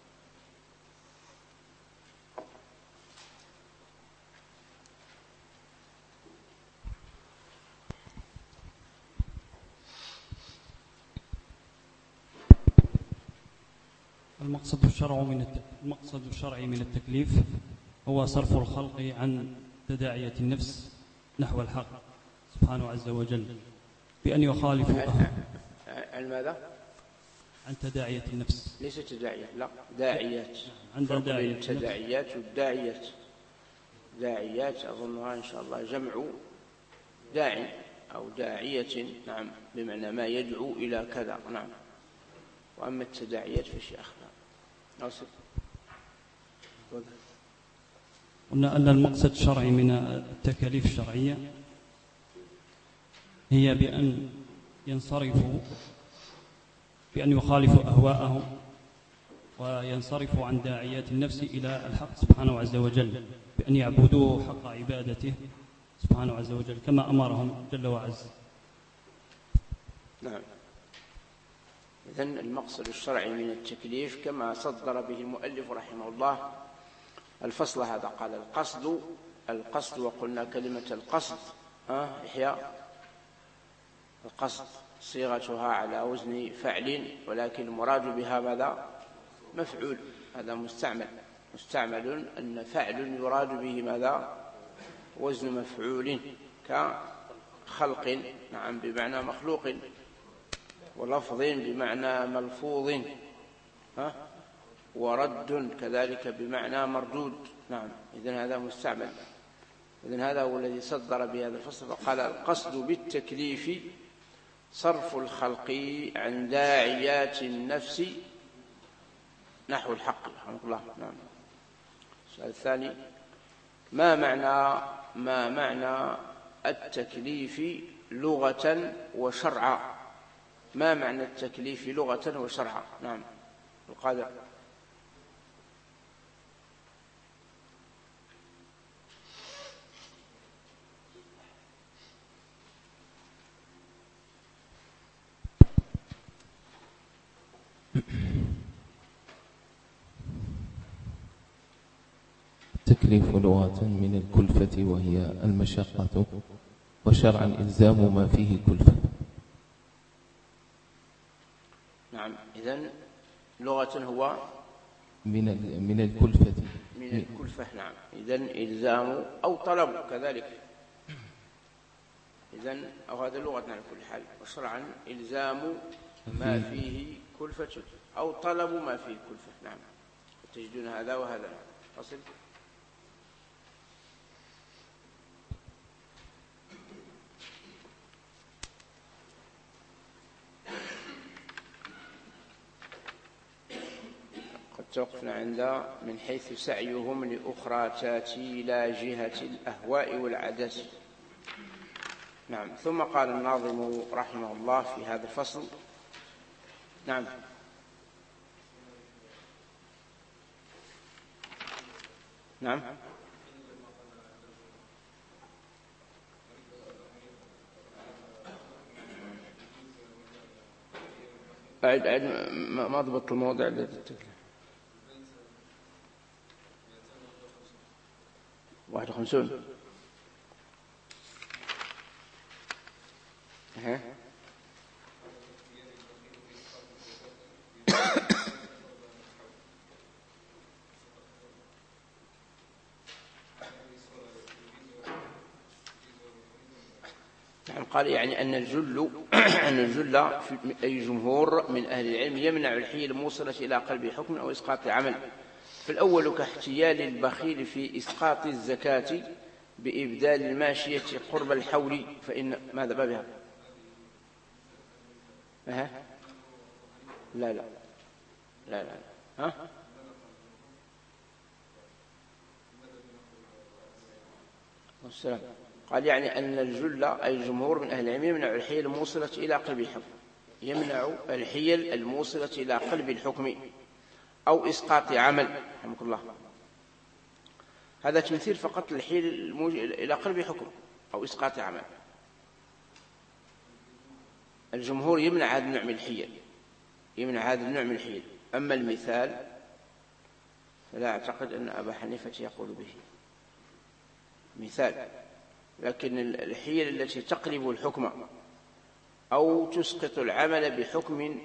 المقصد الشرعي من المقصد الشرعي من التكليف هو صرف الخلق عن تداعية النفس نحو الحق سبحانه عز وجل بأن يخالفوا عن ماذا؟ عن تداعية النفس. ليس تداعية، لا، داعيات. عن تداعية التداعيات والداعيات. داعيات أظنها إن شاء الله جمع داعي أو داعية. نعم، بمعنى ما يدعو إلى كذا. نعم. وأما التداعيات فشيء آخر. أوصف. قلنا أن المقصد الشرعي من التكاليف الشرعية هي بأن ينصرفوا بأن يخالفوا أهواءهم وينصرفوا عن داعيات النفس إلى الحق سبحانه عز وجل، بأن يعبدوه حق عبادته سبحانه عز وجل كما أمرهم جل وعز. نعم. إذن المقصد الشرعي من التكليف كما صدر به المؤلف رحمه الله الفصل هذا، قال القصد القصد وقلنا كلمة القصد ها إحياء القصد صيغتها على وزن فعل، ولكن المراد بها ماذا؟ مفعول. هذا مستعمل مستعمل أن فعل يراد به ماذا؟ وزن مفعول، كخلق نعم بمعنى مخلوق، ولفظ بمعنى ملفوظ، ها ورد كذلك بمعنى مردود. نعم. إذن هذا مستعمل. إذن هذا هو الذي صدر بهذا الفصل، فقال القصد بالتكليف صرف الخلق عن داعيات النفس نحو الحق رحمه الله. نعم. السؤال الثاني: ما معنى ما معنى التكليف لغة وشرعا؟ ما معنى التكليف لغة وشرعا؟ نعم. القادر. التكليف لغة من الكلفة وهي المشقة، وشرعا إلزام ما فيه كلفة. نعم. إذن لغة هو من من الكلفة من الكلفة. نعم. إذن إلزام أو طلب كذلك. إذن أو هذا لغة على كل حال. وشرعا إلزام ما فيه كلفة أو طلب ما فيه كلفة. نعم. تجدون هذا وهذا. أصل. توقفنا عند من حيث سعيهم لأخرى تاتي لا جهة الأهواء والعادات. نعم. ثم قال الناظم رحمه الله في هذا الفصل. نعم. نعم. أعد أعد ما ضبط الموضع الذي تتكلم. واحد وخمسون. ها. نعم. قال يعني أن الجل أن الجل أي جمهور من أهل العلم يمنع الحيل الموصلة إلى قلب حكم أو إسقاط عمل. فالأول كاحتيال البخيل في إسقاط الزكاة بإبدال الماشية قرب الحول، فإن ماذا بابها؟ أه؟ لا لا لا لا ها؟ والسلام. قال يعني أن الجل أي الجمهور من أهل العلم يمنع الحيل الموصلة إلى قلب الحكم، يمنع الحيل الموصلة إلى قلب الحكم أو إسقاط عمل. رحمك الله. هذا تمثيل فقط الحيل إلى قلب حكم أو إسقاط عمل. الجمهور يمنع هذا النوع من الحيل، يمنع هذا النوع من الحيل. أما المثال فلا أعتقد أن أبا حنيفة يقول به مثال، لكن الحيل التي تقلب الحكم أو تسقط العمل بحكم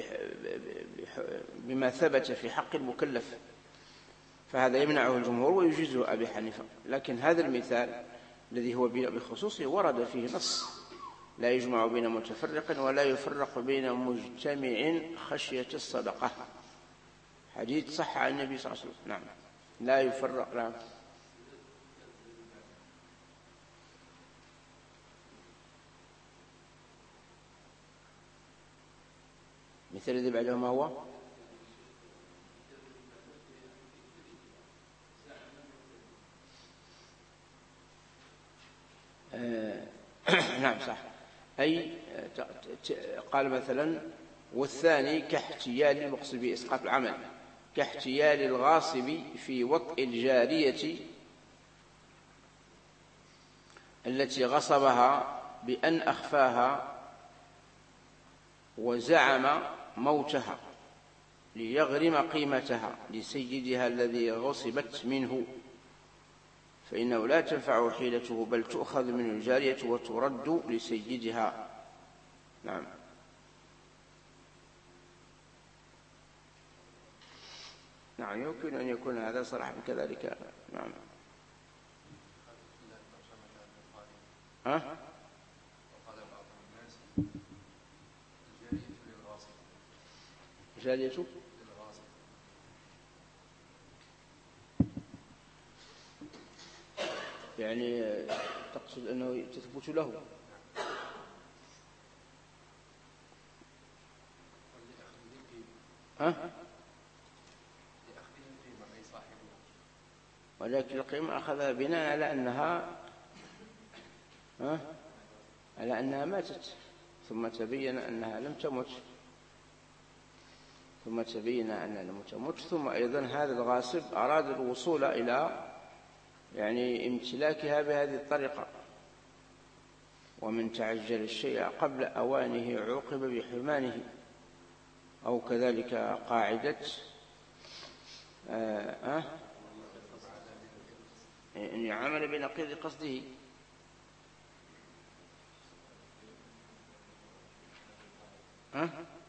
بما ثبت في حق المكلف فهذا يمنعه الجمهور ويجيزه أبي حنيفة. لكن هذا المثال الذي هو بخصوصه ورد فيه نص لا يجمع بين متفرق ولا يفرق بين مجتمع خشية الصدقة، حديث صح عن النبي صلى الله عليه وسلم. نعم. لا يفرق. نعم. مثل الذي بعده ما هو؟ آه نعم صح. أي قال مثلا والثاني كاحتيال المقصد بإسقاط العمل، كاحتيال الغاصب في وطء الجارية التي غصبها بأن أخفاها وزعم موتها ليغرم قيمتها لسيدها الذي غصبت منه، فإنه لا تنفع حيلته بل تؤخذ من الجارية وترد لسيدها. نعم. نعم يمكن أن يكون هذا صراحة كذلك. نعم. ها؟ جارية يعني تقصد أنه تثبت له. ها؟ ولكن القيمة أخذها بناء على أنها ها؟ على أنها ماتت ثم تبين أنها لم تمت ثم تبين أنها لم تمت ثم أيضا هذا الغاصب أراد الوصول إلى يعني امتلاكها بهذه الطريقة، ومن تعجل الشيء قبل أوانه عوقب بحرمانه، أو كذلك قاعدة آه آه أن يعمل بنقيض قصده. ها؟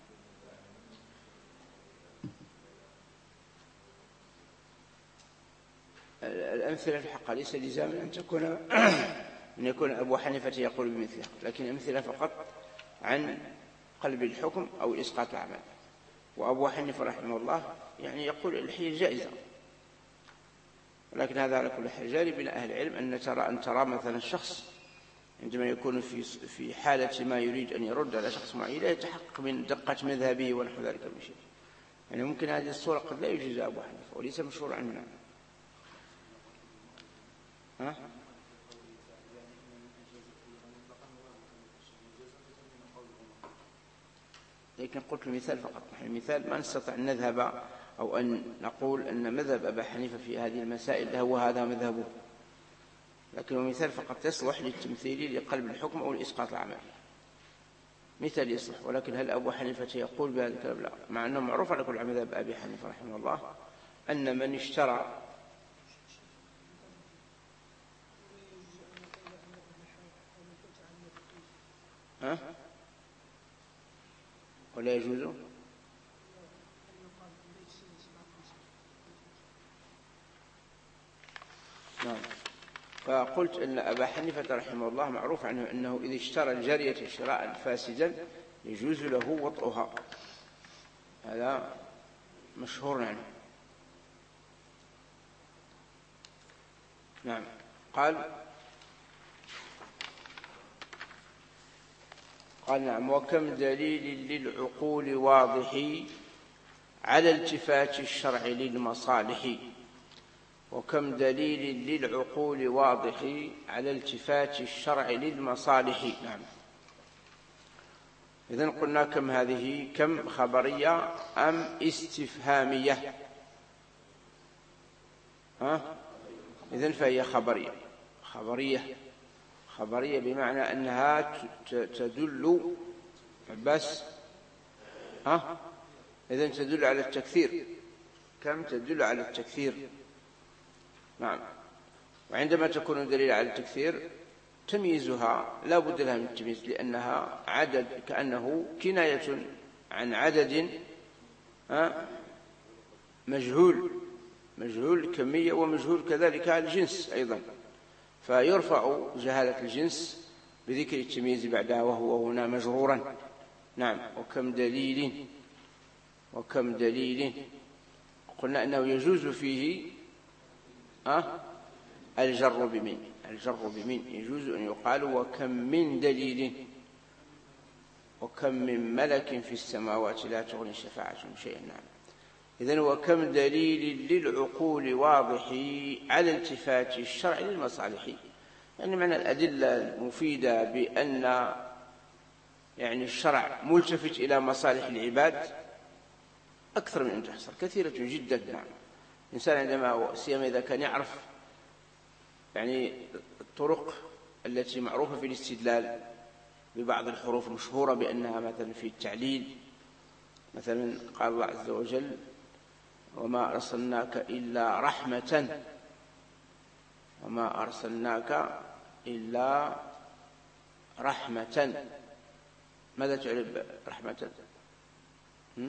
الأمثلة في الحق ليس لزاما أن تكون أن يكون أبو حنيفة يقول بمثلها، لكن أمثلة فقط عن قلب الحكم أو إسقاط العمل. وأبو حنيفة رحمه الله يعني يقول الحيل جائزة، لكن هذا على كل حال جاري بين أهل العلم أن ترى أن ترى مثلا الشخص عندما يكون في في حالة ما يريد أن يرد على شخص معين لا يتحقق من دقة مذهبه ونحو ذلك من شيء، يعني ممكن هذه الصورة قد لا يجوز أبو حنيفة وليس مشهور عندنا. ها؟ لكن قلت المثال فقط، المثال ما نستطيع أن نذهب أو أن نقول أن مذهب أبا حنيفة في هذه المسائل هو هذا مذهبه، لكن المثال فقط يصلح للتمثيل لقلب الحكم أو لإسقاط العمل، مثال يصلح. ولكن هل أبو حنيفة يقول بهذا الكلام؟ لا، مع أنه معروف على كل مذهب أبي حنيفة رحمه الله أن من اشترى ها؟ ولا يجوز؟ نعم. فقلت أن أبا حنيفة رحمه الله معروف عنه أنه إذا اشترى الجارية شراء فاسدا يجوز له وطئها، هذا مشهور عنه. نعم. قال قال نعم. وكم دليل للعقول واضح على التفات الشرع للمصالح، وكم دليل للعقول واضح على التفات الشرع للمصالح. نعم. إذن قلنا كم هذه؟ كم خبرية أم استفهامية؟ ها؟ إذن فهي خبرية. خبرية خبرية بمعنى أنها تدل بس ها؟ إذن تدل على التكثير. كم تدل على التكثير. نعم. وعندما تكون دليل على التكثير تمييزها لا بد لها من التمييز، لأنها عدد، كأنه كناية عن عدد مجهول، مجهول الكمية ومجهول كذلك الجنس أيضا، فيرفع جهالة الجنس بذكر التمييز بعدها وهو هنا مجرورا. نعم. وكم دليل وكم دليل قلنا أنه يجوز فيه أه؟ الجر بمن الجر بمن يجوز أن يقال وكم من دليل، وكم من ملك في السماوات لا تغني شفاعتهم شيئا. نعم. إذن وكم دليل للعقول واضح على التفات الشرع للمصالح، يعني معنى الأدلة المفيدة بأن يعني الشرع ملتفت إلى مصالح العباد أكثر من أن تحصر، كثيرة جدا. نعم. الإنسان عندما سيما إذا كان يعرف يعني الطرق التي معروفة في الاستدلال ببعض الحروف المشهورة بأنها مثلا في التعليل، مثلا قال الله عز وجل وما أرسلناك إلا رحمة، وما أرسلناك إلا رحمة. ماذا تعرف رحمة؟ هم؟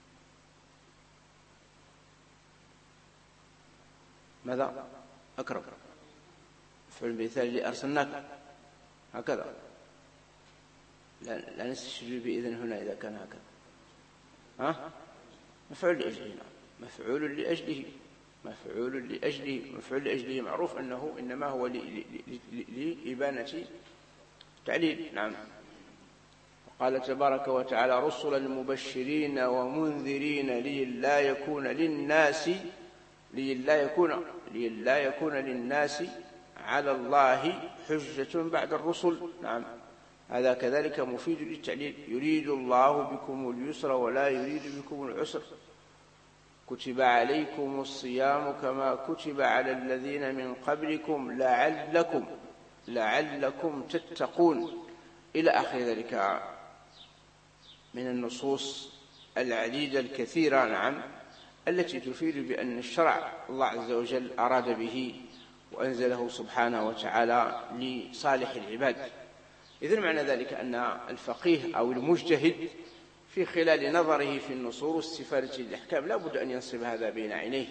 ماذا؟ أكرم. فعل المثال اللي أرسلناك هكذا، لا, لا نستشير بإذن هنا إذا كان هكذا. ها؟ مفعول لأجله. مفعول لأجله مفعول لأجله مفعول لأجله معروف أنه إنما هو لإبانة تعليل. نعم. قال تبارك وتعالى رسلا مبشرين ومنذرين لئلا يكون للناس لئلا يكون لئلا يكون للناس على الله حجة بعد الرسل. نعم. هذا كذلك مفيد للتعليل. يريد الله بكم اليسر ولا يريد بكم العسر، كتب عليكم الصيام كما كتب على الذين من قبلكم لعلكم لعلكم تتقون إلى آخر ذلك من النصوص العديدة الكثيرة. نعم. التي تفيد بأن الشرع الله عز وجل أراد به وأنزله سبحانه وتعالى لصالح العباد. إذن معنى ذلك أن الفقيه أو المجتهد في خلال نظره في النصوص واستفادة الأحكام لا بد أن ينصب هذا بين عينيه،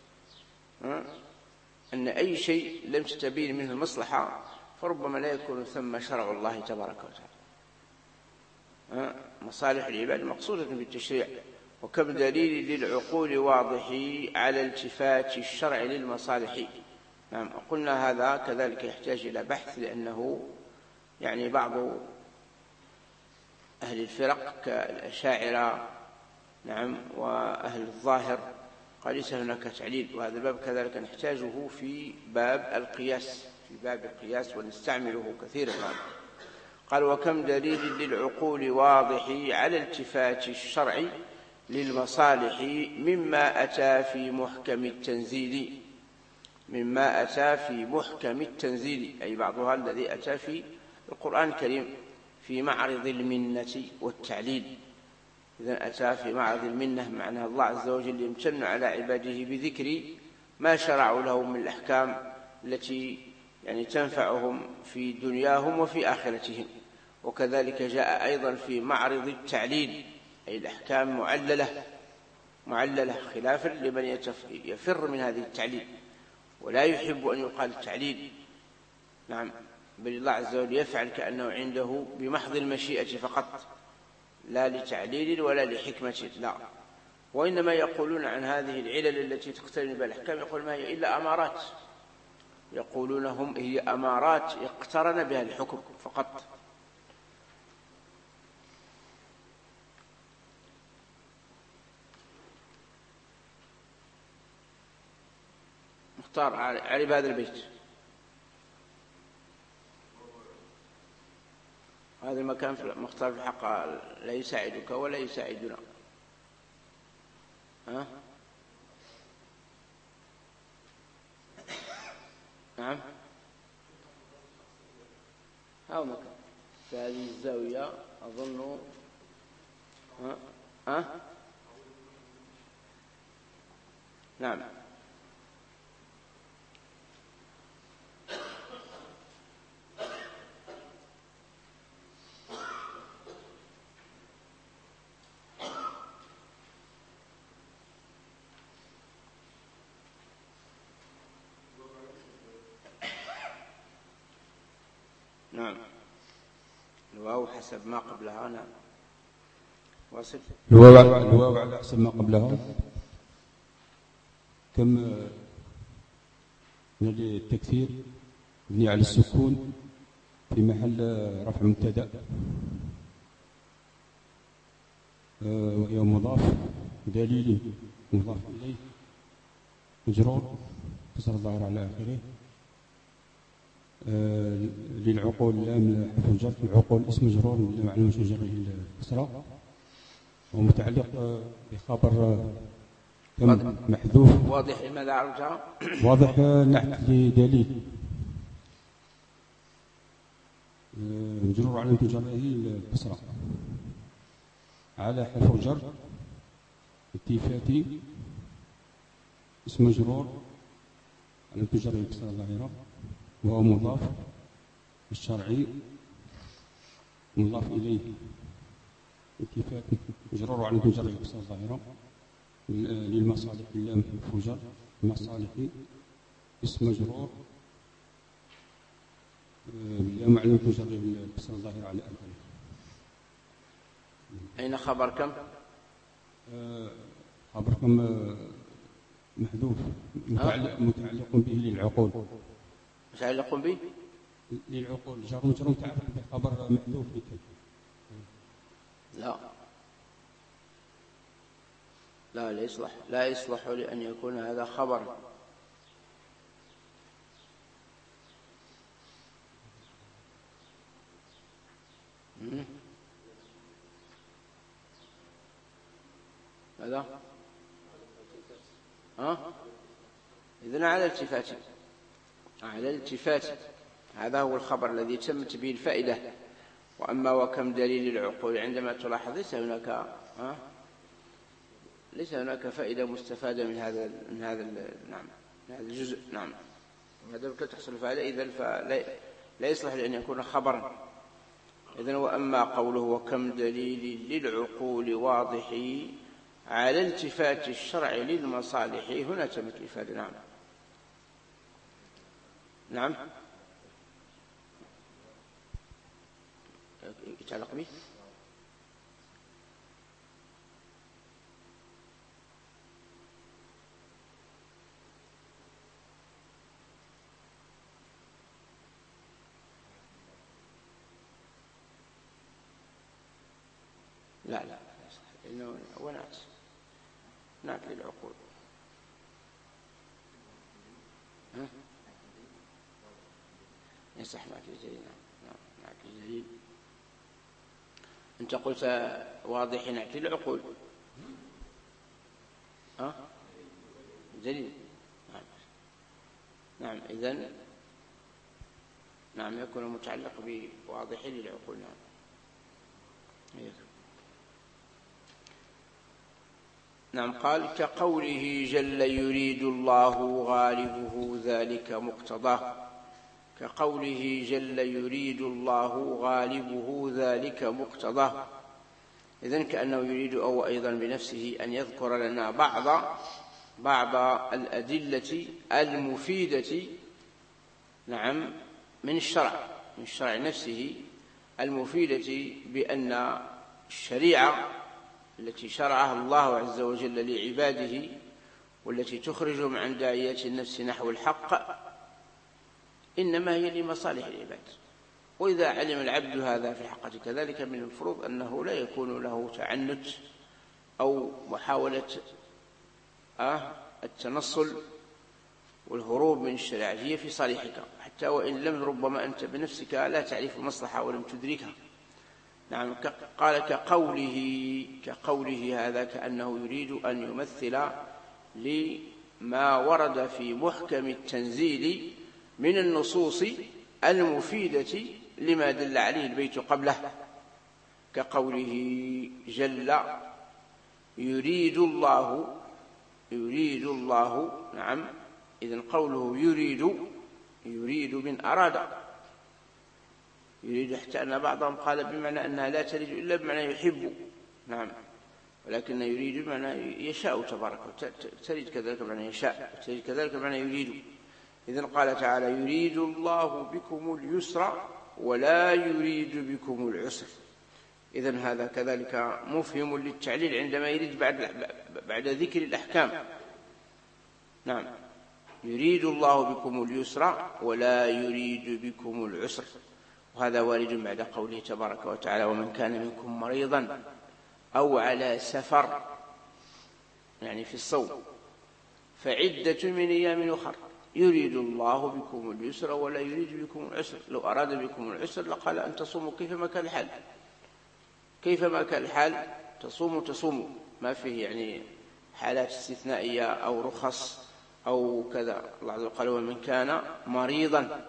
أن أي شيء لم تتبين منه المصلحة فربما لا يكون ثم شرع الله تبارك وتعالى. مصالح العباد مقصودة بالتشريع. وكم دليل للعقول واضح على التفات الشرع للمصالح. نعم. قلنا هذا كذلك يحتاج إلى بحث، لأنه يعني بعض أهل الفرق كالأشاعرة نعم، وأهل الظاهر قال ليس هناك تعليل. وهذا الباب كذلك نحتاجه في باب القياس، في باب القياس ونستعمله كثيرا. قال وكم دليل للعقول واضح على التفات الشرع للمصالح مما أتى في محكم التنزيل، مما أتى في محكم التنزيل أي بعضها الذي أتى في القرآن الكريم في معرض المنة والتعليل. إذن أتى في معرض المنة معناها الله عز وجل يمتن على عباده بذكر ما شرعوا لهم من الأحكام التي يعني تنفعهم في دنياهم وفي آخرتهم. وكذلك جاء أيضا في معرض التعليل أي الأحكام معللة معللة خلافا لمن يفر من هذه التعليل ولا يحب أن يقال التعليل. نعم، بل الله عز وجل يفعل كأنه عنده بمحض المشيئة فقط، لا لتعليل ولا لحكمة، لا. وإنما يقولون عن هذه العلل التي تقترن بها الأحكام يقول ما هي إلا أمارات، يقولون هم هي أمارات اقترن بها الحكم فقط. مختار علي بهذا البيت، هذا المكان في مختار في الحق لا يساعدك ولا يساعدنا. ها؟ نعم، هاو مكان في هذه الزاوية أظن. ها؟ ها؟ نعم. نعم، الواو حسب ما قبلها. نعم، واصل. الواو على حسب ما قبلها. كم من التكثير مبني على السكون في محل رفع مبتدأ وهي مضاف دليل مضاف إليه مجرور كسر الظاهر على آخره. آه للعقول لام حرف الجر، العقول اسم مجرور مع المشجر الكسرة ومتعلق بخبر كم محذوف. واضح لماذا عرفتها؟ واضح نحت لدليل آه مجرور على مشجره الكسرة على حرف الجر التفاتي اسم مجرور على مشجره الكسرة الظاهرة وهو مضاف الشرعي مضاف إليه التفات مجرور على مجرد الكسرة الظاهرة للمصالح اللام فجر المصالح اسم مجرور باللام على مجرد الكسرة الظاهرة على آخره. أين خبر كم؟ خبر كم محذوف متعلق, متعلق به للعقول. متعلق به للعقول جار مجرور متعلق بخبر محذوف لكي. لا لا لا يصلح لا يصلح لأن يكون هذا خبر. هذا ها إذن على التفات على الالتفات هذا هو الخبر الذي تمت به الفائدة. وأما وكم دليل العقول عندما تلاحظ ليس هناك ها ليس هناك فائدة مستفادة من هذا من هذا نعم من هذا الجزء. نعم، هذا لا تحصل فائدة إذن فلا لا يصلح لأن يكون خبرا. إذن وأما قوله وكم دليل للعقول واضح على التفات الشرع للمصالح هنا تمت الإفادة. نعم نعم يتعلق به لا لا إنه ونعت نعت للعقول. ها؟ يصح نعت للجليل. نعم نعت للجليل. أنت قلت واضح نعت للعقول. ها؟ جليل. نعم نعم إذن نعم يكون متعلق بواضح للعقول. نعم نعم. قال كقوله جل يريد الله غالبه ذلك مقتضاه. كقوله جل يريد الله غالبه ذلك مقتضاه. إذن كأنه يريد أو أيضا بنفسه أن يذكر لنا بعض بعض الأدلة المفيدة نعم من الشرع من الشرع نفسه المفيدة بأن الشريعة التي شرعها الله عز وجل لعباده والتي تخرجهم عن داعية النفس نحو الحق إنما هي لمصالح العباد. وإذا علم العبد هذا في الحقيقة كذلك من المفروض أنه لا يكون له تعنت أو محاولة آه التنصل والهروب من الشريعة، هي في صالحك حتى وإن لم ربما أنت بنفسك لا تعرف المصلحة ولم تدركها. نعم. قال كقوله كقوله هذا كأنه يريد أن يمثل لما ورد في محكم التنزيل من النصوص المفيدة لما دل عليه البيت قبله. كقوله جل يريد الله يريد الله. نعم. إذن قوله يريد يريد من أراد يريد، حتى أن بعضهم قال بمعنى أنها لا تريد إلا بمعنى يحب. نعم. ولكن يريد بمعنى يشاء تبارك تريد كذلك بمعنى يشاء تريد كذلك بمعنى يريد. إذن قال تعالى يريد الله بكم اليسر ولا يريد بكم العسر. إذن هذا كذلك مفهم للتعليل عندما يريد بعد بعد ذكر الأحكام. نعم. يريد الله بكم اليسر ولا يريد بكم العسر. وهذا وارد بعد قوله تبارك وتعالى ومن كان منكم مريضا أو على سفر يعني في الصوم فعدة من أيام أخر يريد الله بكم اليسر ولا يريد بكم العسر. لو أراد بكم العسر لقال أن تصوموا كيفما كان الحال كيفما كان الحال تصوموا تصوموا ما فيه يعني حالات استثنائية أو رخص أو كذا. الله عز وجل قال ومن كان مريضا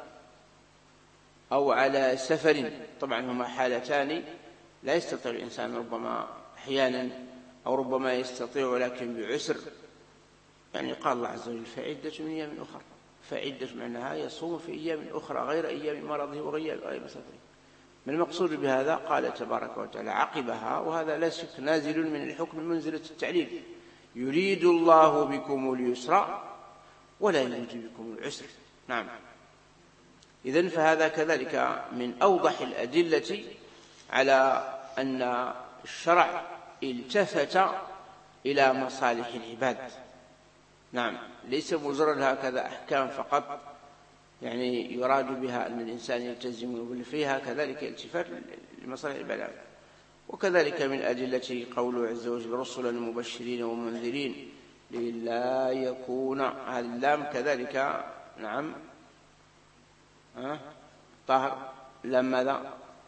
أو على سفر. طبعا هما حالتان لا يستطيع الإنسان ربما أحيانا أو ربما يستطيع ولكن بعسر. يعني قال الله عز وجل فعدة من أيام أخرى. فعدة معناها يصوم في أيام أخرى غير أيام مرضه وغير غير سفره. ما المقصود بهذا؟ قال تبارك وتعالى عقبها وهذا لا شك نازل من الحكم منزلة التعليل يريد الله بكم اليسر ولا يريد بكم العسر. نعم. إذن فهذا كذلك من أوضح الأدلة على أن الشرع التفت إلى مصالح العباد. نعم. ليس مجرد هكذا أحكام فقط يعني يراد بها أن الإنسان يلتزم فيها، كذلك التفات لمصالح العباد. وكذلك من أدلة قوله عز وجل رسلا مبشرين ومنذرين لئلا يكون هذا اللام كذلك. نعم. ها طهر لام ماذا؟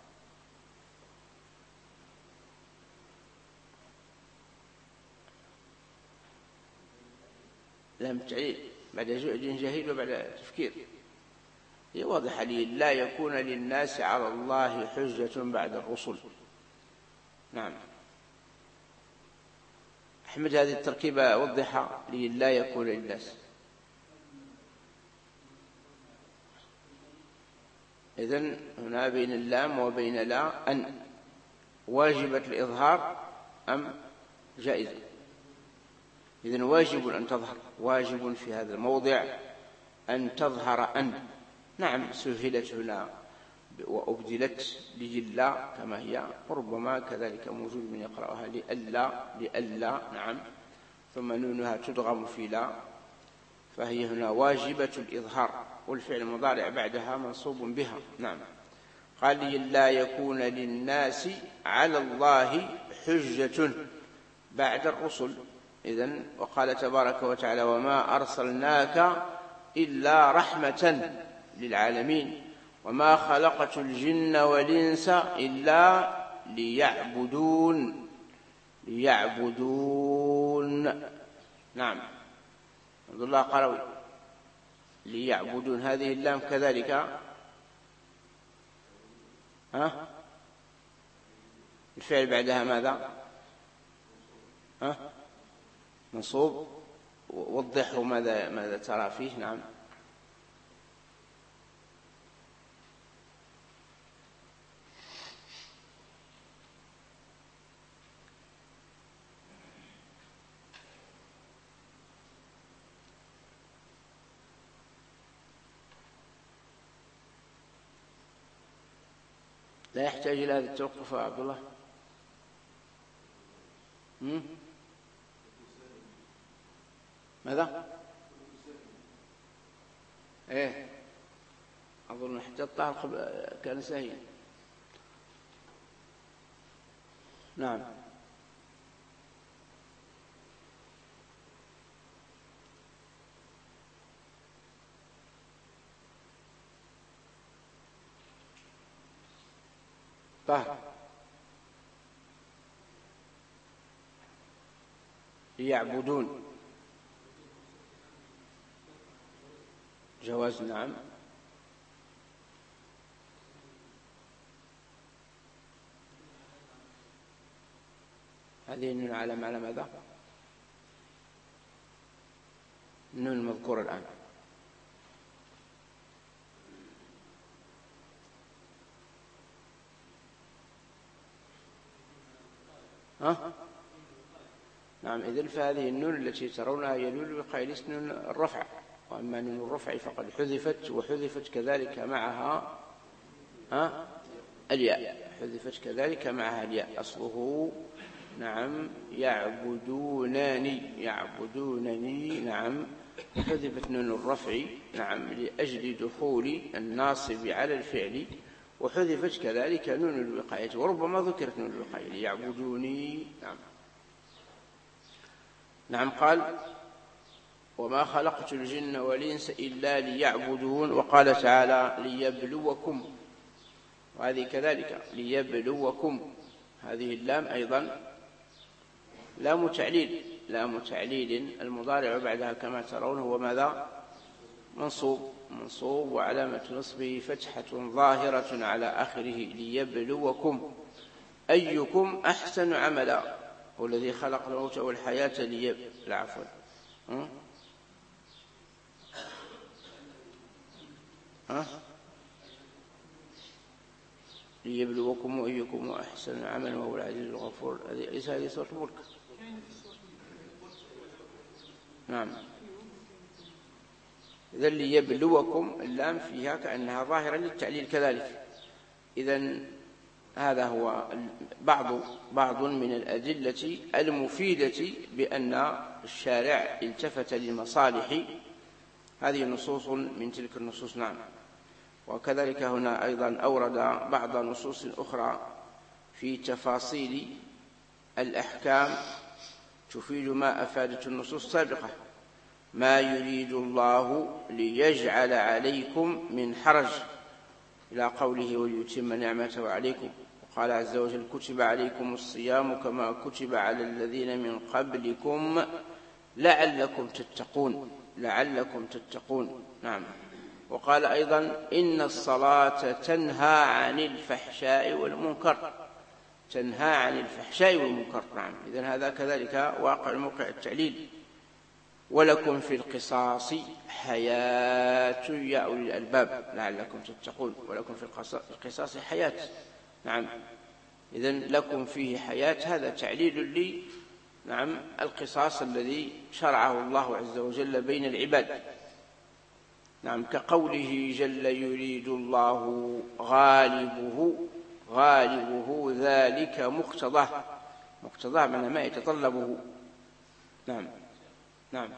لام تعليل بعد جهد جهيد وبعد تفكير. هي واضحة لي لا يكون للناس على الله حجة بعد الرسل. نعم. أحمد هذه التركيبة وضحها لي لا يكون للناس. إذن هنا بين اللام وبين لا أن واجبة الإظهار أم جائزة؟ إذن واجب أن تظهر واجب في هذا الموضع أن تظهر أن. نعم. سهلت هنا وأبدلت لجلا كما هي وربما كذلك موجود من يقرأها لألا لألا. نعم. ثم نونها تدغم في لا فهي هنا واجبة الإظهار والفعل المضارع بعدها منصوب بها. نعم. قال لا يكون للناس على الله حجة بعد الرسل. إذن وقال تبارك وتعالى وما أرسلناك إلا رحمة للعالمين وما خلقت الجن والإنس إلا ليعبدون ليعبدون. نعم، عبد الله قروي ليعبدون، هذه اللام كذلك ها الفعل بعدها ماذا؟ ها منصوب. وضحوا ماذا ماذا ترى فيه. نعم، لا يحتاج إلى هذا التوقف يا عبد الله. ماذا؟ ايه أظن حتى الطاهر كان سهيا. نعم، طاهر ليعبدون جواز. نعم، هذه النون علم على ماذا؟ النون المذكورة الآن. ها؟ نعم، إذن فهذه النون التي ترونها هي نون الوقاية ليست نون الرفع، وأما نون الرفع فقد حذفت، وحذفت كذلك معها ها الياء، حذفت كذلك معها الياء. أصله نعم يعبدونني يعبدونني. نعم، حذفت نون الرفع نعم لأجل دخول الناصب على الفعل، وحذفت كذلك نون الوقاية، وربما ذكرت نون الوقاية ليعبدوني. نعم نعم قال وما خلقت الجن والإنس إلا ليعبدون. وقال تعالى ليبلوكم، وهذه كذلك ليبلوكم، هذه اللام أيضا لام تعليل، لام تعليل. المضارع بعدها كما ترون هو ماذا؟ منصوب، منصوب وعلامة نصبه فتحة ظاهرة على آخره ليبلوكم أيكم أحسن عملا هو الذي خلق الموت والحياة ليب لا عفوا ها؟ ها؟ ليبلوكم أيكم أحسن عملا وهو العزيز الغفور. ليس هذه سورة الملك. نعم، إذن ليبلوكم اللام فيها كأنها ظاهرة للتعليل كذلك. إذن هذا هو بعض بعض من الأدلة المفيدة بأن الشارع التفت للمصالح. هذه نصوص من تلك النصوص. نعم، وكذلك هنا أيضا أورد بعض نصوص أخرى في تفاصيل الأحكام تفيد ما أفادت النصوص السابقة. ما يريد الله ليجعل عليكم من حرج إلى قوله وليتم نعمته عليكم. وقال عز وجل كتب عليكم الصيام كما كتب على الذين من قبلكم لعلكم تتقون، لعلكم تتقون. نعم، وقال أيضا إن الصلاة تنهى عن الفحشاء والمنكر، تنهى عن الفحشاء والمنكر. نعم، إذن هذا كذلك واقع موقع التعليل. ولكم في القصاص حياة يا أولي الألباب لعلكم تتقون. ولكم في القصاص حياة. نعم، إذن لكم فيه حياة، هذا تعليل لي نعم القصاص الذي شرعه الله عز وجل بين العباد. نعم، كقوله جل يريد الله غالبه، غالبه ذلك مقتضاه، مقتضاه من ما يتطلبه. نعم نعم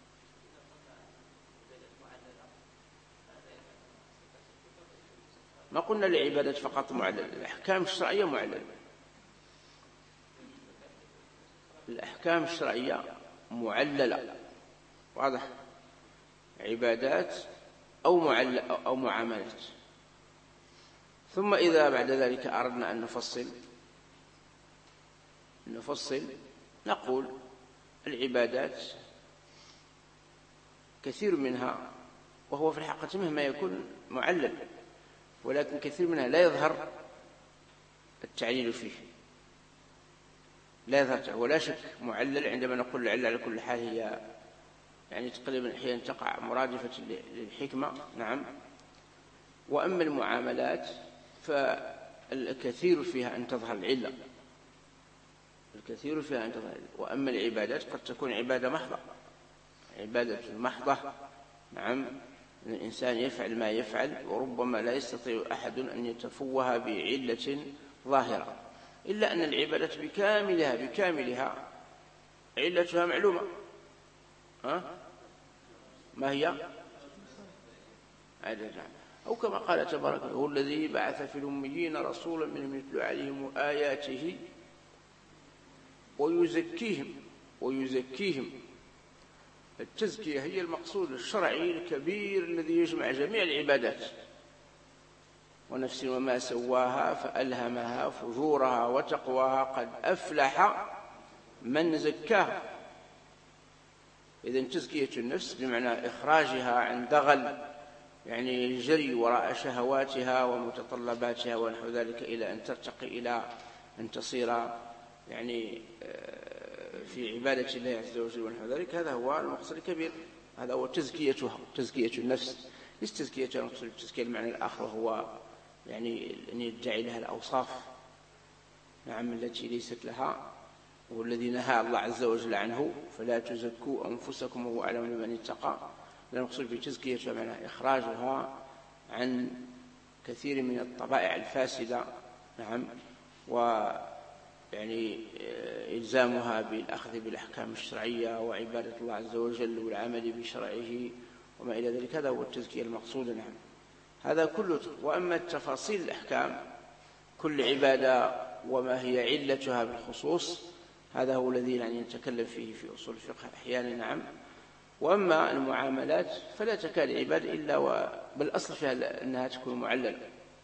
ما قلنا لعبادة فقط معلل، الأحكام الشرعية معلل، الأحكام الشرعية معللة، واضح، عبادات أو معل أو معاملات. ثم إذا بعد ذلك أردنا أن نفصل نفصل نقول العبادات كثير منها، وهو في الحقيقة مهما يكون معلل، ولكن كثير منها لا يظهر التعليل فيه، لا يظهر، ولا شك معلل. عندما نقول العلة على كل حال هي يعني تقريبا أحيانا تقع مرادفة للحكمة، نعم. وأما المعاملات فالكثير فيها أن تظهر العلة، الكثير فيها أن تظهر العلة. وأما العبادات قد تكون عبادة محضة، عبادة محضة، نعم، الإنسان يفعل ما يفعل، وربما لا يستطيع أحد أن يتفوه بعلة ظاهرة، إلا أن العبادة بكاملها بكاملها علتها معلومة. ها؟ ما هي؟ أو كما قال تبارك هو الذي بعث في الأميين رسولا منهم يتلو عليهم آياته ويزكيهم ويزكيهم التزكية هي المقصود الشرعي الكبير الذي يجمع جميع العبادات. ونفس وما سواها فألهمها فجورها وتقواها قد أفلح من زكاها. إذن تزكية النفس بمعنى إخراجها عن دغل، يعني الجري وراء شهواتها ومتطلباتها ونحو ذلك، إلى أن ترتقي إلى أن تصير يعني في عبادة الله عز وجل ونحو ذلك. هذا هو المقصد الكبير، هذا هو تزكيتها، تزكية النفس. ليس تزكيتها المقصود التزكية المعنى الآخر، وهو يعني أن يدعي لها الأوصاف، نعم، التي ليست لها، والذي نهى الله عز وجل عنه فلا تزكوا أنفسكم وهو أعلم بمن اتقى. المقصود بتزكيتها معنى إخراجها عن كثير من الطبائع الفاسدة، نعم، ويعني إلزامها بالأخذ بالأحكام الشرعية وعبادة الله عز وجل والعمل بشرعه وما إلى ذلك. هذا هو التزكية المقصود، نعم، هذا كله. وأما التفاصيل الأحكام كل عبادة وما هي علتها بالخصوص، هذا هو الذي يعني نتكلم فيه في أصول الفقه أحيانا، نعم. وأما المعاملات فلا تكاد عبادة إلا وبالأصل فيها أنها تكون معللة.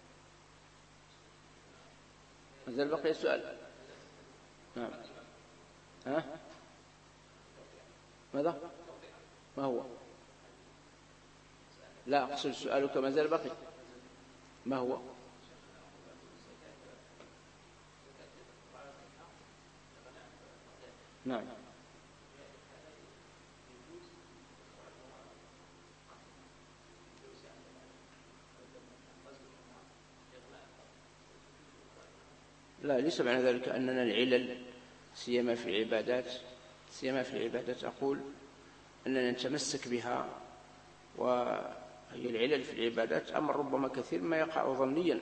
هذا بقي السؤال، نعم. ها؟ ماذا؟ ما هو؟ لا، أقصد سؤالك ما زال بقي، ما هو؟ نعم. لا، ليس معنى ذلك أننا العلل سيما في العبادات سيما في العبادات أقول أننا نتمسك بها، وهي العلل في العبادات أمر ربما كثير ما يقع ظنيا،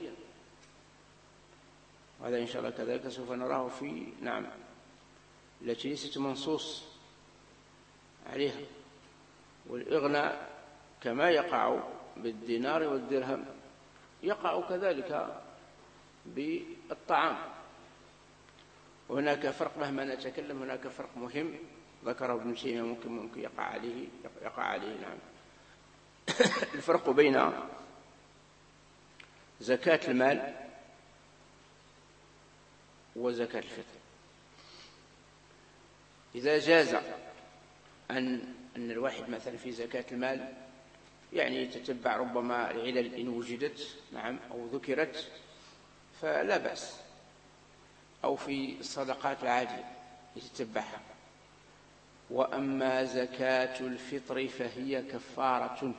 وهذا إن شاء الله كذلك سوف نراه في، نعم، التي ليست منصوص عليها. والإغناء كما يقع بالدينار والدرهم يقع كذلك بالطعام. وهناك فرق، مهما نتكلم هناك فرق مهم ذكره ابن تيمية ممكن ممكن يقع عليه يقع عليه نعم. الفرق بين زكاة المال وزكاة الفطر. إذا جاز أن أن الواحد مثلا في زكاة المال يعني يتتبع ربما العلل إن وجدت، نعم، أو ذكرت فلا بأس، أو في الصدقات العادية يتتبعها. وأما زكاة الفطر فهي كفارة.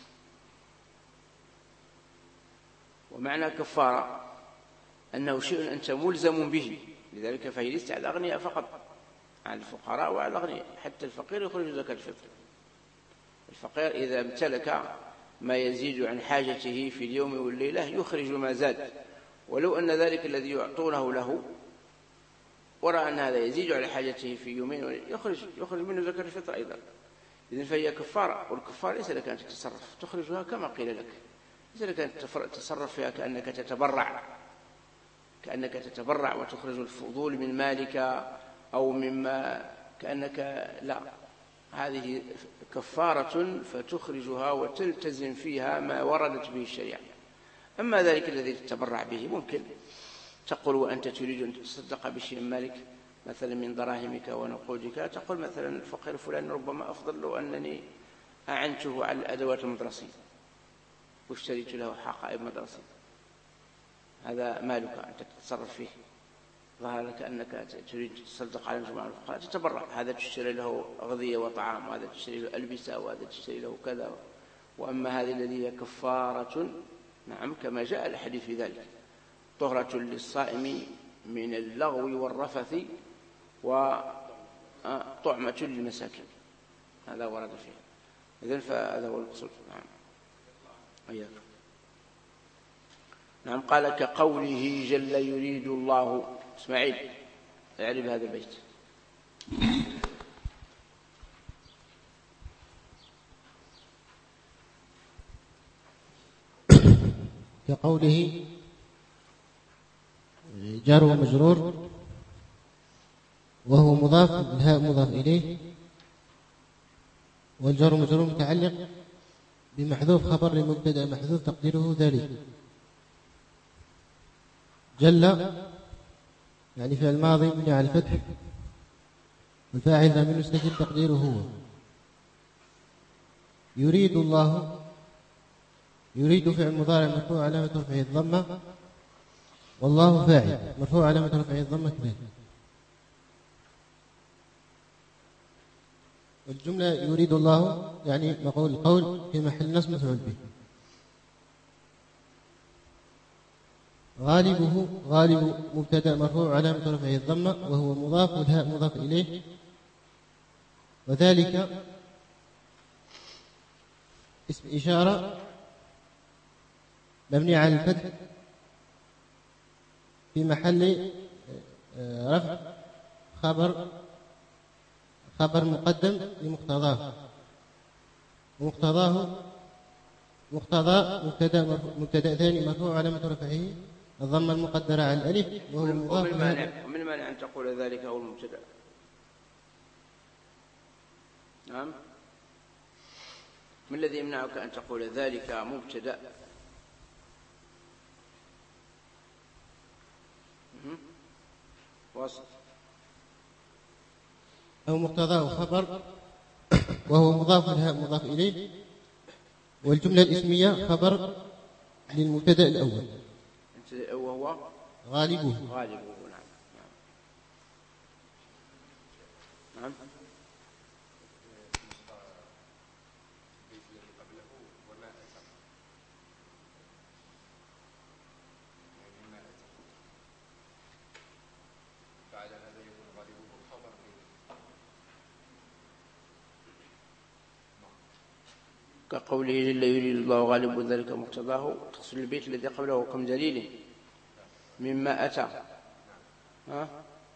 ومعنى كفارة أنه شيء أنت ملزم به، لذلك فهي ليست على الأغنياء فقط، على الفقراء وعلى الأغنياء. حتى الفقير يخرج زكاة الفطر. الفقير إذا امتلك ما يزيد عن حاجته في اليوم والليلة يخرج ما زاد، ولو أن ذلك الذي يعطونه له ورأى أن هذا يزيد على حاجته في يومين يخرج يخرج منه زكاة الفطر أيضا. إذن فهي كفارة، والكفارة ليس لك أن تتصرف، تخرجها كما قيل لك، ليس لك أن تتصرف فيها كأنك تتبرع كأنك تتبرع وتخرج الفضول من مالك أو مما كأنك لا، هذه كفارة فتخرجها وتلتزم فيها ما وردت به الشريعة. أما ذلك الذي تتبرع به ممكن تقول وأنت تريد أن تصدق بشيء مالك مثلا من دراهمك ونقودك، تقول مثلا الفقير فلان ربما أفضل له أنني أعنته على الأدوات المدرسية واشتريت له حقائب مدرسية، هذا مالك أنت تتصرف فيه، ظهر لك أنك تريد تصدق على مجموعة الفقراء تتبرع، هذا تشتري له أغذية وطعام، وهذا تشتري له ألبسة، وهذا تشتري له كذا. وأما هذه الذي هي كفارة، نعم كما جاء الحديث في ذلك، طهرة للصائم من اللغو والرفث وطعمة للمساكين، هذا ورد فيه. إذن فهذا هو المقصود. نعم أياك. نعم قال كقوله جل يريد الله. إسماعيل اعرف هذا البيت. كقوله جار ومجرور وهو مضاف، الهاء مضاف إليه، والجار ومجرور متعلق بمحذوف خبر لمبتدأ محذوف تقديره ذلك. جل يعني فعل ماضي مبني على الفتح، والفاعل ضمير مستتر تقديره هو. يريد الله، يريد فعل مضارع مرفوع علامة رفعه الضمة، والله فاعل مرفوع علامة رفعه الضمة كذلك. والجملة يريد الله يعني مقول القول في محل نصب مفعول به. غالبه، غالب مبتدأ مرفوع علامة رفعه الضمة وهو مضاف، والهاء مضاف إليه، وذلك اسم إشارة مبني على الفتح في محل رفع خبر خبر مقدم لمقتضاه، ومقتضاه مقتضى مبتدأ مبتدأ ثاني مرفوع علامة رفعه الضمة المقدرة على الألف وهو مضاف. ومن مانع ومن مانع أن تقول ذلك هو المبتدأ؟ نعم، ما الذي يمنعك أن تقول ذلك مبتدأ؟ وصف أو مقتضاه خبر وهو مضاف، الهاء مضاف إليه، والجملة الاسمية خبر للمبتدأ الأول وهو غالبه. غالبه نعم. نعم. نعم. كقوله جل يريد الله غالب ذلك مقتضاه، تقصد البيت الذي قبله كم دليل مما أتى. ها؟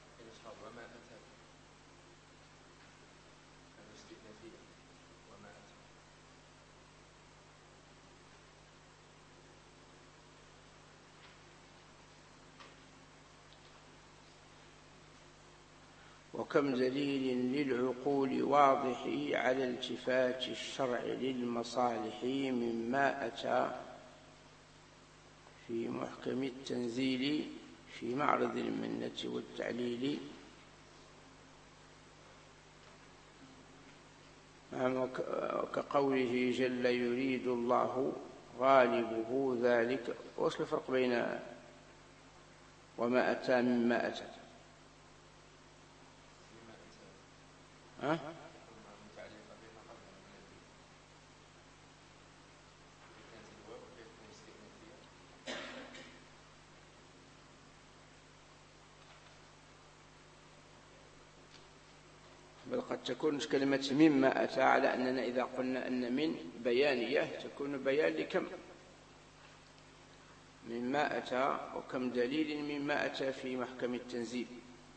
وكم دليل للعقول واضح على التفات الشرع للمصالح مما أتى في محكم التنزيل في معرض المنة والتعليل. كقوله جل يريد الله غالبه ذلك. وش الفرق بين وما أتى مما أتى؟ ها؟ بل قد تكون كلمة مما أتى على أننا إذا قلنا أن من بيانية تكون بيان لكم مما أتى، وكم دليل مما أتى في محكم التنزيل.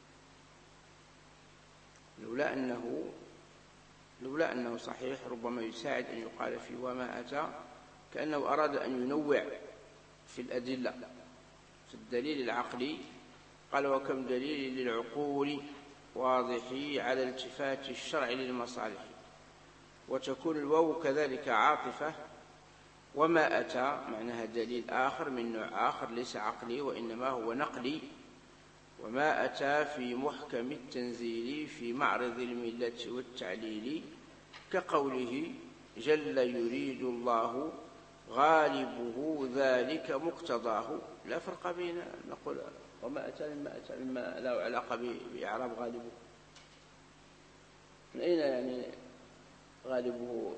لولا أنه لولا أنه صحيح ربما يساعد أن يقال في وما أتى كأنه أراد أن ينوع في الأدلة. في الدليل العقلي قال وكم دليل للعقول واضح على التفات الشرع للمصالح، وتكون الواو كذلك عاطفة. وما أتى معناها دليل آخر من نوع آخر ليس عقلي وإنما هو نقلي. وما أتى في محكم التنزيل في معرض الملة والتعليل كقوله جل يريد الله غالبه ذلك مقتضاه. لا فرق بين نقول وما أتى مما أتى مما له علاقة بإعراب غالبه. من أين يعني غالبه؟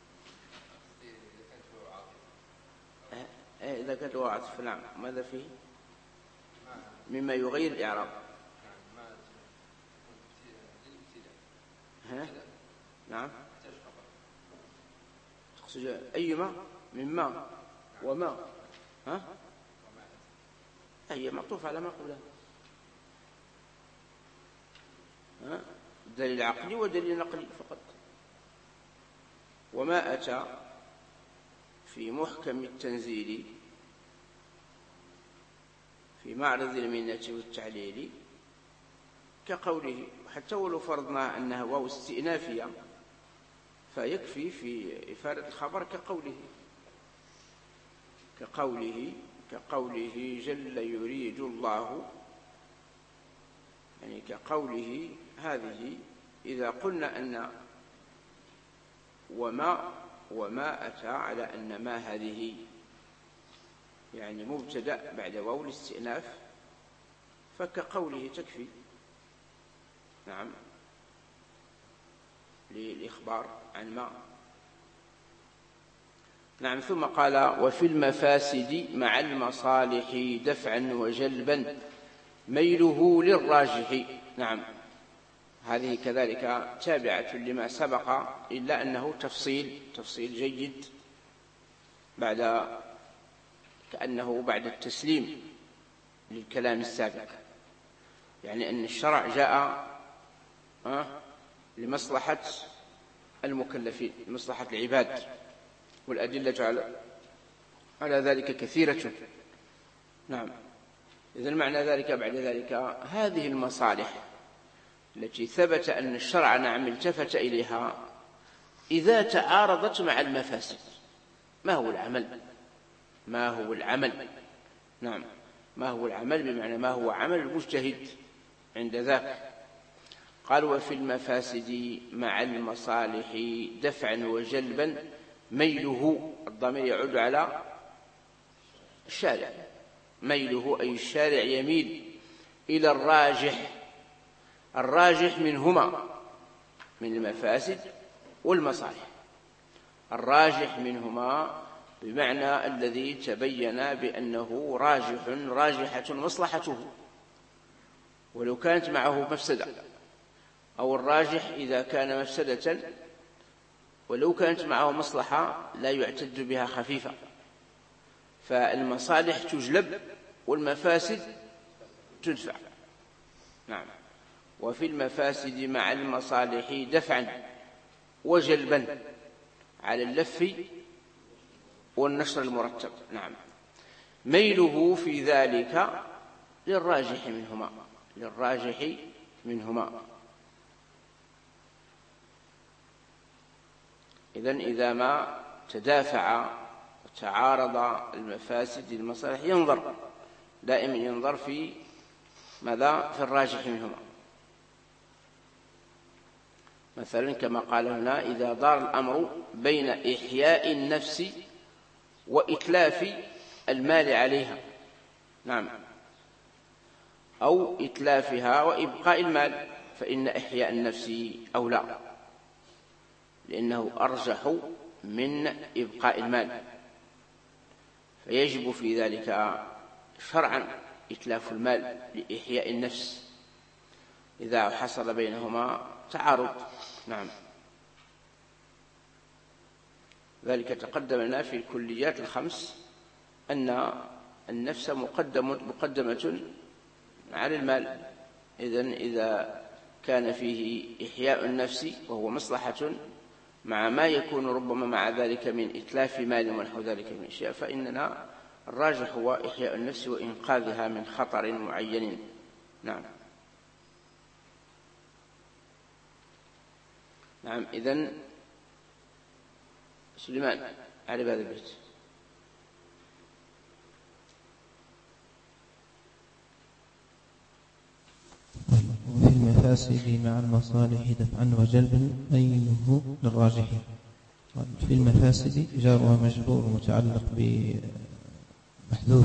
إذا كانت عاطفة نعم. ماذا فيه؟ مما يغير الإعراب. ها؟ نعم. تقصد أيما مما وما ها؟ هي معطوفة على ما قبلها. ها؟ دليل عقلي ودليل نقلي فقط. وما أتى في محكم التنزيل في معرض المنة والتعليل كقوله، حتى ولو فرضنا أنها واو استئنافية فيكفي في إفادة الخبر كقوله كقوله كقوله جل يريد الله، يعني كقوله هذه. إذا قلنا أن وما وما أتى على أن ما هذه يعني مبتدأ بعد واو الاستئناف فكقوله تكفي. نعم للإخبار عن ما. نعم. ثم قال وفي المفاسد مع المصالح دفعا وجلبا ميله للراجح. نعم هذه كذلك تابعة لما سبق إلا أنه تفصيل تفصيل جيد بعد كأنه بعد التسليم للكلام السابق، يعني أن الشرع جاء لمصلحة المكلفين لمصلحة العباد، والأدلة على على ذلك كثيرة. نعم. إذن معنى ذلك بعد ذلك هذه المصالح التي ثبت أن الشرع نعم التفت إليها إذا تعارضت مع المفاسد ما هو العمل؟ ما هو العمل؟ نعم ما هو العمل بمعنى ما هو عمل المجتهد عند ذاك. قال وفي المفاسد مع المصالح دفعا وجلبا ميله، الضمير يعود على الشارع، ميله أي الشارع يميل إلى الراجح، الراجح منهما من المفاسد والمصالح، الراجح منهما بمعنى الذي تبين بأنه راجح راجحة مصلحته ولو كانت معه مفسدة، أو الراجح إذا كان مفسدة ولو كانت معه مصلحة لا يعتد بها خفيفة. فالمصالح تجلب والمفاسد تدفع. نعم. وفي المفاسد مع المصالح دفعا وجلبا على اللف والنشر المرتب. نعم. ميله في ذلك للراجح منهما للراجح منهما. إذن إذا ما تدافع وتعارض المفاسد المصالح ينظر دائما ينظر في ماذا؟ في الراجح منهما. مثلا كما قال هنا إذا دار الأمر بين إحياء النفس وإتلاف المال عليها. نعم. أو إتلافها وإبقاء المال فإن إحياء النفس أولى لأنه أرجح من إبقاء المال، فيجب في ذلك شرعا إتلاف المال لإحياء النفس إذا حصل بينهما تعارض. نعم. ذلك تقدم لنا في الكليات الخمس أن النفس مقدمة, مقدمة على المال. إذن إذا كان فيه إحياء النفس وهو مصلحة مع ما يكون ربما مع ذلك من إتلاف مال ونحو ذلك من أشياء فإننا الراجح هو إحياء النفس وإنقاذها من خطر معين. نعم. نعم. إذن سليمان على هذا البيت. وفي المفاسد مع المصالح دفعا وجلبا ميله للراجحين. في المفاسد جار ومجرور متعلق بمحذوف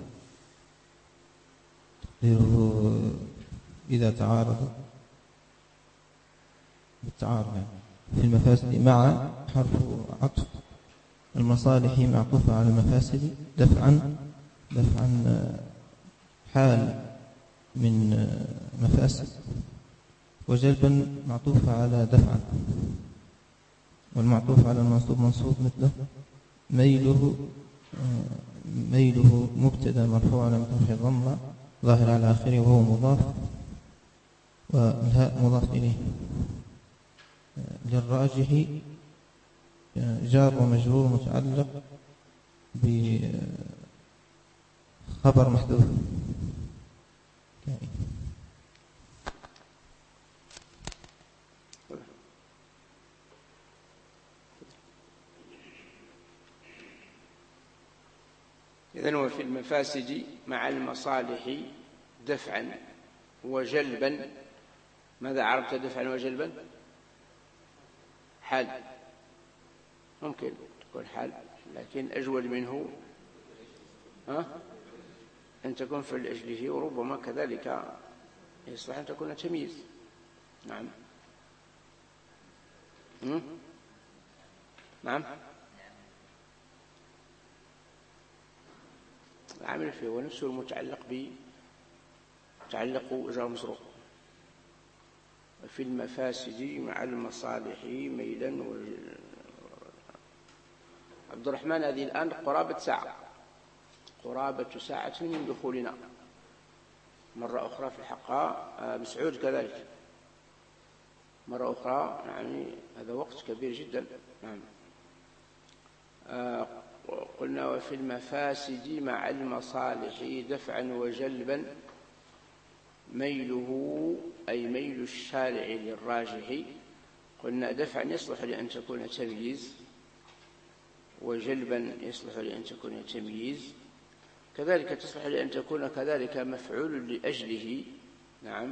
تقديره إذا تعارض بالتعارض يعني. في المفاسد مع حرف عطف، المصالح معطوفة على المفاسد دفعا دفعا حال من مفاسد، وجلبا معطوفة على دفعا، والمعطوف على المنصوب منصوب مثله. ميله ميله مبتدا مرفوع على رفعه الضمة ظاهر على آخره وهو مضاف، والهاء مضاف إليه. للراجح جار ومجرور متعلق بخبر محذوف. إذن وفي المفاسد مع المصالح دفعا وجلبا. ماذا عرفت دفعا وجلبا؟ حال، ممكن تكون حال، لكن أجود منه ها؟ أن تكون في الأجله، وربما كذلك يصلح أن تكون تمييز. نعم. م? نعم. العامل فيه هو نفسه المتعلق ب تعلق جار مجرور. وفي المفاسد مع المصالح ميلا و... عبد الرحمن، هذه الآن قرابة ساعة قرابة ساعة من دخولنا مرة أخرى في الحقها. مسعود كذلك مرة أخرى، يعني هذا وقت كبير جدا. نعم. آه قلنا وفي المفاسد مع المصالح دفعا وجلبا ميله، أي ميل الشارع للراجح. قلنا دفعا يصلح لأن تكون تمييز، وجلبا يصلح لأن تكون تمييز، كذلك تصلح لأن تكون كذلك مفعول لأجله. نعم.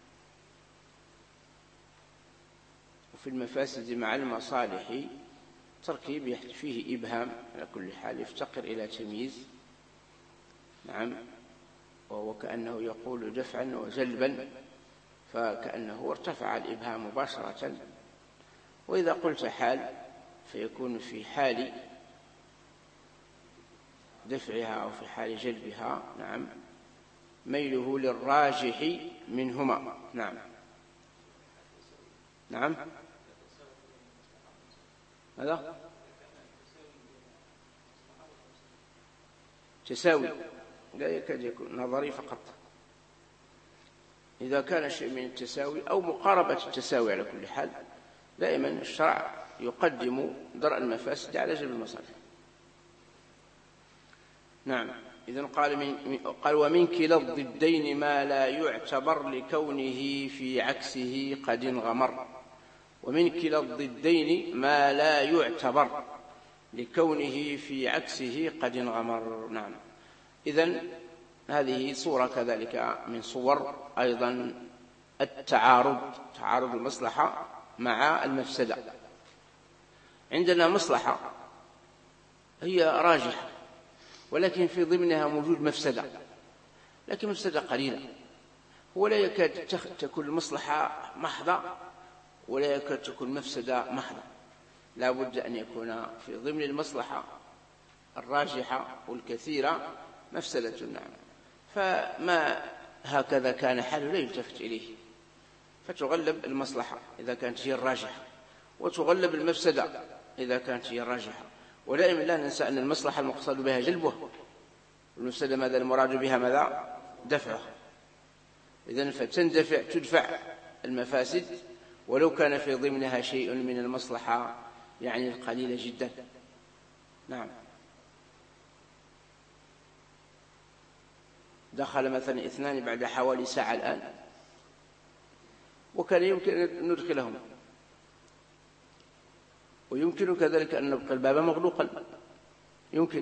وفي المفاسد مع المصالح تركيب فيه إبهام على كل حال، يفتقر إلى تمييز. نعم. وهو كأنه يقول دفعا وجلبا، فكأنه ارتفع الإبهام مباشرة. وإذا قلت حال فيكون في حال دفعها أو في حال جلبها. نعم. ميله للراجح منهما. نعم. نعم. هذا تساوي، لا يكاد يكون نظري فقط. إذا كان شيء من التساوي أو مقاربة التساوي على كل حال، دائما الشرع يقدم درء المفاسد على جلب المصالح. نعم. إذن قال, من قال ومن كلا الضدين ما لا يعتبر لكونه في عكسه قد انغمر. ومن كلا الضدين ما لا يعتبر لكونه في عكسه قد انغمر. نعم. إذن هذه صورة كذلك من صور أيضا التعارض، تعارض المصلحة مع المفسدة. عندنا مصلحة هي راجحة، ولكن في ضمنها موجود مفسدة، لكن مفسدة قليلة. ولا يكاد تكون المصلحة محضة، ولا يكاد تكون مفسدة محضة. لا بد أن يكون في ضمن المصلحة الراجحة والكثيرة مفسدة. نعم. فما هكذا كان حاله لا يلتفت إليه، فتغلب المصلحة إذا كانت هي الراجحة، وتغلب المفسدة إذا كانت هي الراجحة. ودائما لا ننسى أن المصلحة المقصود بها جلبه، والمفسدة ماذا المراد بها؟ ماذا؟ دفعه. إذن فتندفع تدفع المفاسد ولو كان في ضمنها شيء من المصلحة يعني القليلة جدا. نعم. دخل مثلا اثنان بعد حوالي ساعة الآن، وكان يمكن أن ندخلهم ويمكن كذلك أن نبقى الباب مغلوقا، يمكن.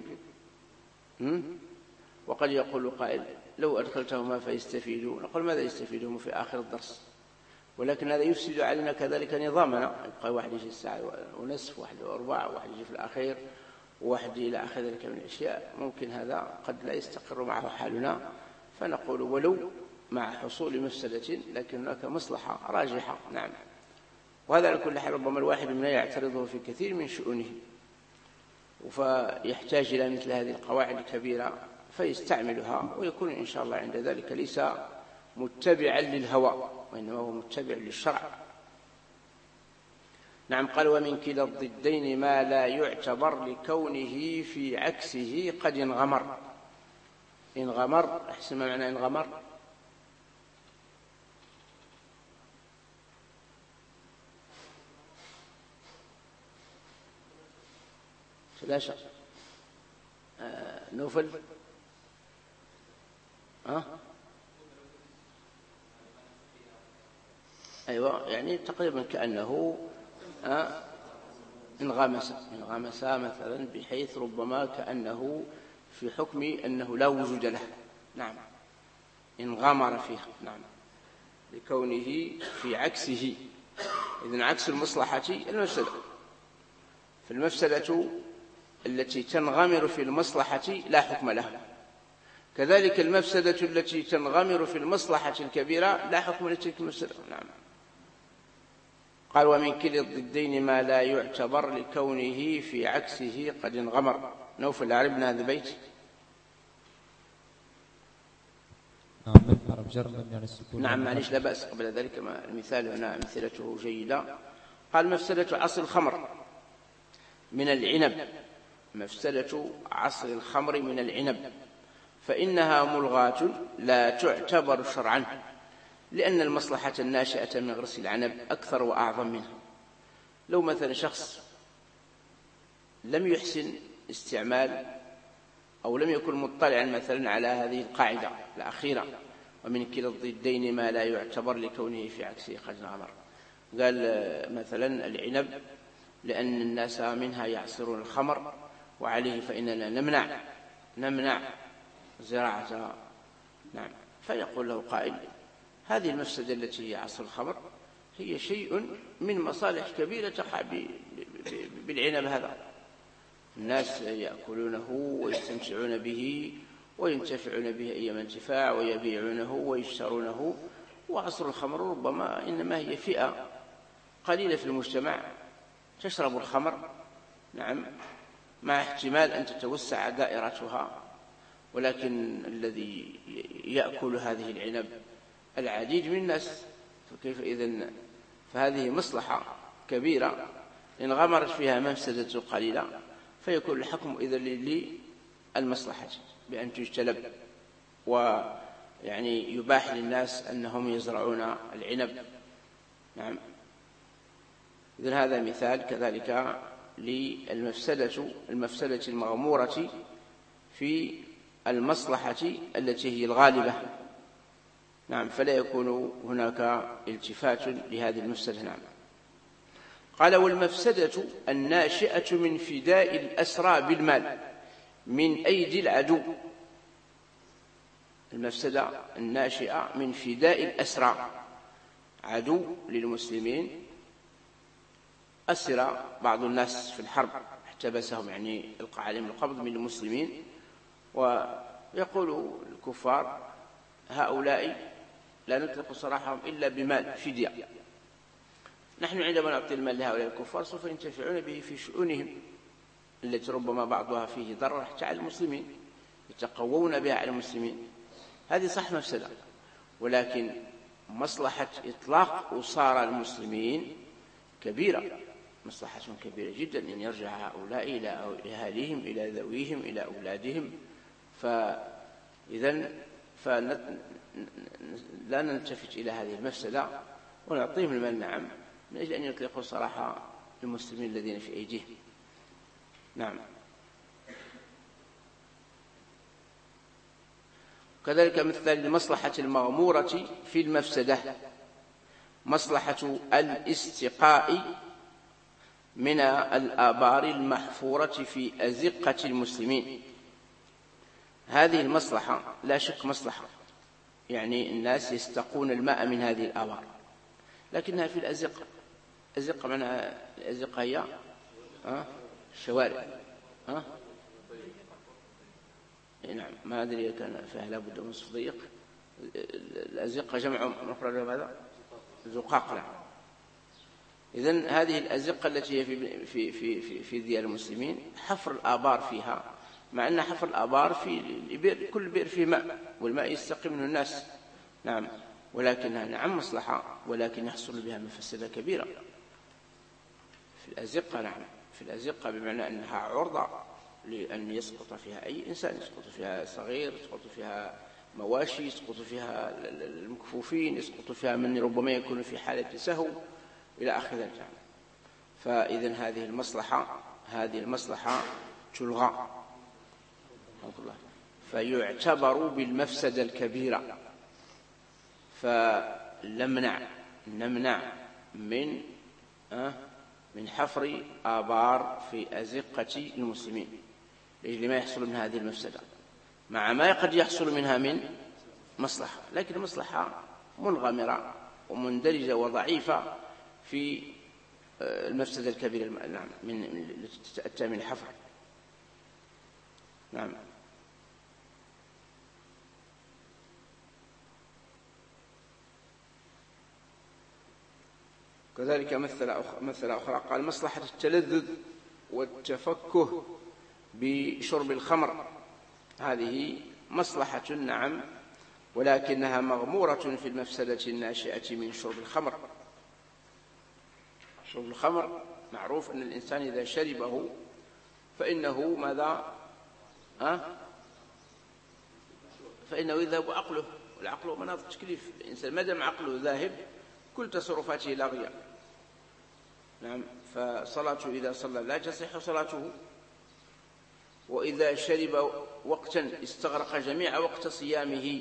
وقد يقول قائل لو أدخلتهما فيستفيدوا، نقول ماذا يستفيدهم في آخر الدرس؟ ولكن هذا يفسد علينا كذلك نظامنا، يبقى واحد يجي الساعة ونصف، واحد وأربعة، واحد يجي في الأخير، وواحد إلى آخر ذلك من الأشياء، ممكن هذا قد لا يستقر معه حالنا، فنقول ولو مع حصول مفسدة لكن هناك مصلحة راجحة. نعم. وهذا على كل حال ربما الواحد منا يعترضه في كثير من شؤونه، فيحتاج إلى مثل هذه القواعد الكبيرة فيستعملها، ويكون إن شاء الله عند ذلك ليس متبعا للهوى وإنما هو متبع للشرع. نعم. قال ومن كلا الضدين ما لا يعتبر لكونه في عكسه قد انغمر. انغمر، أحسن ما معنى انغمر؟ ثلاثة. آه نوفل. ها؟ أيوة، يعني تقريبا كأنه آه انغمس انغمس مثلا، بحيث ربما كأنه في حكم أنه لا وجود له. نعم. انغمر فيها. نعم. لكونه في عكسه، إذن عكس المصلحة المفسدة. فالمفسدة التي تنغمر في المصلحة لا حكم لها، كذلك المفسدة التي تنغمر في المصلحة الكبيرة لا حكم لتلك المفسدة. نعم. قال ومن كلا الضدين ما لا يعتبر لكونه في عكسه قد انغمر. نوفل، عربنا هذا البيت. نعم، معليش لا بأس. قبل ذلك ما المثال هنا أمثلته جيدة. قال مفسدة عصر الخمر من العنب، مفسدة عصر الخمر من العنب، فإنها ملغاة لا تعتبر شرعا، لأن المصلحة الناشئة من غرس العنب أكثر وأعظم منها. لو مثلا شخص لم يحسن استعمال أو لم يكن مطلعا مثلا على هذه القاعدة الأخيرة ومن كلا الضدين ما لا يعتبر لكونه في عكسه قد انغمر، قال مثلا العنب لأن الناس منها يعصرون الخمر وعليه فإننا نمنع نمنع زراعتها. نعم. فيقول له قائل هذه المفسدة التي هي عصر الخمر هي شيء من مصالح كبيرة تقع بالعنب هذا، الناس يأكلونه ويستمتعون به وينتفعون به أيما انتفاع ويبيعونه ويشترونه، وعصر الخمر ربما إنما هي فئة قليلة في المجتمع تشرب الخمر. نعم. مع احتمال أن تتوسع دائرتها، ولكن الذي يأكل هذه العنب العديد من الناس، فكيف إذن؟ فهذه مصلحة كبيرة انغمرت فيها مفسدة قليلة، فيكون الحكم إذن للمصلحة بأن تجتلب، ويعني يباح للناس أنهم يزرعون العنب. نعم. إذن هذا مثال كذلك للمفسدة المفسدة المغمورة في المصلحة التي هي الغالبة. نعم. فلا يكون هناك التفات لهذه المفسدة. نعم. قال والمفسدة الناشئة من فداء الأسرى بالمال من أيدي العدو. المفسدة الناشئة من فداء الأسرى، عدو للمسلمين أسر بعض الناس في الحرب، احتبسهم يعني القى عليهم القبض من المسلمين، ويقول الكفار هؤلاء لا نطلق سراحهم إلا بمال فدية. نحن عندما نعطي المال لهؤلاء الكفار سوف ينتفعون به في شؤونهم التي ربما بعضها فيه ضرر حتى على المسلمين، يتقوون بها على المسلمين. هذه صح مفسدة، ولكن مصلحة إطلاق أسارى المسلمين كبيرة، مصلحة كبيرة جدا أن يرجع هؤلاء إلى أهاليهم إلى ذويهم إلى أولادهم. فإذن فلا نلتفت إلى هذه المفسدة ونعطيهم المال. نعم. من أجل أن يطلقوا صراحة المسلمين الذين في أيديهم. نعم. كذلك مثل المصلحة المغمورة في المفسدة مصلحة الاستقاء من الآبار المحفورة في أزقة المسلمين. هذه المصلحة لا شك مصلحة، يعني الناس يستقون الماء من هذه الآبار، لكنها في الأزقة. أزقة معناها الأزقة هي الشوارع. ها؟ نعم، ما أدري كان فيها لابد من صديق. الأزقة جمع مفرد ماذا؟ زقاق. نعم. إذن هذه الأزقة التي هي في في في في, في ديار المسلمين حفر الآبار فيها، مع أن حفر الآبار في البئر، كل بئر فيه ماء والماء يستقي منه الناس. نعم، ولكنها نعم مصلحة، ولكن يحصل بها مفسدة كبيرة في الأزقة. نعم، في الأزقة بمعنى أنها عرضة لأن يسقط فيها أي إنسان، يسقط فيها صغير، يسقط فيها مواشي، يسقط فيها المكفوفين، يسقط فيها من ربما يكون في حالة سهو إلى آخر ذلك. فإذن هذه المصلحة هذه المصلحة تلغى، فيعتبر بالمفسدة الكبيرة، فلمنع نمنع من من حفر آبار في أزقة المسلمين لأجل ما يحصل من هذه المفسدة، مع ما قد يحصل منها من مصلحة، لكن مصلحة منغمرة ومندرجة وضعيفة في المفسدة الكبيرة نعم من التي تأتى من الحفر. نعم. كذلك مثل أخرى قال: مصلحة التلذذ والتفكه بشرب الخمر، هذه مصلحة نعم، ولكنها مغمورة في المفسدة الناشئة من شرب الخمر. شرب الخمر معروف أن الإنسان إذا شربه فإنه ماذا؟ أه؟ فإنه يذهب عقله، والعقل مناط التكليف. الإنسان ما دام عقله ذاهب كل تصرفاته لاغية. نعم، فصلاته إذا صلى لا تصح صلاته، وإذا شرب وقتا استغرق جميع وقت صيامه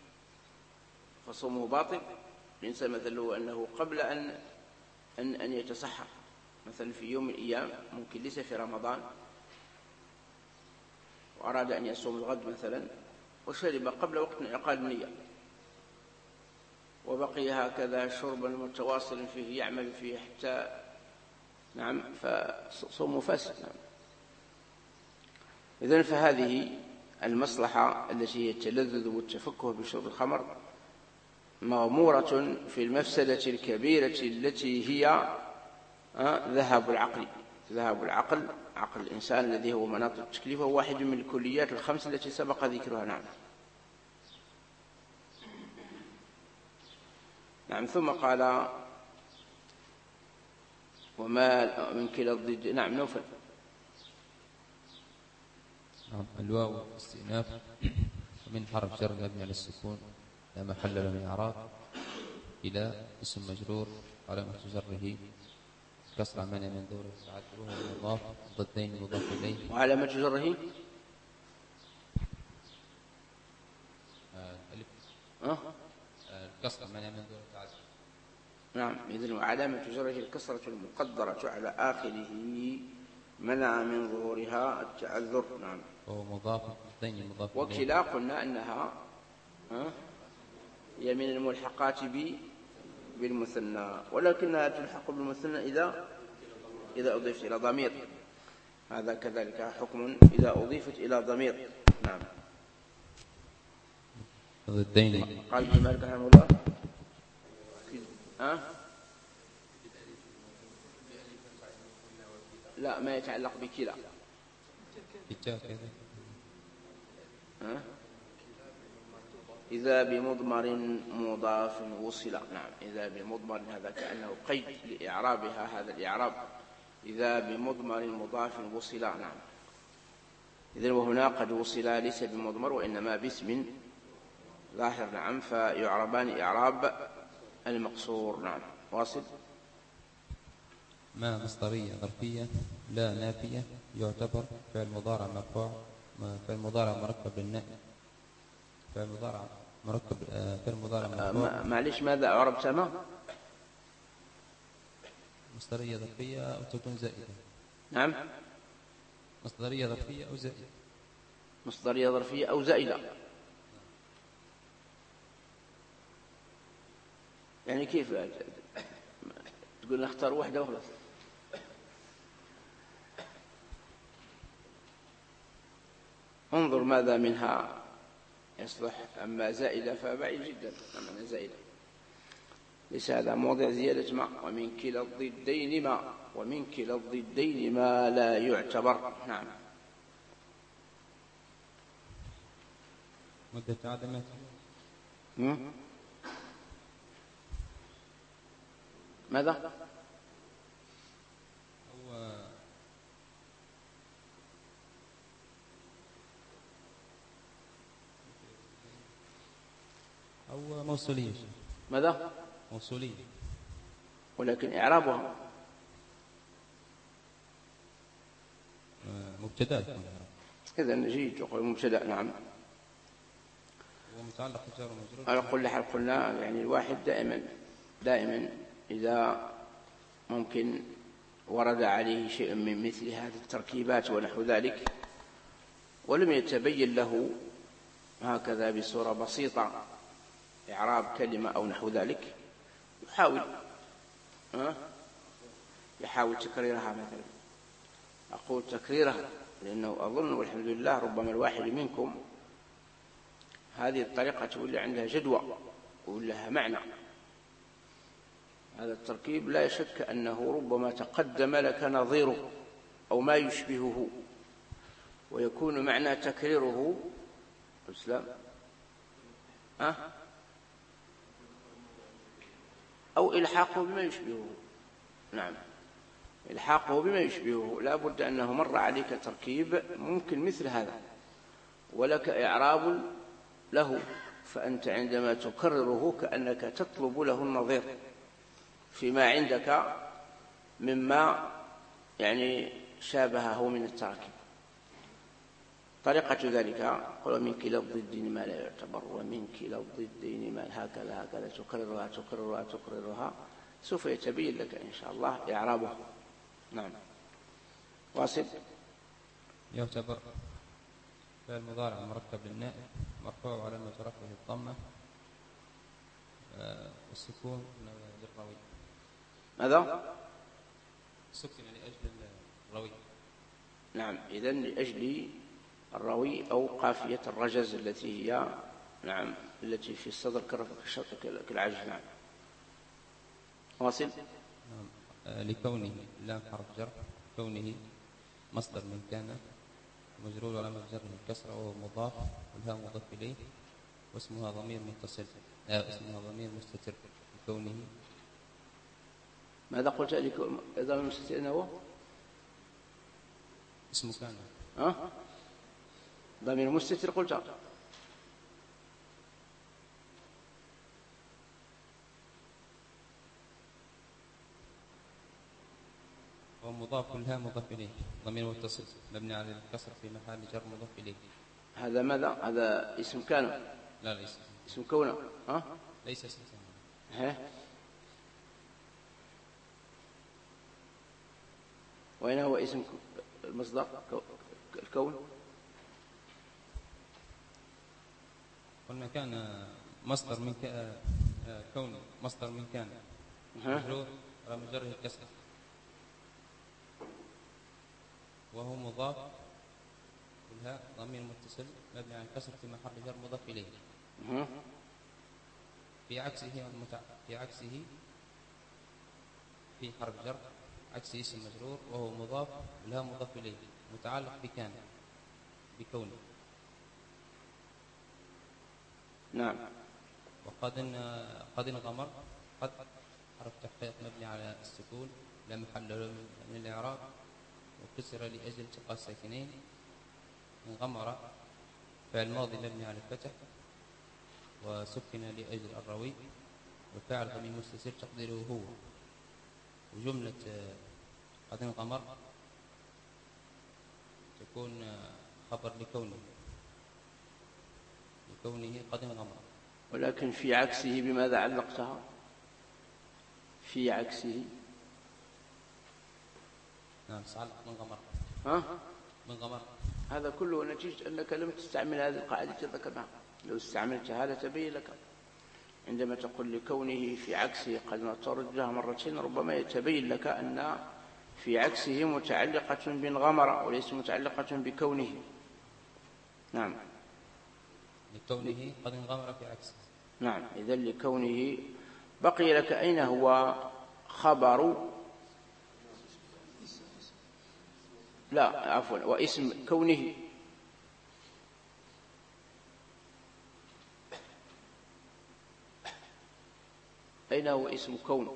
فصومه باطل. الإنسان مثله أنه قبل أن أن أن يتصحر، مثلا في يوم من الأيام ممكن ليس في رمضان وأراد أن يصوم الغد مثلا، وشرب قبل وقت انعقاد النية، وبقي هكذا شربا متواصلا فيه يعمل فيه حتى نعم فصومه فاسد. نعم. إذن فهذه المصلحة التي هي التلذذ والتفكه بشرب الخمر مغمورة في المفسدة الكبيرة التي هي ذهاب العقل. ذهاب العقل، عقل الإنسان الذي هو مناط التكليف، هو واحد من الكليات الخمس التي سبق ذكرها. نعم. نعم. ثم قال: وما من كلا الضد. نعم. نوفل. نعم. الواو استئناف من حرف جر مبني على السكون لا محل له من إعراب إلى اسم مجرور علامة جره كسر منع من دور تعذره مضاف ضدين مضاف إليه وعلامة جره الألف أه؟ الكسر منع من دور تعذره. نعم. إذن وعلامة جره الكسرة المقدرة على آخره منع من ظهورها التعذر. نعم. وهو مضاف ضدين مضاف إليه. وكلا قلنا أنها أه؟ هي من الملحقات بالمثنى، ولكنها تلحق بالمثنى إذا إذا أضيفت إلى ضمير. هذا كذلك حكم إذا أضيفت إلى ضمير. نعم. ضدين. قال ابن مالك رحمه الله أه؟ لا، ما يتعلق بكلا. أه؟ إذا بمضمر مضاف وصل. نعم. إذا بمضمر، هذا كأنه قيد لإعرابها، هذا الإعراب إذا بمضمر مضاف وصل. نعم. إذن وهنا قد وصل ليس بمضمر وإنما باسم ظاهر. نعم. فيعربان إعراب المقصور. نعم. واصل. ما مصدرية ظرفية لا نافية يعتبر فعل مضارع مرفوع، فعل مضارع مركب بالناء، فعل مضارع مركب فعل مضارع مرفوع. معلش، ماذا أعربت؟ ما مصدرية ظرفية أو تكون زائدة. نعم، مصدرية ظرفية أو زائدة. مصدرية ظرفية أو زائدة. يعني كيف تقول نختار واحدة وخلاص؟ انظر ماذا منها يصلح. أما زائدة فبعيد جدا. أما زائدة ليس هذا موضع زيادة ما. ومن كلا الضدين ما، ومن كلا الضدين ما لا يعتبر. نعم. مدة عدمات. ماذا؟ هو أو موصولية. ماذا؟ موصولية، ولكن إعرابها مبتدأ. إذا نجي تقول مبتدأ. نعم. ومتعلق بجار ومجرور. على كل حال قلنا يعني الواحد دائما دائما إذا ممكن ورد عليه شيء من مثل هذه التركيبات ونحو ذلك ولم يتبين له هكذا بصورة بسيطة إعراب كلمة أو نحو ذلك، يحاول أه؟ يحاول تكريرها مثلا. أقول تكريرها لأنه أظن والحمد لله ربما الواحد منكم هذه الطريقة تقول عندها جدوى ولها معنى. هذا التركيب لا شك أنه ربما تقدم لك نظيره أو ما يشبهه، ويكون معنى تكريره الإسلام أه؟ أو إلحاقه بما يشبهه. نعم، إلحاقه بما يشبهه. لا بد أنه مر عليك تركيب ممكن مثل هذا ولك إعراب له، فأنت عندما تكرره كأنك تطلب له النظير فيما عندك مما يعني شابهه من التراكيب. طريقة ذلك قل من كلا الضدين ما لا يعتبر، ومن كلا الضدين ما هكذا هكذا تكررها تكررها تكررها سوف يتبين لك إن شاء الله إعرابه. نعم. واصل. يعتبر فعل مضارع مركب للنائب مرفوع علامة رفعه الضمة والسكون للروي. ماذا؟ سكن لأجل الروي. نعم، إذن لأجل الروي أو قافية الرجز التي هي نعم التي في الصدر كالعجز. نعم. واصل. نعم. لكونه لام حرف جر، كونه مصدر من كان مجرور علامة جره الكسرة وهو مضاف والهاء مضاف إليه واسمها ضمير متصل آه اسمها ضمير مستتر لكونه. ماذا قلت لك؟ ضمير مستتر هو اسم كان. ها ضمير مستتر قلت. ومضاف الهاء مضاف إليه ضمير متصل مبني على الكسر في محل جر مضاف إليه. هذا ماذا؟ هذا اسم كان؟ لا ليس اسم كونه. ها ليس اسم كان. ها وين هو اسم المصدر الكون؟ قلنا كان مصدر من كون مصدر من كان مجرور على مجره الكسر وهو مضاف والهاء ضمير متصل مبني على الكسر في محل جر مضاف إليه. في عكسه المتع... في عكسه في حرف جر عكس اسم مجرور وهو مضاف والهاء مضاف إليه متعلق بكان بكونه. نعم. وقد قد انغمر قد حرف تحقيق مبني على السكون لا محل له من الإعراب وكسر لأجل التقاء الساكنين. انغمر فعل ماضي مبني على الفتح وسكن لأجل الروي والفاعل ضمير مستتر تقديره هو. وجملة قد انغمر تكون خبر لكونه لكونه قد انغمر. ولكن في عكسه بماذا علقتها؟ في عكسه نعم سأل من غمر. ها؟ من غمر. هذا كله نتيجة أنك لم تستعمل هذه القاعدة ذكرناها. لو استعملتها لتبين لك عندما تقول لكونه في عكسه قد تردها مرتين ربما يتبين لك أن في عكسه متعلقة بانغمر وليس متعلقة بكونه. نعم لكونه قد انغمر في عكسه. نعم إذا لكونه بقي لك أين هو خبر لا عفوا واسم كونه. أين هو اسم كون؟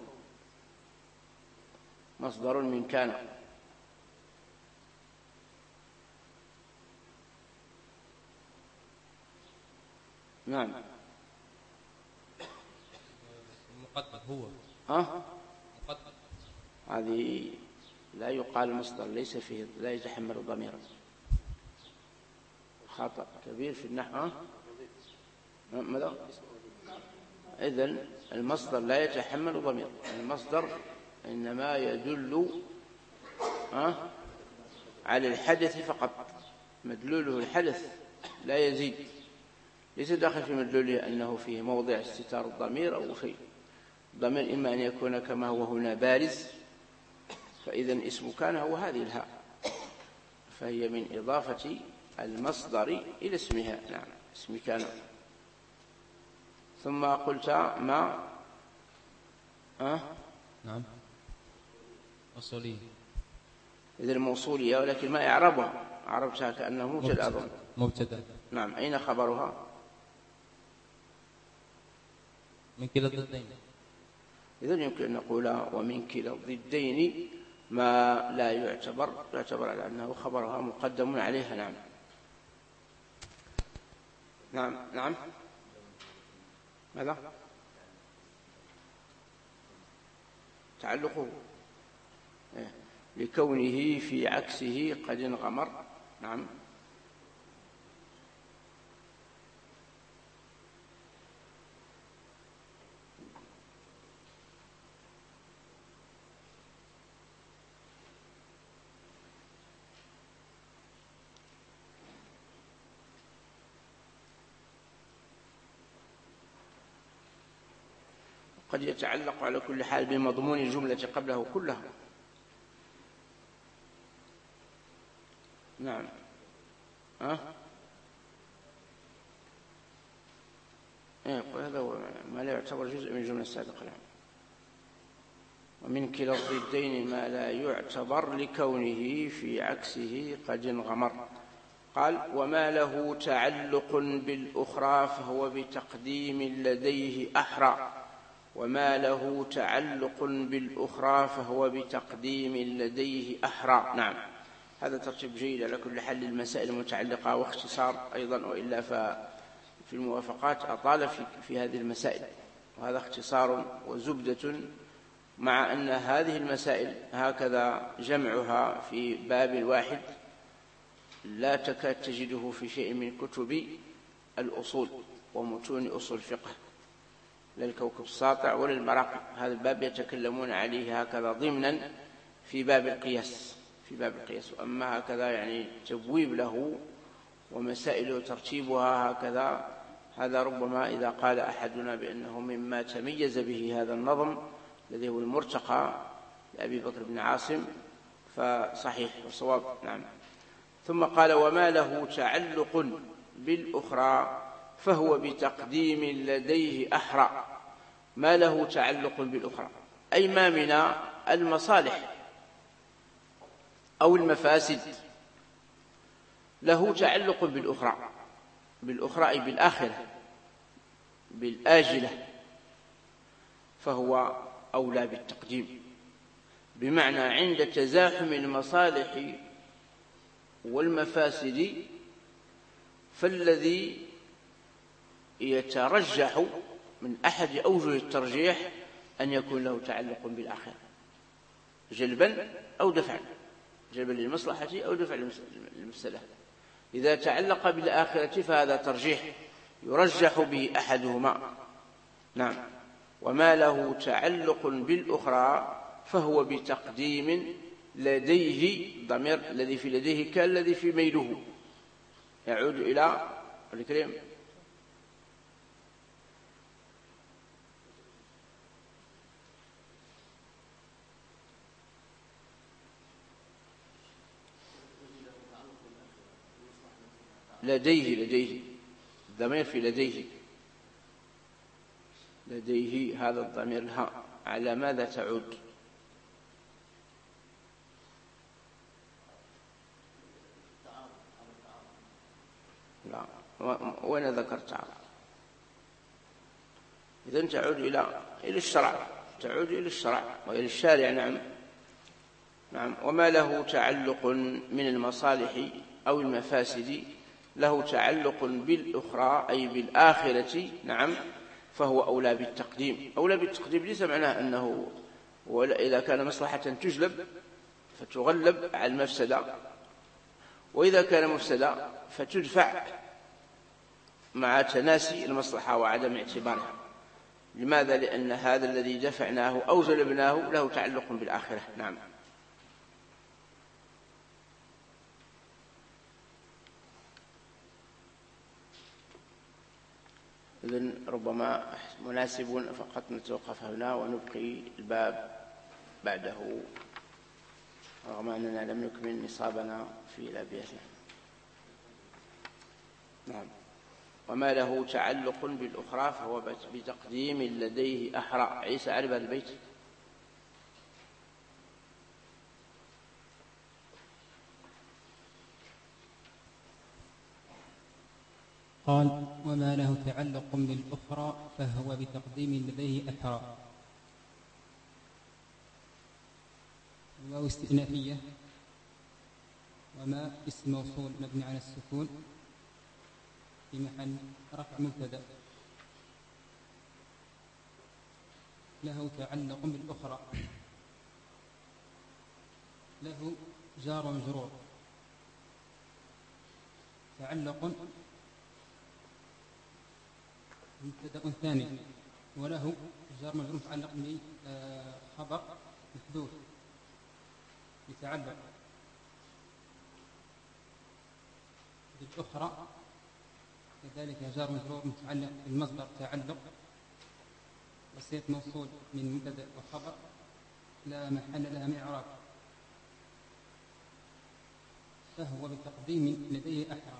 مصدر من كان. نعم مقدم هو. ها؟ مقدم. هذه لا يقال مصدر ليس فيه لا يتحمل ضميرا. خطأ كبير في النحو. ماذا؟ إذن المصدر لا يتحمل ضمير. المصدر إنما يدل على الحدث فقط. مدلوله الحدث لا يزيد. ليس داخل في مدلوله أنه فيه موضع استتار الضمير أو شيء. الضمير إما أن يكون كما هو هنا بارز فإذا اسم كان هو هذه الهاء فهي من إضافة المصدر إلى اسمها. نعم اسم كان. ثم قلت ما أه؟ نعم موصولية. إذا الموصولية ولكن ما إعرابها؟ عربتها كأنه مبتدأ أظن. مبتدأ. نعم أين خبرها؟ من كلا الضدين. إذا يمكن أن نقول ومن كلا الضدين ما لا يعتبر يعتبر على أنه خبرها مقدم عليها. نعم نعم نعم ماذا؟ تعلقه إيه؟ لكونه في عكسه قد انغمر. نعم قد يتعلق على كل حال بمضمون الجملة قبله كلها. نعم أه؟ إيه هذا هو ما لا يعتبر جزء من الجملة السابقة. نعم ومن كلا الضدين ما لا يعتبر لكونه في عكسه قد انغمر. قال وما له تعلق بالأخرى فهو بتقديم لديه أحرى. وما له تعلق بالأخرى فهو بتقديم لديه أحرى. نعم هذا ترتيب جيد على كل حال المسائل المتعلقة واختصار أيضا وإلا ففي الموافقات أطال في, في هذه المسائل وهذا اختصار وزبدة مع أن هذه المسائل هكذا جمعها في باب واحد لا تكاد تجده في شيء من كتب الأصول ومتون أصول الفقه لا الكوكب الساطع ولا المراقب. هذا الباب يتكلمون عليه هكذا ضمنا في باب القياس في باب القياس. أما هكذا يعني تبويب له ومسائل ترتيبها هكذا هذا ربما إذا قال أحدنا بأنه مما تميز به هذا النظم الذي هو المرتقى لأبي بكر بن عاصم فصحيح وصواب. نعم ثم قال وما له تعلق بالأخرى فهو بتقديم لديه أحرى. ما له تعلق بالأخرى أي ما من المصالح أو المفاسد له تعلق بالأخرى. بالأخرى أي بالآخرة بالآجلة فهو أولى بالتقديم. بمعنى عند تزاحم المصالح والمفاسد فالذي يترجح من أحد أوجه الترجيح أن يكون له تعلق بالآخرة جلبا أو دفعا. جلبا للمصلحة أو دفع للمفسدة. إذا تعلق بالآخرة فهذا ترجيح يرجح به أحدهما. نعم وما له تعلق بالأخرى فهو بتقديم لديه الضمير الذي في لديه كالذي في ميله يعود إلى الكريم لديه لديه الضمير في لديه لديه هذا الضمير الهاء على ماذا تعود؟ لا وين ذكرت تعالى؟ إذن تعود إلى إلى الشرع تعود إلى الشرع وإلى الشارع. نعم نعم وما له تعلق من المصالح أو المفاسد له تعلق بالأخرى أي بالآخرة. نعم فهو أولى بالتقديم. أولى بالتقديم ليس معناه أنه إذا كان مصلحة تجلب فتغلب على المفسدة، وإذا كان مفسدة فتدفع مع تناسي المصلحة وعدم اعتبارها. لماذا؟ لأن هذا الذي دفعناه أو جلبناه له تعلق بالآخرة. نعم إذن ربما مناسب فقط نتوقف هنا ونبقي الباب بعده رغم أننا لم نكمل نصابنا في الأبيات. نعم وما له تعلق بالأخرى فهو بتقديم لديه أحرى. عيسى أعرف هذا البيت. قال وما له تعلق بالأخرى فهو بتقديم لديه أحرى. واو استئنافية وما اسم موصول مبني على السكون في محل رفع مبتدأ له تعلق بالأخرى له جار ومجرور. تعلق مبتدأ ثاني وله جار مجرور متعلق بخبر محذوف يتعلق بالأخرى كذلك جار مجرور متعلق بالمصدر تعلق وصيغة موصول من مبتدأ وخبر لا محل لها من إعراب فهو بتقديم لديه أحرى.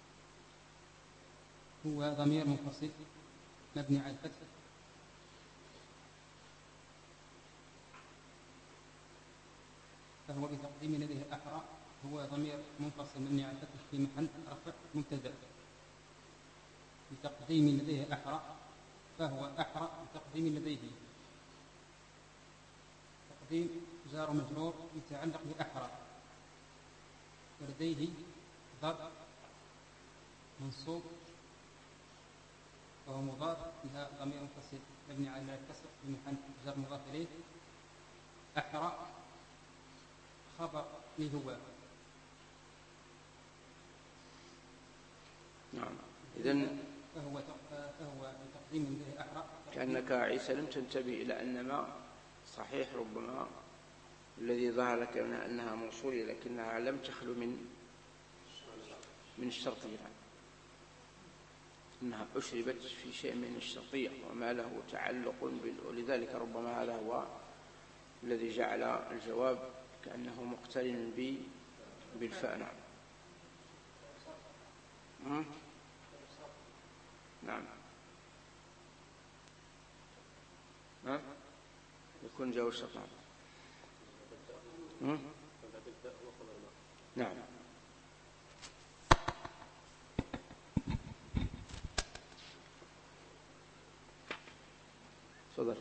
هو ضمير منفصل مبني على الفتح فهو بتقديم لديه أحرى هو ضمير منفصل مبني على الفتح في محل رفع مبتدأ بتقديم لديه أحرى فهو أحرى بتقديم لديه. تقديم جار مجرور متعلق بأحرى ولديه ضرب منصوب وهو مضاف إلى ضمير منفصل مبني على الكسر في محل جر مضاف إليه. أحرى خبر لهو. نعم إذن فهو فهو بتقديم له أحرى. كأنك عيسى لم تنتبه إلى أن ما صحيح ربما الذي ظهر لك أنها موصولة لكنها لم تخلو من من الشرطية أنها أشربت في شيء من الشرطية وما له تعلق بال... ولذلك ربما هذا هو الذي جعل الجواب كأنه مقترن ب... بالفاء. نعم م? نعم ها يكون جاء الشرط. نعم نعم تفضل.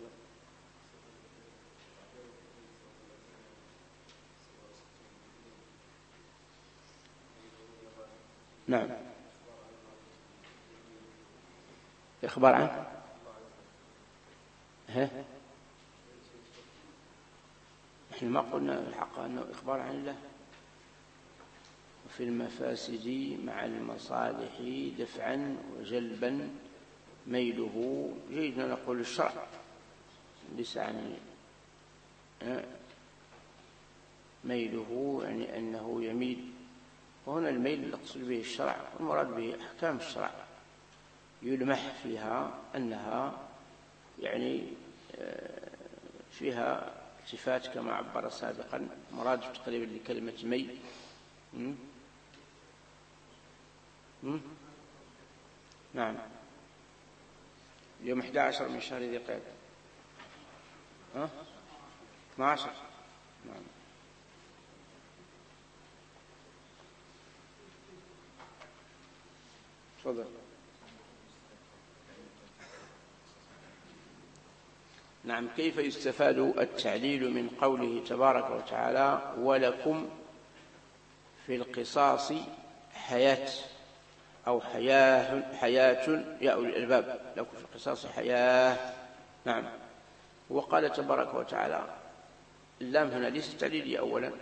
نعم إخبار عنه. ها نحن ما قلنا الحق أنه إخبار عن الله. وفي المفاسد مع المصالح دفعا وجلبا ميله جيد نقول الشرع ليس عن ميله يعني أنه يميل. وهنا الميل المقصود به الشرع، والمراد به أحكام الشرع يلمح فيها أنها يعني فيها صفات كما عبر سابقا، مراد تقريبا لكلمة ميل. م? م? نعم. اليوم أحد عشر من شهر ذي قعدة، ها اثنا عشر. نعم. تفضل. نعم. كيف يستفاد التعليل من قوله تبارك وتعالى ولكم في القصاص حياة أو حياة حياة يا أولي الألباب، لكم في القصاص حياة. نعم. وقال تبارك وتعالى اللام هنا ليست تعليلية أولا،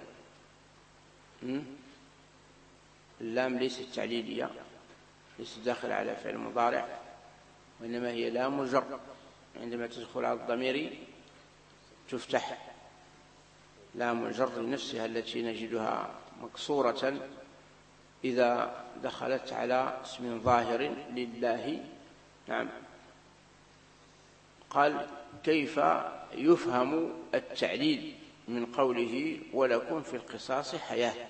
اللام ليست تعليلية، ليست داخل على فعل مضارع، وإنما هي لام جر، عندما تدخل على الضمير تفتح. لام الجر نفسها التي نجدها مكسورة إذا دخلت على اسم ظاهر لله. نعم. قال كيف يفهم التعليل من قوله ولكم في القصاص حياة،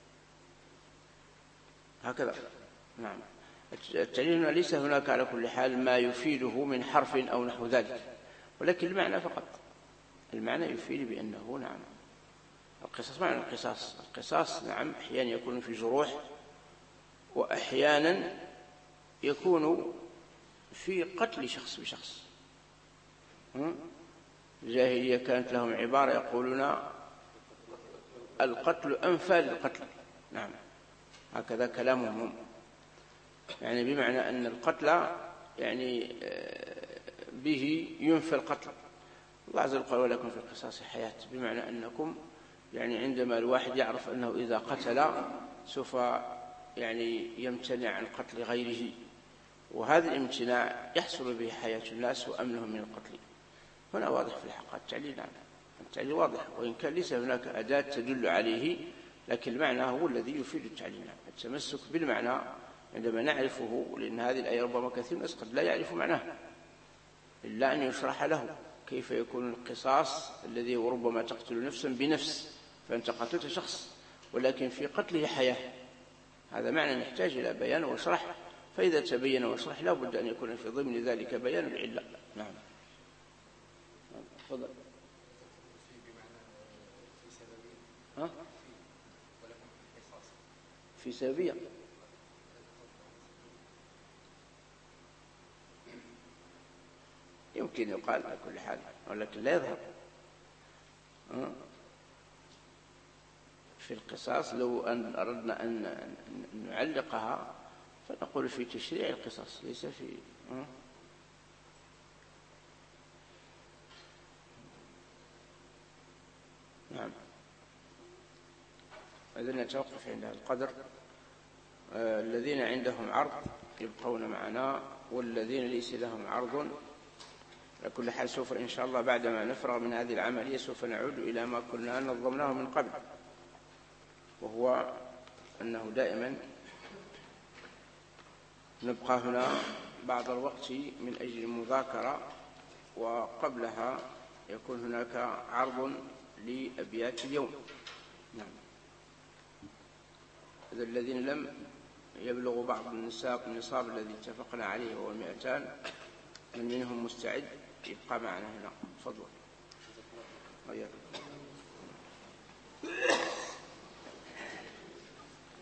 هكذا. نعم. التعليل هنا ليس هناك على كل حال ما يفيده من حرف أو نحو ذلك، ولكن المعنى فقط، المعنى يفيد بأنه نعم القصاص معنى القصاص. القصاص نعم أحيانا يكون في جروح، وأحيانا يكون في قتل شخص بشخص. الجاهلية كانت لهم عبارة يقولون القتل أنفى للقتل. نعم هكذا كلامهم هم، يعني بمعنى أن القتل يعني به ينفى القتل. الله عز وجل قال ولكم في القصاص حياة، بمعنى أنكم يعني عندما الواحد يعرف أنه إذا قتل سوف يعني يمتنع عن قتل غيره، وهذا الامتناع يحصل به حياة الناس وأمنهم من القتل. هنا واضح في الحقيقة التعليل. نعم التعليل واضح، وإن كان ليس هناك أداة تدل عليه، لكن المعنى هو الذي يفيد التعليل. نعم التمسك بالمعنى عندما نعرفه، لأن هذه الآية ربما كثير من الناس قد لا يعرف معناها إلا أن يشرح له كيف يكون القصاص الذي ربما تقتل نفسا بنفس فأنت قتلت شخص، ولكن في قتله حياة. هذا معنى نحتاج إلى بيان وشرح، فإذا تبين وشرح لا بد أن يكون في ضمن ذلك بيان العلة. نعم تفضل. ها؟ في سببية يمكن يقال على كل حال، ولكن لا يظهر. في القصاص لو أن أردنا أن نعلقها فنقول في تشريع القصاص، ليس في نعم. إذن نتوقف عند هذا القدر. آه الذين عندهم عرض يبقون معنا، والذين ليس لهم عرض على كل حال سوف إن شاء الله بعدما نفرغ من هذه العملية سوف نعود إلى ما كنا نظمناه من قبل، وهو أنه دائما نبقى هنا بعض الوقت من أجل المذاكرة، وقبلها يكون هناك عرض لأبيات اليوم. نعم. إذا الذين لم يبلغوا بعض النصاب النصاب الذي اتفقنا عليه وهو مئتان، من منهم مستعد يبقى معنا هنا. تفضل.